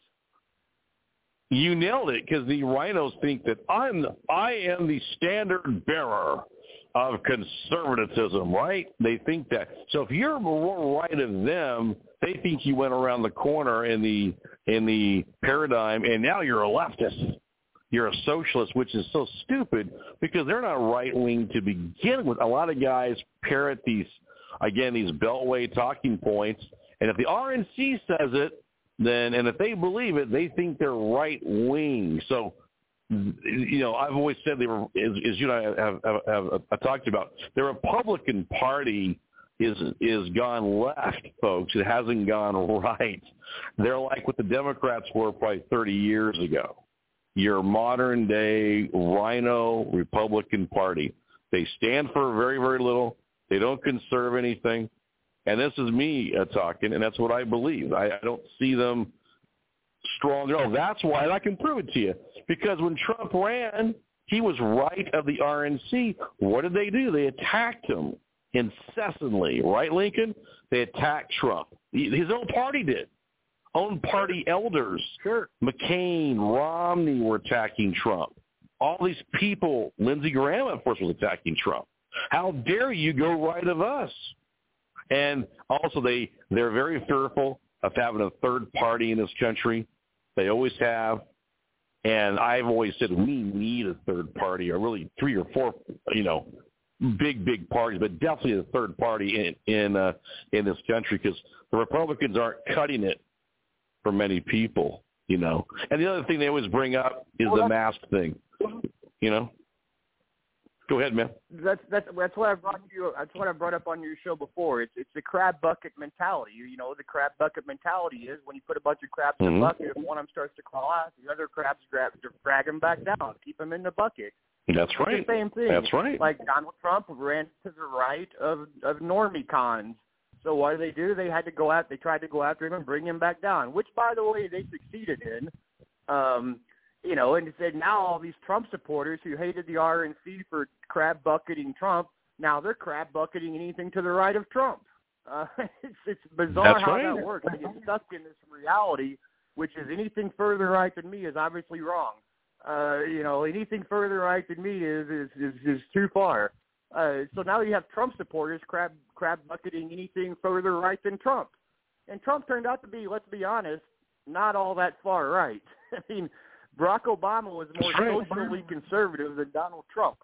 You nailed it, because the rhinos think that I am the standard bearer of conservatism, right? They think that. So if you're more right of them, they think you went around the corner in the paradigm, and now you're a leftist. You're a socialist, which is so stupid because they're not right-wing to begin with. A lot of guys parrot these beltway talking points, and if the RNC says it, then, and if they believe it, they think they're right-wing. So, I've always said they were, as you and I have talked about, the Republican Party is gone left, folks. It hasn't gone right. They're like what the Democrats were probably 30 years ago. Your modern-day rhino Republican Party. They stand for very, very little. They don't conserve anything. And this is me talking, and that's what I believe. I don't see them strong at all. That's why, and I can prove it to you, because when Trump ran, he was right of the RNC. What did they do? They attacked him incessantly, right, Lincoln? They attacked Trump. His own party did. Own party elders. Sure. McCain, Romney were attacking Trump. All these people, Lindsey Graham, of course, was attacking Trump. How dare you go right of us? And also they're very fearful of having a third party in this country. They always have. And I've always said we need a third party, or really 3 or 4, big parties, but definitely a third party in this country, because the Republicans aren't cutting it for many people, And the other thing they always bring up is the mask thing, Go ahead, man. That's what I brought you. That's what I brought up on your show before. It's the crab bucket mentality. The crab bucket mentality is when you put a bunch of crabs in a bucket, if one of them starts to crawl out, the other crabs drag them back down, keep them in the bucket. That's right. It's the same thing. That's right. Like Donald Trump ran to the right of normie cons. So what do? They had to go out. They tried to go after him and bring him back down, which, by the way, they succeeded in. And it said now all these Trump supporters who hated the RNC for crab bucketing Trump, now they're crab bucketing anything to the right of Trump. It's bizarre how that works. They get stuck in this reality, which is anything further right than me is obviously wrong. Anything further right than me is too far. So now you have Trump supporters crab bucketing anything further right than Trump. And Trump turned out to be, let's be honest, not all that far right. I mean, Barack Obama was more socially conservative than Donald Trump.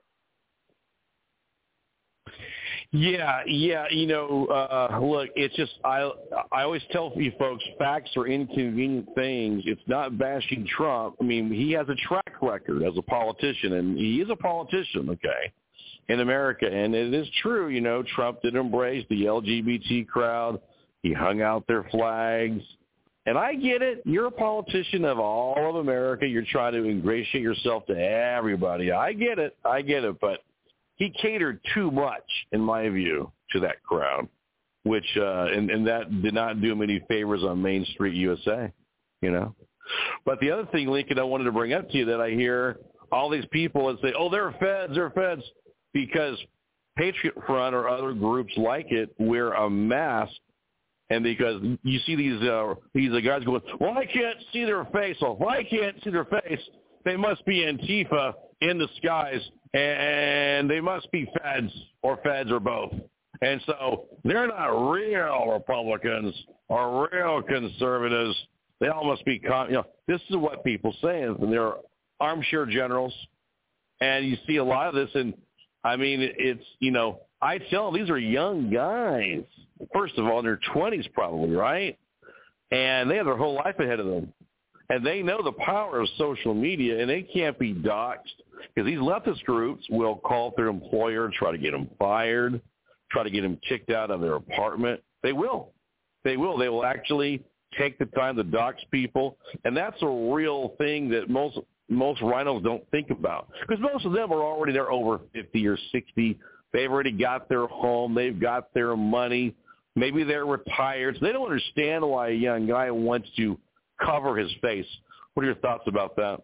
Yeah. Look, it's just I always tell you folks, facts are inconvenient things. It's not bashing Trump. I mean, he has a track record as a politician, and he is a politician, okay, in America. And it is true, Trump did embrace the LGBT crowd. He hung out their flags. And I get it. You're a politician of all of America. You're trying to ingratiate yourself to everybody. I get it. But he catered too much, in my view, to that crowd, which and that did not do him any favors on Main Street USA, But the other thing, Lincoln, I wanted to bring up to you that I hear all these people that say, they're feds, because Patriot Front or other groups like it wear a mask. And because you see these guys going, well, I can't see their face. Well, if I can't see their face, they must be Antifa in disguise, and they must be feds or both. And so they're not real Republicans or real conservatives. They all must be, this is what people say. And they're armchair generals. And you see a lot of this. And, I mean, it's, I tell them these are young guys. First of all, in their 20s probably, right? And they have their whole life ahead of them. And they know the power of social media, and they can't be doxxed, because these leftist groups will call up their employer, try to get them fired, try to get them kicked out of their apartment. They will. They will actually take the time to dox people, and that's a real thing that most rhinos don't think about, because most of them are already there over 50 or 60. They've already got their home. They've got their money. Maybe they're retired. So they don't understand why a young guy wants to cover his face. What are your thoughts about that?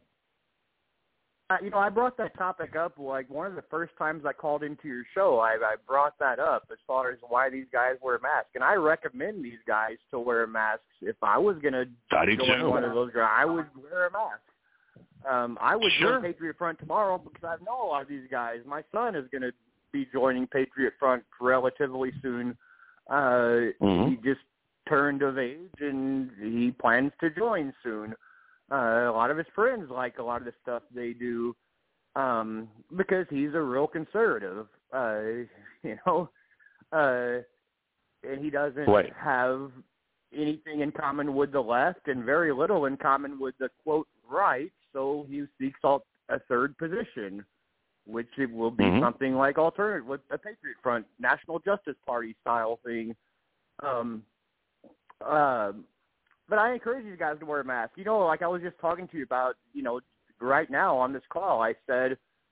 I brought that topic up, like, one of the first times I called into your show. I brought that up as far as why these guys wear masks. And I recommend these guys to wear masks. If I was going to join one of those guys, I would wear a mask. I would join Patriot Front tomorrow because I know a lot of these guys. My son is going to be joining Patriot Front relatively soon. He just turned of age, and he plans to join soon. A lot of his friends like a lot of the stuff they do because he's a real conservative, and he doesn't have anything in common with the left and very little in common with the, quote, right, so he seeks out a third position, which it will be something like alternative with a Patriot Front, National Justice Party style thing. But I encourage you guys to wear a mask. Like I was just talking to you about, right now on this call, I said,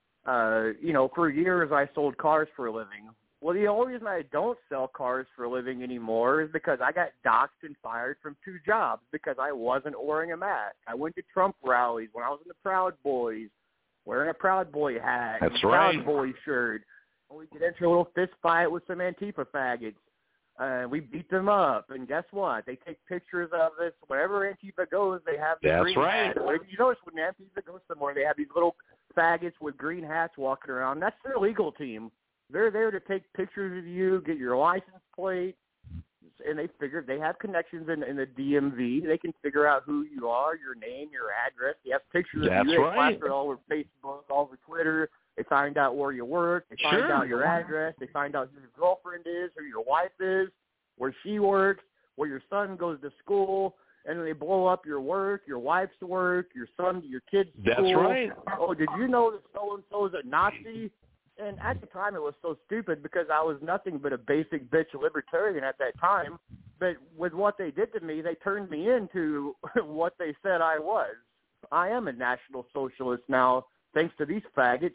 for years I sold cars for a living. Well, the only reason I don't sell cars for a living anymore is because I got doxxed and fired from 2 jobs because I wasn't wearing a mask. I went to Trump rallies when I was in the Proud Boys, wearing a Proud Boy hat, That's and right. Proud Boy shirt. And we get into a little fist fight with some Antifa faggots. We beat them up, and guess what? They take pictures of this. Wherever Antifa goes, they have the green hats. You notice when Antifa goes somewhere, they have these little faggots with green hats walking around. That's their legal team. They're there to take pictures of you, get your license plate, and they have connections in the DMV. They can figure out who you are, your name, your address. They have pictures of you. They plaster it all over Facebook, all over Twitter. They find out where you work. They find out your address. They find out who your girlfriend is, who your wife is, where she works, where your son goes to school, and then they blow up your work, your wife's work, your kid's school. That's right. Oh, did you know that so-and-so is a Nazi? And at the time, it was so stupid because I was nothing but a basic bitch libertarian at that time. But with what they did to me, they turned me into what they said I was. I am a National Socialist now, thanks to these faggots.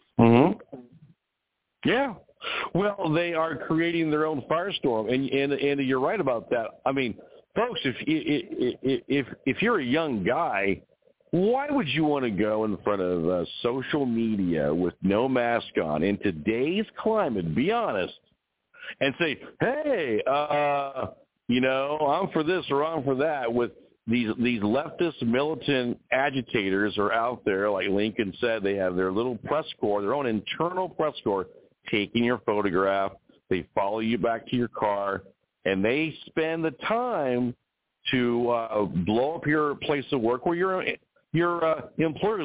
Yeah. Well, they are creating their own firestorm, and you're right about that. I mean, folks, if you're a young guy, why would you want to go in front of social media with no mask on in today's climate, be honest, and say, hey, I'm for this or I'm for that, with these leftist militant agitators are out there, like Lincoln said, they have their little press corps, their own internal press corps, taking your photograph. They follow you back to your car, and they spend the time to blow up your place of work where your employers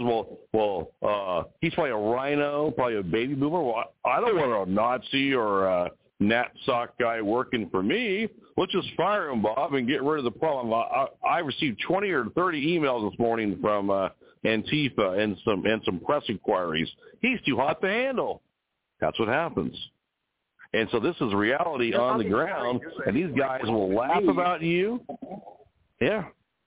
he's probably a rhino, probably a baby boomer. Well, I don't want a Nazi or a Nat Sock guy working for me. Let's just fire him, Bob, and get rid of the problem. I received 20 or 30 emails this morning from Antifa and some press inquiries. He's too hot to handle. That's what happens. And so this is reality on the ground, and these guys will laugh about you. Yeah.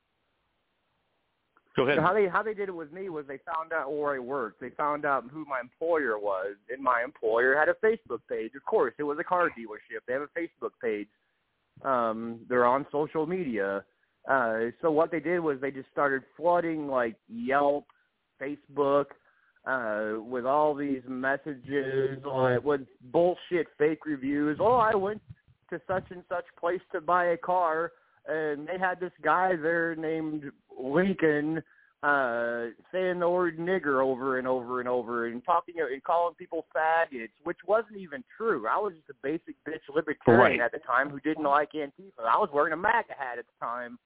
Go ahead. How they did it with me was they found out where I worked. They found out who my employer was, and my employer had a Facebook page. Of course, it was a car dealership. They have a Facebook page. They're on social media. So what they did was they just started flooding like Yelp, Facebook, with all these messages, with bullshit fake reviews. Oh, I went to such and such place to buy a car, and they had this guy there named Lincoln saying the word nigger over and over and over and calling people faggots, which wasn't even true. I was just a basic bitch libertarian at the time who didn't like Antifa. I was wearing a MAGA hat at the time.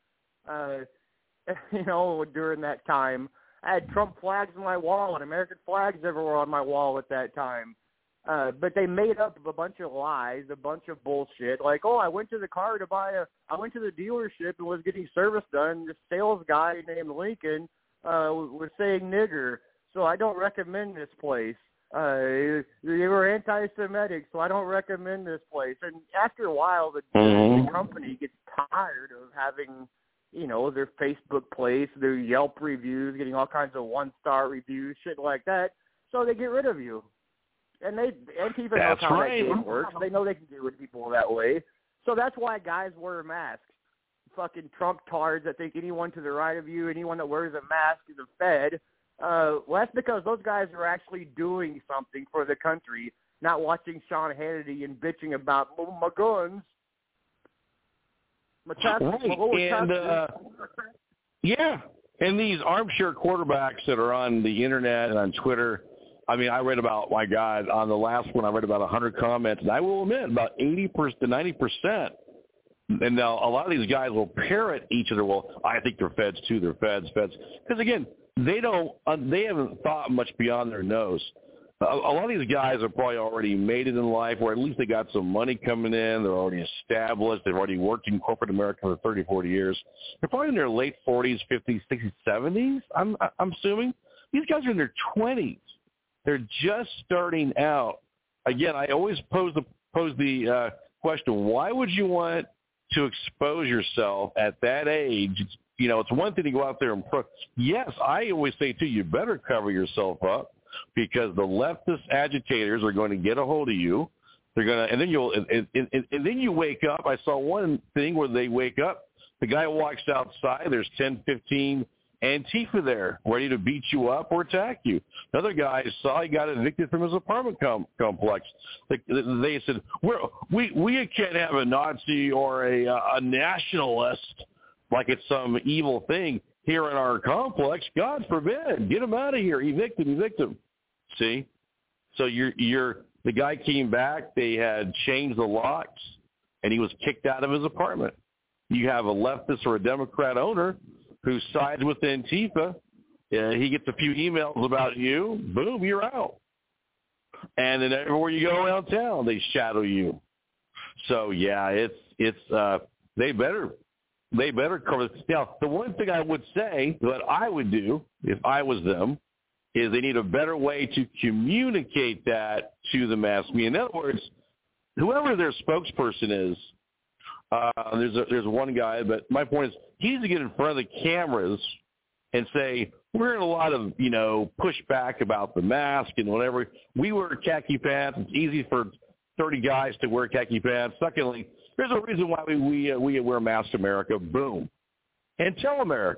During that time, I had Trump flags on my wall and American flags everywhere on my wall at that time. But they made up a bunch of lies, a bunch of bullshit. Like, oh, I went to the dealership and was getting service done. This sales guy named Lincoln was saying nigger, so I don't recommend this place. They were anti-Semitic, so I don't recommend this place. And after a while, the company gets tired of having, their Facebook place, their Yelp reviews, getting all kinds of one-star reviews, shit like that. So they get rid of you. And Antifa knows how that game works. They know they can get rid of people that way. So that's why guys wear masks. fucking Trump tards that think anyone to the right of you, anyone that wears a mask is a Fed. Well, that's because those guys are actually doing something for the country, not watching Sean Hannity and bitching about my guns. Yeah, and these armchair quarterbacks that are on the internet and on Twitter. I mean, I read about, my God, on the last one, I read about 100 comments, and I will admit about 80% to 90%. And now a lot of these guys will parrot each other. Well, I think they're Feds too. They're Feds. Because again, they haven't thought much beyond their nose. A lot of these guys have probably already made it in life, or at least they got some money coming in. They're already established. They've already worked in corporate America for 30, 40 years. They're probably in their late 40s, 50s, 60s, 70s, I'm assuming. These guys are in their 20s. They're just starting out. Again, I always pose the question, why would you want to expose yourself at that age? It's one thing to go out there and yes, I always say too, you better cover yourself up, because the leftist agitators are going to get a hold of you. They're going to, and then you wake up. I saw one thing where they wake up, the guy walks outside, there's 10, 15 Antifa there, ready to beat you up or attack you. Another guy saw he got evicted from his apartment complex. They said, we can't have a Nazi or a nationalist like it's some evil thing here in our complex. God forbid. Get him out of here. Evict him. See? So the guy came back. They had changed the locks, and he was kicked out of his apartment. You have a leftist or a Democrat owner who sides with Antifa. He gets a few emails about you. Boom, you're out. And then everywhere you go around town, they shadow you. So yeah, it's they better cover this. Now, the one thing I would say that I would do if I was them is they need a better way to communicate that to the mass media. In other words, whoever their spokesperson is, there's one guy, but my point is he needs to get in front of the cameras and say, we're hearing a lot of, pushback about the mask and whatever. We wear khaki pants. It's easy for 30 guys to wear khaki pants. Secondly, there's a reason why we wear masks in America. Boom. And tell America,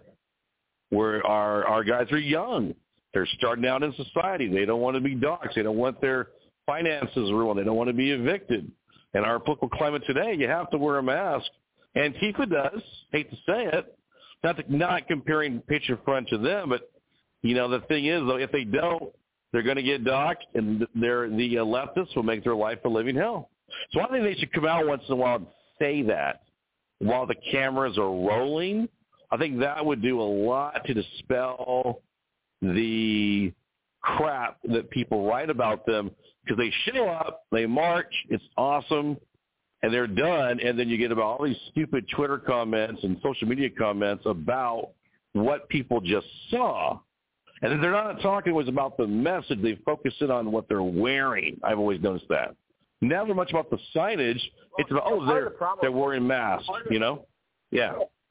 our guys are young. They're starting out in society. They don't want to be doxxed. They don't want their finances ruined. They don't want to be evicted. In our political climate today, you have to wear a mask. Antifa does. Hate to say it. Not comparing Patriot Front to them, but, the thing is, though, if they don't, they're going to get doxxed, and the leftists will make their life a living hell. So I think they should come out once in a while and say that while the cameras are rolling. I think that would do a lot to dispel the crap that people write about them, because they show up, they march, it's awesome, and they're done, and then you get about all these stupid Twitter comments and social media comments about what people just saw. And then they're not talking always about the message. They focus in on what they're wearing. I've always noticed that. Never much about the signage. It's about, they're wearing masks, Yeah.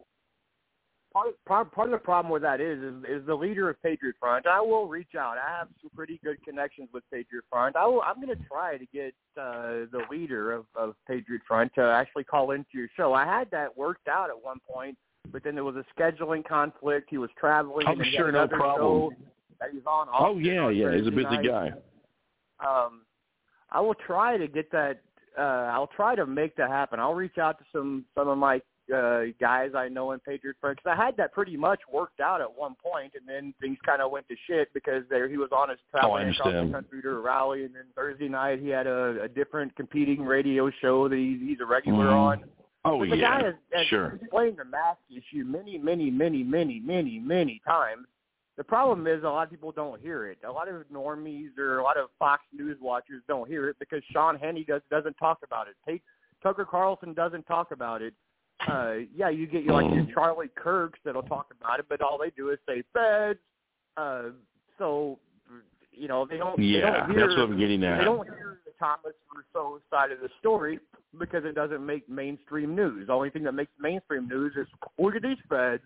Part of the problem with that is the leader of Patriot Front. I will reach out. I have some pretty good connections with Patriot Front. I'm going to try to get the leader of Patriot Front to actually call into your show. I had that worked out at one point, but then there was a scheduling conflict. He was traveling. I'm sure, no problem. That he's on. He's a busy guy. I will try to get that. I'll try to make that happen. I'll reach out to some of my guys I know in Patriot Front, because I had that pretty much worked out at one point, and then things kind of went to shit because he was on his traveling across the country to a rally, and then Thursday night he had a different competing radio show that he's a regular on. Oh, the guy has sure. explained the mask issue many times. The problem is a lot of people don't hear it. A lot of normies or a lot of Fox News watchers don't hear it because Sean Hannity doesn't talk about it. Tucker Carlson doesn't talk about it. You get your Charlie Kirks that'll talk about it, but all they do is say Feds. So they don't. Yeah, they don't hear, that's what I'm getting at. They don't hear the Thomas Rousseau side of the story because it doesn't make mainstream news. The only thing that makes mainstream news is look at these Feds.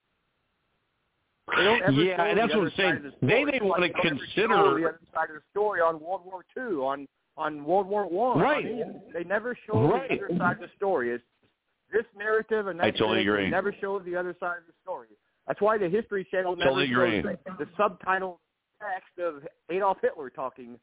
They don't ever and that's what I'm saying. They didn't want to consider the other side of the story on World War II, on World War I. Right. They never show the other side of the story. this narrative and that I totally agree. never shows the other side of the story. That's why the History Channel never shows the subtitle text of Adolf Hitler talking.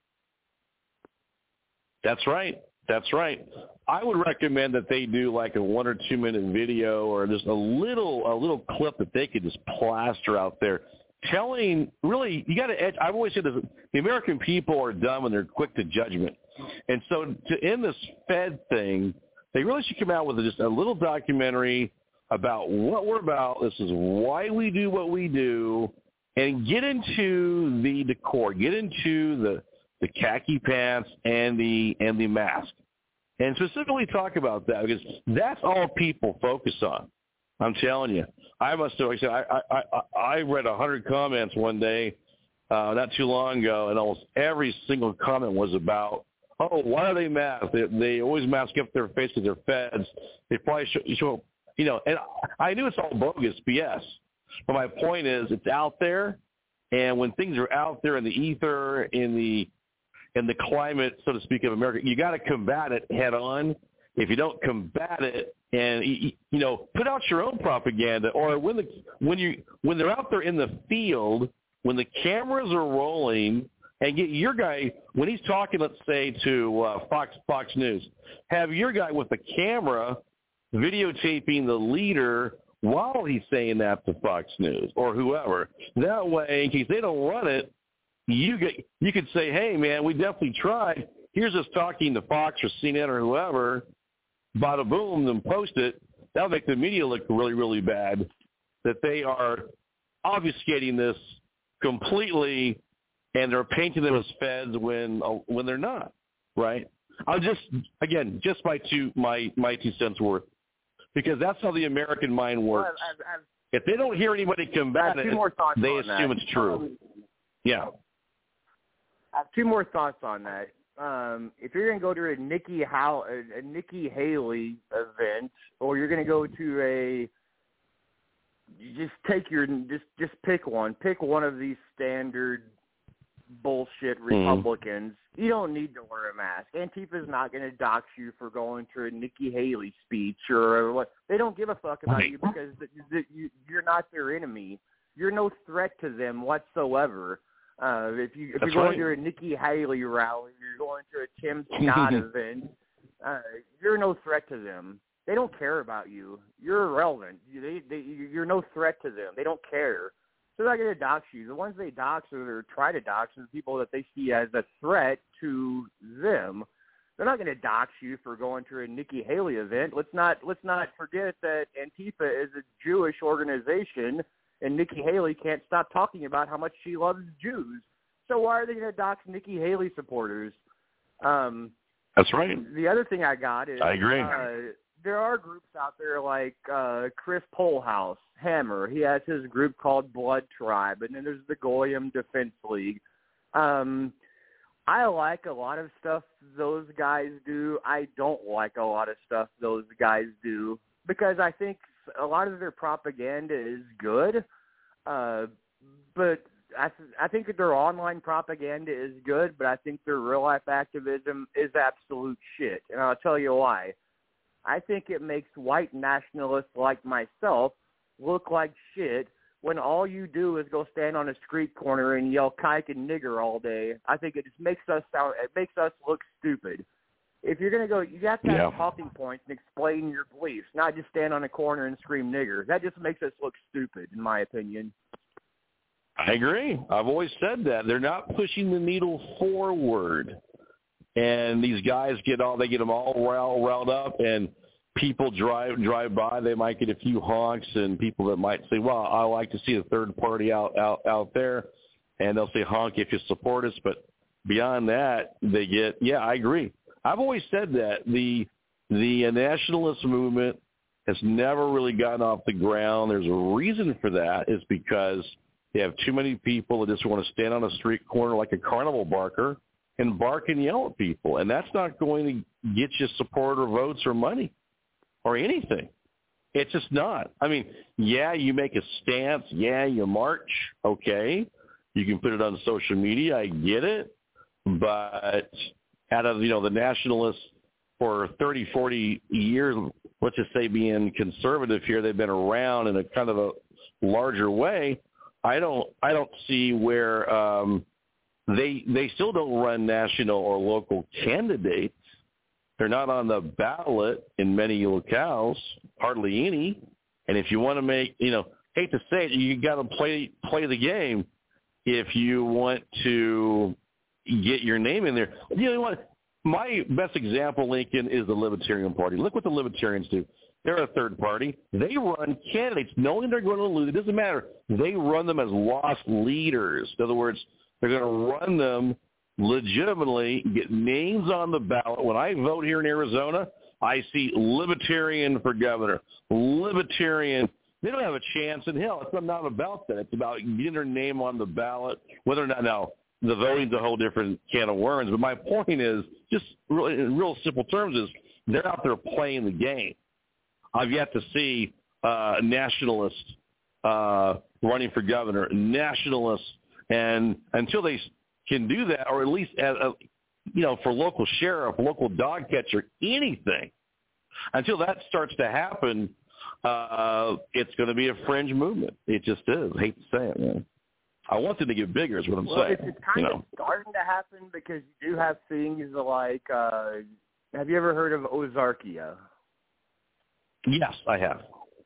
That's right. That's right. I would recommend that they do like a 1 or 2 minute video or just a little clip that they could just plaster out there, telling really you got to edge. I've always said this: the American people are dumb and they're quick to judgment, and so to end this Fed thing, they really should come out with just a little documentary about what we're about. This is why we do what we do, and get into the decor, get into the khaki pants and the mask, and specifically talk about that because that's all people focus on. I'm telling you, I must have. Like I said, I read 100 comments one day, not too long ago, and almost every single comment was about, oh, why are they masked? They always mask up their face because they're feds. They probably show, and I knew it's all bogus BS. But my point is, it's out there, and when things are out there in the ether, in the climate, so to speak, of America, you got to combat it head on. If you don't combat it, and put out your own propaganda, or when they're out there in the field, when the cameras are rolling, and get your guy when he's talking, let's say to Fox News, have your guy with the camera videotaping the leader while he's saying that to Fox News or whoever. That way, in case they don't run it, you could say, hey, man, we definitely tried. Here's us talking to Fox or CNN or whoever, bada boom, then post it. That'll make the media look really, really bad that they are obfuscating this completely and they're painting them as feds when they're not, right? I'll just my 2 cents worth, because that's how the American mind works. Well, if they don't hear anybody combat it, they assume it's true. Yeah. I have 2 more thoughts on that. If you're going to go to a Nikki Haley event, or you're going to go to just pick one. Pick one of these standard bullshit Republicans. You don't need to wear a mask. Antifa's not going to dox you for going to a Nikki Haley speech or what. They don't give a fuck about you because you're not their enemy. You're no threat to them whatsoever. If you're going to a Nikki Haley rally, you're going to a Tim Scott event, you're no threat to them. They don't care about you. You're irrelevant. You're no threat to them. They don't care. So they're not going to dox you. The ones they dox or try to dox are the people that they see as a threat to them. They're not going to dox you for going to a Nikki Haley event. Let's not forget that Antifa is a Jewish organization, and Nikki Haley can't stop talking about how much she loves Jews. So why are they going to dox Nikki Haley supporters? That's right. The other thing I got is I agree. There are groups out there like Chris Polehouse, Hammer. He has his group called Blood Tribe, and then there's the Goyim Defense League. I like a lot of stuff those guys do. I don't like a lot of stuff those guys do because I think a lot of their propaganda is good, but I think that their online propaganda is good, but I think their real-life activism is absolute shit, and I'll tell you why. I think it makes white nationalists like myself look like shit when all you do is go stand on a street corner and yell kike and nigger all day. I think it just makes us look stupid. If you're going to go, you have to have talking points and explain your beliefs, not just stand on a corner and scream nigger. That just makes us look stupid, in my opinion. I agree. I've always said that. They're not pushing the needle forward. And these guys get them all riled up, and people drive by. They might get a few honks, and people that might say, well, I like to see a third party out there, and they'll say honk if you support us. But beyond that, they get, I agree. I've always said that the nationalist movement has never really gotten off the ground. There's a reason for that. It's because they have too many people that just want to stand on a street corner like a carnival barker and bark and yell at people. And that's not going to get you support or votes or money or anything. It's just not. I mean, you make a stance. You march. Okay. You can put it on social media. I get it. But out of, the nationalists for 30, 40 years, let's just say, being conservative here. They've been around in a kind of a larger way. I don't see where they still don't run national or local candidates. They're not on the ballot in many locales, hardly any. And if you want to make, hate to say it, you got to play the game if you want to get your name in there. You know what? My best example, Lincoln, is the Libertarian Party. Look what the Libertarians do. They're a third party. They run candidates knowing they're going to lose. It doesn't matter. They run them as lost leaders. In other words, they're going to run them legitimately, get names on the ballot. When I vote here in Arizona, I see Libertarian for governor. Libertarian. They don't have a chance in hell. It's not about that. It's about getting their name on the ballot, whether or not now the voting's a whole different can of worms. But my point is, just really, in real simple terms, is they're out there playing the game. I've yet to see nationalists running for governor, nationalists, and until they can do that, or at least for local sheriff, local dog catcher, anything, until that starts to happen, it's going to be a fringe movement. It just is. I hate to say it, man. I want them to get bigger is what I'm saying. It's kind of starting to happen because you do have things like, have you ever heard of Ozarkia? Yes, I have.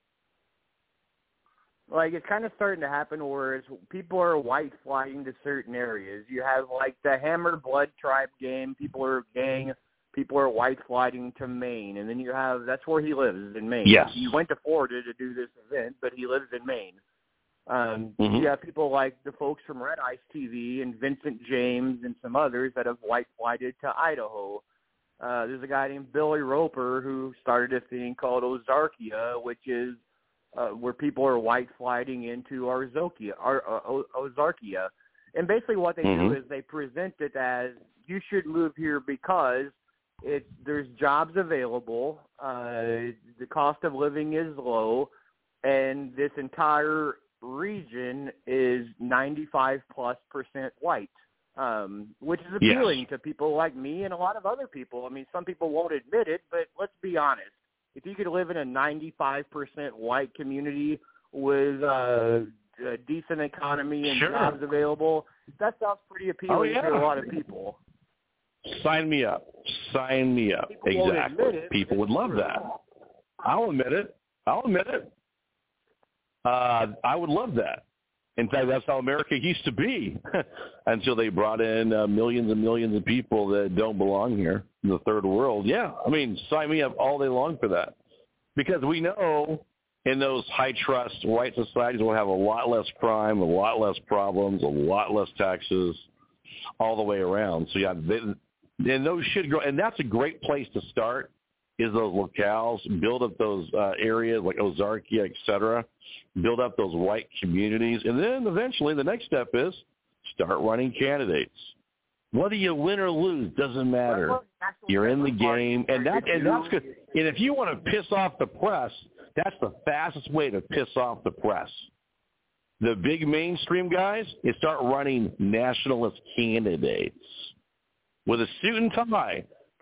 Like, it's kind of starting to happen where people are white flying to certain areas. You have, like, the Hammer Blood Tribe gang. People are white flying to Maine. And then you have, that's where he lives, in Maine. Yes. He went to Florida to do this event, but he lives in Maine. You have people like the folks from Red Ice TV and Vincent James and some others that have white flighted to Idaho. There's a guy named Billy Roper who started a thing called Ozarkia, which is where people are white flighting into Ozarkia. And basically what they do is they present it as, you should move here because there's jobs available, the cost of living is low, and this entire region is 95+% white, which is appealing to people like me and a lot of other people. I mean, some people won't admit it, but let's be honest. If you could live in a 95% white community with a decent economy and jobs available, that sounds pretty appealing to a lot of people. Sign me up. Sign me up. Exactly. People would love that. I'll admit it. I would love that. In fact, that's how America used to be until they brought in millions and millions of people that don't belong here in the third world. Yeah, I mean, sign me up all day long for that. Because we know in those high-trust white societies we'll have a lot less crime, a lot less problems, a lot less taxes all the way around. So, yeah, and those should grow. And that's a great place to start, is those locales, build up those areas like Ozarkia, et cetera, build up those white communities. And then eventually the next step is start running candidates. Whether you win or lose, doesn't matter. You're in the game. And that's good. And if you want to piss off the press, that's the fastest way to piss off the press. The big mainstream guys is start running nationalist candidates with a suit and tie,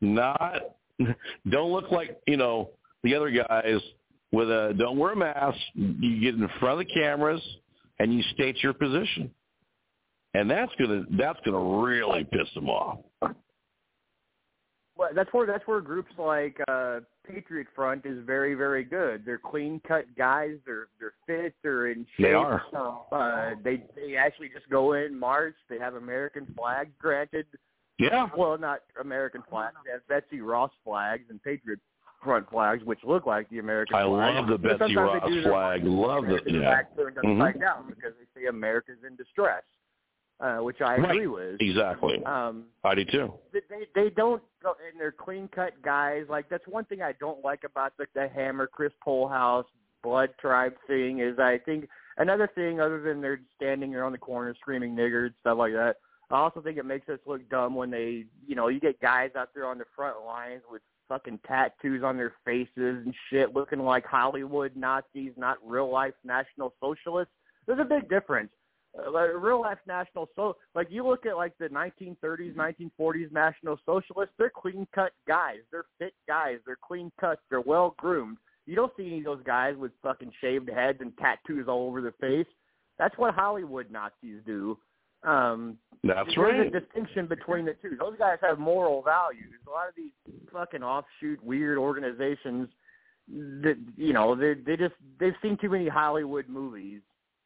don't look like, the other guys with don't wear a mask. You get in front of the cameras and you state your position. And that's gonna really piss them off. Well, that's where groups like Patriot Front is very, very good. They're clean cut guys. They're fit. They're in shape. They are. They actually just go in, march. They have American flags granted. Yeah. Well, not American flags. They have Betsy Ross flags and Patriot Front flags, which look like the American flag. I love the Betsy Ross flag. Love it. Yeah. Turned upside down because they say America's in distress, which I agree with. Exactly. I do too. They don't, and they're clean cut guys. Like, that's one thing I don't like about the Hammer, Chris Polehouse, Blood Tribe thing is, I think another thing other than they're standing there on the corner screaming niggers, stuff like that. I also think it makes us look dumb when they, you get guys out there on the front lines with fucking tattoos on their faces and shit, looking like Hollywood Nazis, not real life National Socialists. There's a big difference. real life national. So, like, you look at like the 1930s, 1940s national socialists. They're clean cut guys. They're fit guys. They're clean cut. They're well groomed. You don't see any of those guys with fucking shaved heads and tattoos all over their face. That's what Hollywood Nazis do. That's there's right. a distinction between the two. Those guys have moral values. A lot of these fucking offshoot weird organizations, that they've seen too many Hollywood movies.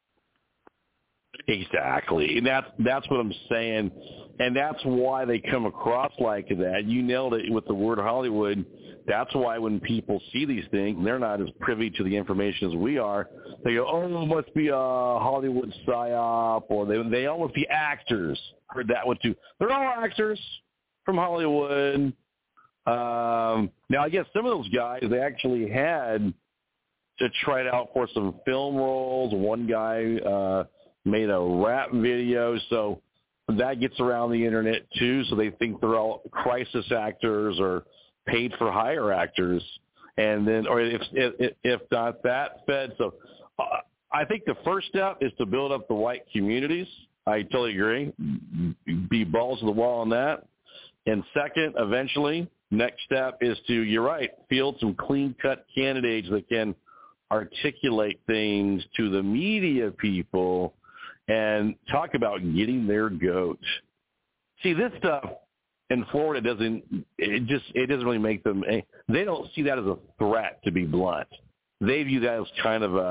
Exactly, and that's what I'm saying, and that's why they come across like that. You nailed it with the word Hollywood. That's why when people see these things, they're not as privy to the information as we are. They go, "Oh, it must be a Hollywood psyop," or they all must be actors. Heard that one too. They're all actors from Hollywood. Now, I guess some of those guys they actually had to try it out for some film roles. One guy made a rap video, so that gets around the internet too. So they think they're all crisis actors or paid for hire actors, and then, or if not that, fed. So I think the first step is to build up the white communities. I totally agree. Be balls to the wall on that. And second, eventually, next step is to, you're right, field some clean-cut candidates that can articulate things to the media people and talk about getting their goat. See, this stuff in Florida doesn't really make them, they don't see that as a threat, to be blunt. They view that as kind of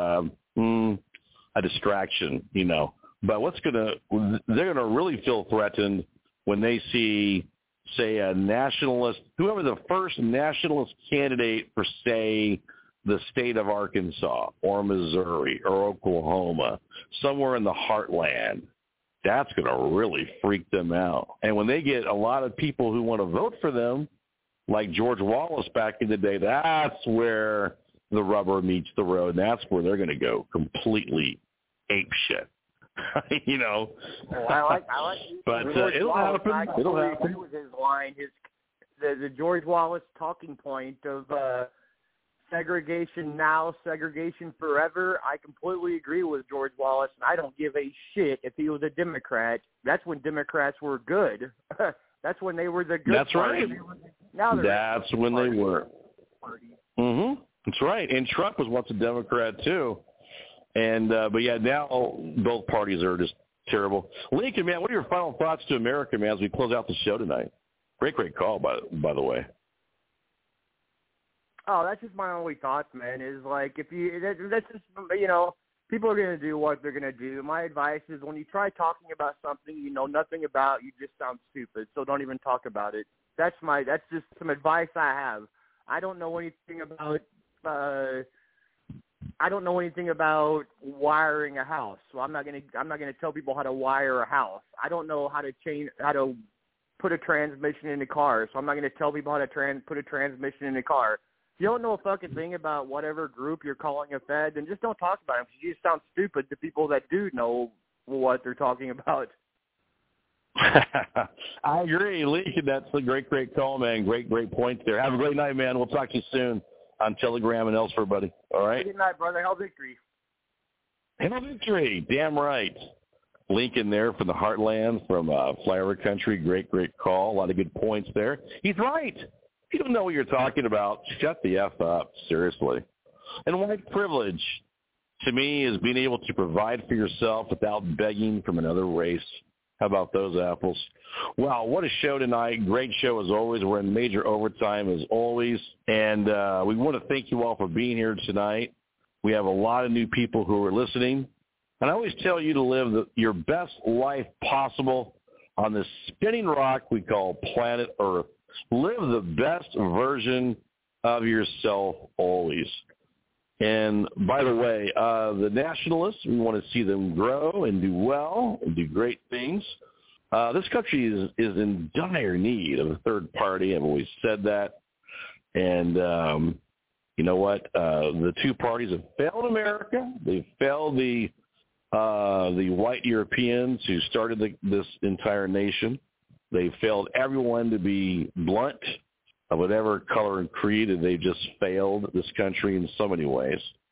a distraction, you know. But they're going to really feel threatened when they see, say, a nationalist, whoever the first nationalist candidate for, say, the state of Arkansas or Missouri or Oklahoma, somewhere in the heartland. That's going to really freak them out. And when they get a lot of people who want to vote for them, like George Wallace back in the day, that's where the rubber meets the road. And that's where they're going to go completely apeshit. You know. Oh, I like but it'll Wallace, happen. It'll I happen. agree with his line, the George Wallace talking point of segregation now, segregation forever. I completely agree with George Wallace, and I don't give a shit if he was a Democrat. That's when Democrats were good. That's when they were the good That's party. right. Now that's when party. they were. Mm-hmm. That's right. And Trump was once a Democrat too. And but yeah, now both parties are just terrible. Lincoln, man, what are your final thoughts to America, man, as we close out the show tonight? Great call, by the way. Oh, that's just my only thoughts, man, is like that's just, you know, people are going to do what they're going to do. My advice is when you try talking about something you know nothing about, you just sound stupid, so don't even talk about it. That's just some advice I have. I don't know anything about wiring a house, so I'm not going to tell people how to wire a house. I don't know how to put a transmission in a car, so I'm not going to tell people how to put a transmission in a car. If you don't know a fucking thing about whatever group you're calling a Fed, then just don't talk about it, because you just sound stupid to people that do know what they're talking about. I agree, Lincoln. That's a great call, man. Great point there. Have a great night, man. We'll talk to you soon on Telegram and elsewhere, buddy. All right? Good night, brother. Hail victory. Hail victory. Damn right. Lincoln there from the Heartland, from Flyover Country. Great call. A lot of good points there. He's right. If you don't know what you're talking about, shut the F up, seriously. And white privilege, to me, is being able to provide for yourself without begging from another race. How about those apples? Wow, what a show tonight. Great show as always. We're in major overtime as always. And we want to thank you all for being here tonight. We have a lot of new people who are listening. And I always tell you to live your best life possible on this spinning rock we call planet Earth. Live the best version of yourself always. And by the way, the nationalists, we want to see them grow and do well and do great things. This country is in dire need of a third party. I've always said that. And you know what? The two parties have failed America. They've failed the white Europeans who started this entire nation. They failed everyone to be blunt of whatever color and creed, and they just failed this country in so many ways.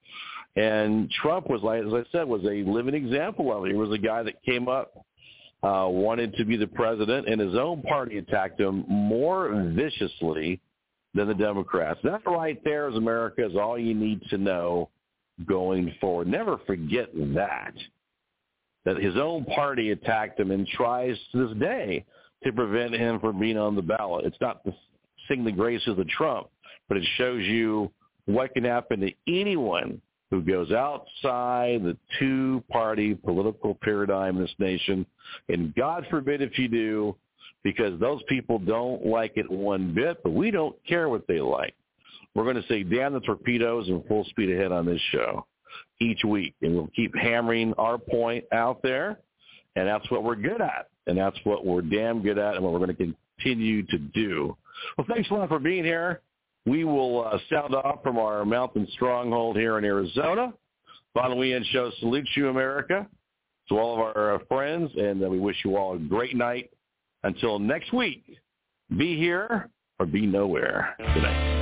And Trump was, like, as I said, was a living example of it. He was a guy that came up, wanted to be the president, and his own party attacked him more viciously than the Democrats. That right there, as America, is all you need to know going forward. Never forget that his own party attacked him and tries to this day to prevent him from being on the ballot. It's not to sing the graces of Trump, but it shows you what can happen to anyone who goes outside the two-party political paradigm in this nation. And God forbid if you do, because those people don't like it one bit, but we don't care what they like. We're going to say, damn the torpedoes and full speed ahead on this show each week. And we'll keep hammering our point out there, and that's what we're good at. And that's what we're damn good at and what we're going to continue to do. Well, thanks a lot for being here. We will sound off from our mountain stronghold here in Arizona. Von Weehan Show salutes you, America, to all of our friends, and we wish you all a great night. Until next week, be here or be nowhere. Good night.